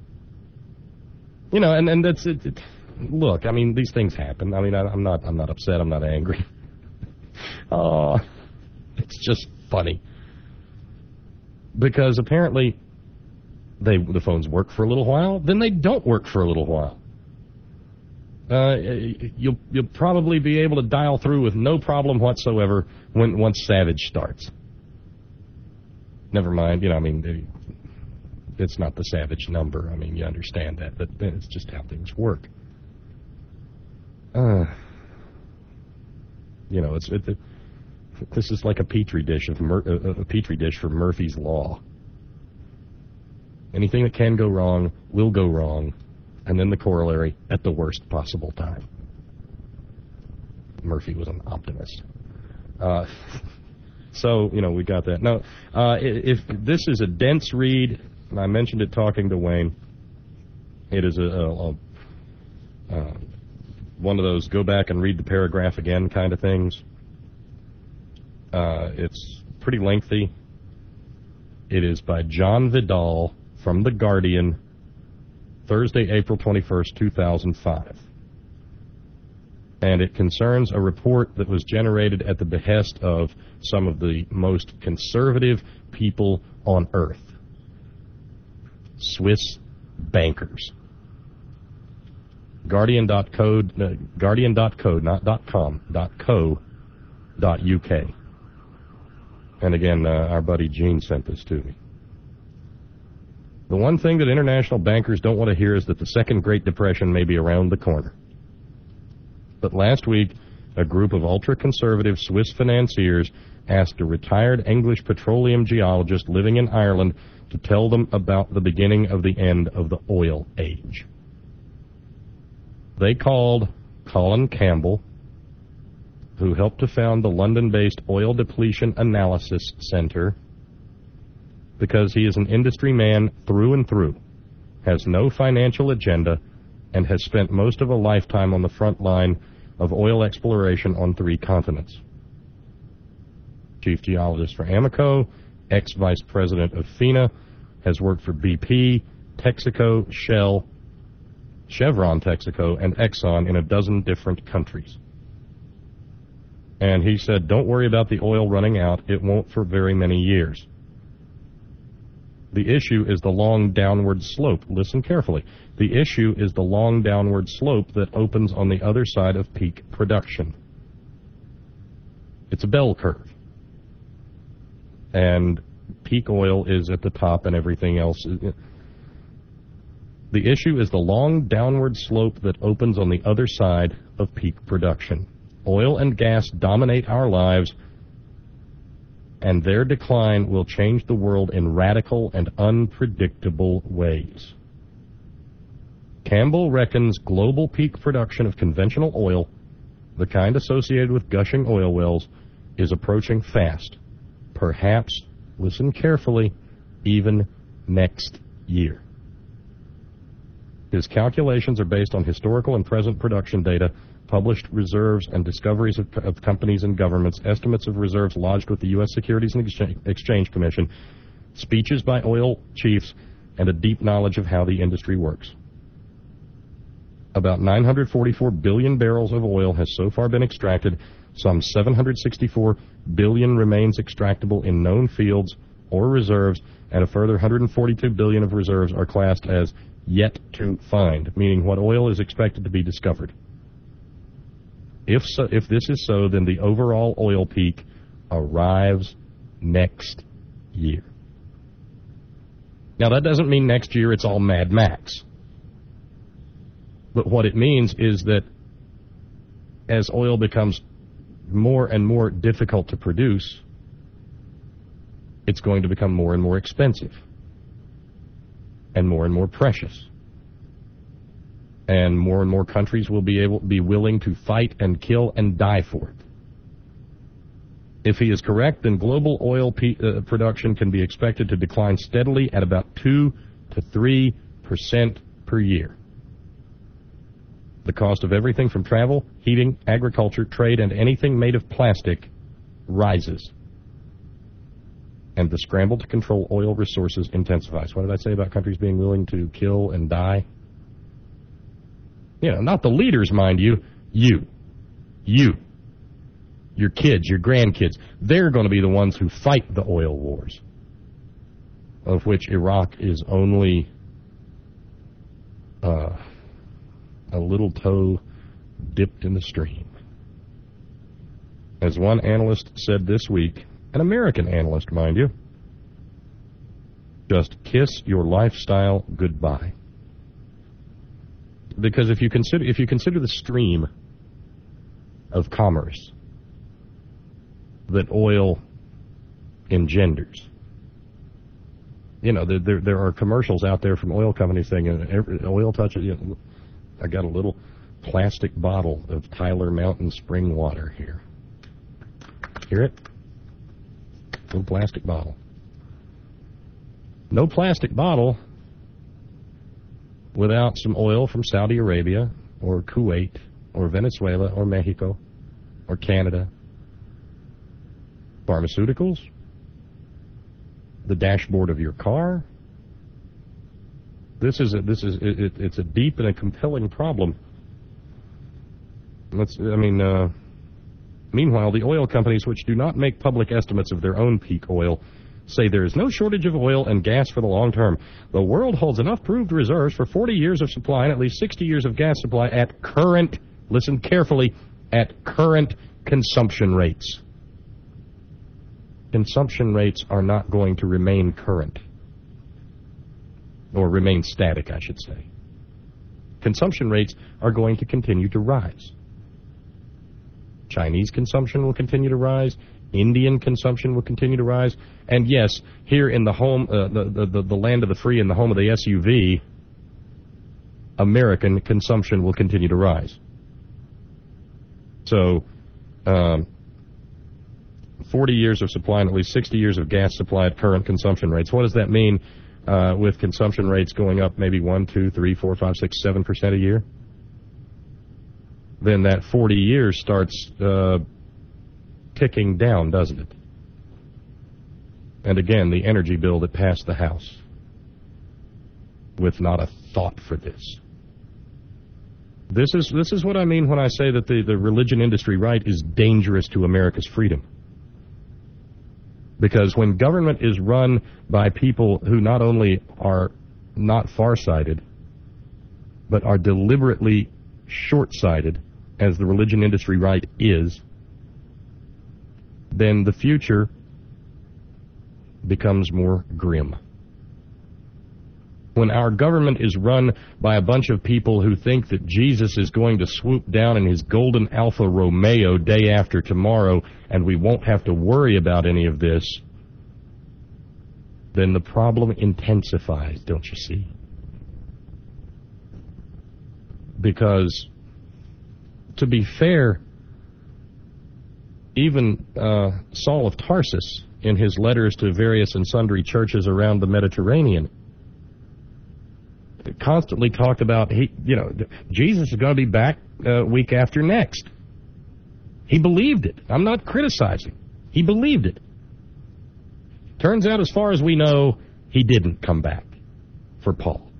And that's it. Look, these things happen. I'm not upset. I'm not angry. Oh, it's just funny. Because apparently the phones work for a little while, then they don't work for a little while. You'll probably be able to dial through with no problem whatsoever once Savage starts. Never mind, it's not the Savage number. You understand that, but it's just how things work. This is like a petri dish for Murphy's Law. Anything that can go wrong will go wrong, and then the corollary at the worst possible time. Murphy was an optimist. So we got that. Now, if this is a dense read, and I mentioned it talking to Wayne, it is one of those go back and read the paragraph again kind of things. It's pretty lengthy. It is by John Vidal from The Guardian, Thursday, April 21st, 2005. And it concerns a report that was generated at the behest of some of the most conservative people on earth. Swiss bankers. Guardian.co, not .com, .co.uk. And again, our buddy Gene sent this to me. The one thing that international bankers don't want to hear is that the second Great Depression may be around the corner. But last week, a group of ultra-conservative Swiss financiers asked a retired English petroleum geologist living in Ireland to tell them about the beginning of the end of the oil age. They called Colin Campbell, who helped to found the London-based Oil Depletion Analysis Center, because he is an industry man through and through, has no financial agenda, and has spent most of a lifetime on the front line of oil exploration on 3 continents. Chief geologist for Amoco, ex-vice president of FINA, has worked for BP, Texaco, Shell, Chevron Texaco, and Exxon in a dozen different countries. And he said, don't worry about the oil running out. It won't for very many years. The issue is the long downward slope. Listen carefully. The issue is the long downward slope that opens on the other side of peak production. It's a bell curve. And peak oil is at the top and everything else. The issue is the long downward slope that opens on the other side of peak production. Oil and gas dominate our lives, and their decline will change the world in radical and unpredictable ways. Campbell reckons global peak production of conventional oil, the kind associated with gushing oil wells, is approaching fast. Perhaps, listen carefully, even next year. His calculations are based on historical and present production data, published reserves and discoveries of companies and governments, estimates of reserves lodged with the U.S. Securities and Exchange Commission, speeches by oil chiefs, and a deep knowledge of how the industry works. About 944 billion barrels of oil has so far been extracted. Some 764 billion remains extractable in known fields or reserves, and a further 142 billion of reserves are classed as yet to find, meaning what oil is expected to be discovered. If this is so, then the overall oil peak arrives next year. Now, that doesn't mean next year it's all Mad Max. But what it means is that as oil becomes more and more difficult to produce, it's going to become more and more expensive and more precious. And more countries will be willing to fight and kill and die for it. If he is correct, then global oil production can be expected to decline steadily at about 2 to 3% per year. The cost of everything from travel, heating, agriculture, trade, and anything made of plastic rises. And the scramble to control oil resources intensifies. What did I say about countries being willing to kill and die? You know, not the leaders, mind you. You. Your kids, your grandkids. They're going to be the ones who fight the oil wars, of which Iraq is only a little toe dipped in the stream. As one analyst said this week, an American analyst, mind you, just kiss your lifestyle goodbye. Because if you consider the stream of commerce that oil engenders, you know, there are commercials out there from oil companies saying, oil touches, you know, I got a little plastic bottle of Tyler Mountain spring water here. Hear it? Little plastic bottle. No plastic bottle without some oil from Saudi Arabia or Kuwait or Venezuela or Mexico or Canada. Pharmaceuticals, the dashboard of your car. It's a deep and a compelling problem. Meanwhile, the oil companies, which do not make public estimates of their own peak oil, say there is no shortage of oil and gas for the long term. The world holds enough proved reserves for 40 years of supply and at least 60 years of gas supply at current, listen carefully, at current consumption rates. Consumption rates are not going to remain current. Or remain static, I should say. Consumption rates are going to continue to rise. Chinese consumption will continue to rise. Indian consumption will continue to rise. And yes, here in the home, the land of the free and the home of the SUV, American consumption will continue to rise. So, 40 years of supply and at least 60 years of gas supply at current consumption rates. What does that mean with consumption rates going up maybe 1, 2, 3, 4, 5, 6, 7% a year? Then that 40 years starts ticking down, doesn't it? And again, the energy bill that passed the House with not a thought for this. This is what I mean when I say that the religion industry right is dangerous to America's freedom. Because when government is run by people who not only are not farsighted, but are deliberately short-sighted, as the religion industry right is, then the future becomes more grim. When our government is run by a bunch of people who think that Jesus is going to swoop down in his golden Alfa Romeo day after tomorrow and we won't have to worry about any of this, then the problem intensifies, don't you see? Because, to be fair, even Saul of Tarsus, in his letters to various and sundry churches around the Mediterranean, constantly talked about Jesus is going to be back week after next. He believed it. I'm not criticizing. He believed it. Turns out, as far as we know, he didn't come back for Paul.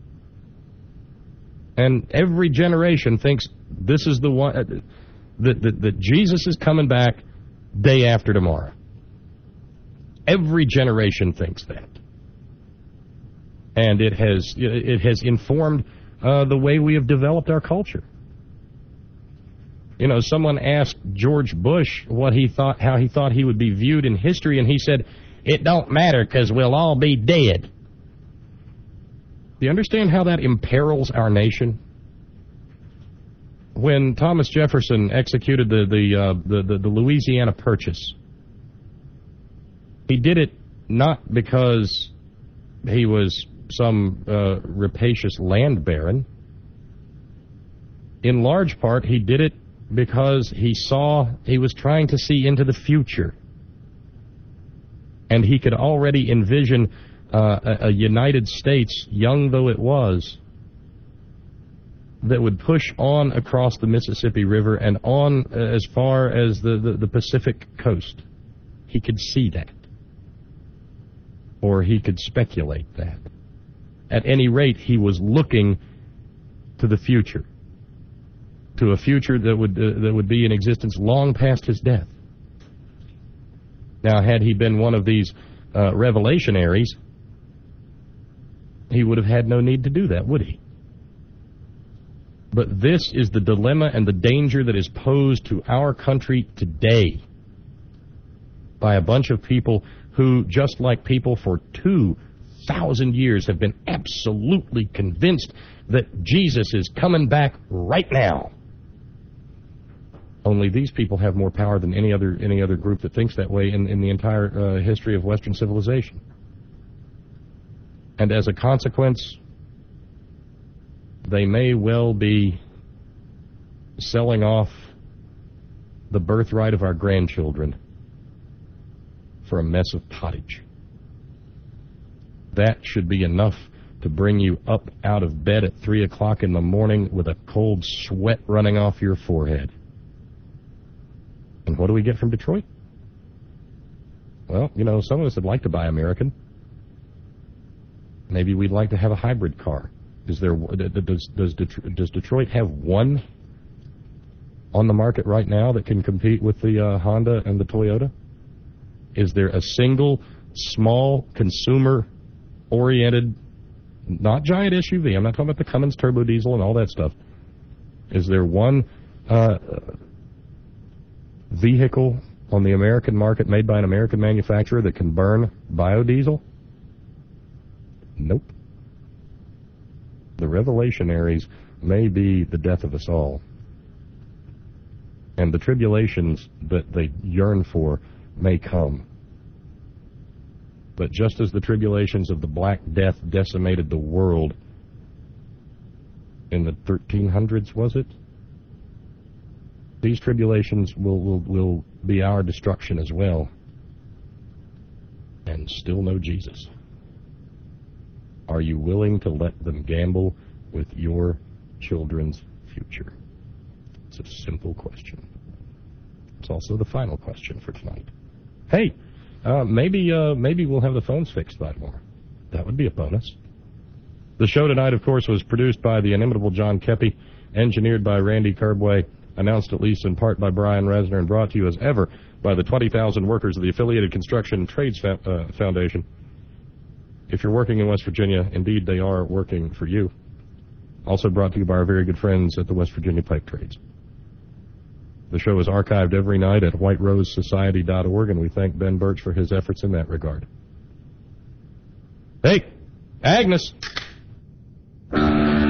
And every generation thinks this is the one that Jesus is coming back day after tomorrow. Every generation thinks that. And it has informed the way we have developed our culture. You know, someone asked George Bush how he thought he would be viewed in history, and he said, "It don't matter because we'll all be dead." Do you understand how that imperils our nation? When Thomas Jefferson executed the Louisiana Purchase, he did it not because he was some rapacious land baron. In large part, he did it because he was trying to see into the future. And he could already envision a United States, young though it was, that would push on across the Mississippi River and on as far as the Pacific coast. He could see that. Or he could speculate that. At any rate, he was looking to the future. To a future that would be in existence long past his death. Now, had he been one of these revelationaries, he would have had no need to do that, would he? But this is the dilemma and the danger that is posed to our country today by a bunch of people who, just like people for 2,000 years, have been absolutely convinced that Jesus is coming back right now. Only these people have more power than any other group that thinks that way in the entire history of Western civilization. And as a consequence, they may well be selling off the birthright of our grandchildren for a mess of pottage. That should be enough to bring you up out of bed at 3 o'clock in the morning with a cold sweat running off your forehead. And what do we get from Detroit? Well, you know, some of us would like to buy American. Maybe we'd like to have a hybrid car. Does Detroit have one on the market right now that can compete with the Honda and the Toyota? Is there a single small consumer-oriented, not giant SUV, I'm not talking about the Cummins turbo diesel and all that stuff. Is there one vehicle on the American market made by an American manufacturer that can burn biodiesel? Nope. The Revelationaries may be the death of us all. And the tribulations that they yearn for may come. But just as the tribulations of the Black Death decimated the world in the 1300s, was it? These tribulations will be our destruction as well. And still no Jesus. Are you willing to let them gamble with your children's future? It's a simple question. It's also the final question for tonight. Hey, maybe we'll have the phones fixed by tomorrow. That would be a bonus. The show tonight, of course, was produced by the inimitable John Kepi, engineered by Randy Kerbway, announced at least in part by Brian Resner, and brought to you as ever by the 20,000 workers of the Affiliated Construction Trades Foundation. If you're working in West Virginia, indeed they are working for you. Also brought to you by our very good friends at the West Virginia Pipe Trades. The show is archived every night at whiterosesociety.org, and we thank Ben Birch for his efforts in that regard. Hey, Agnes!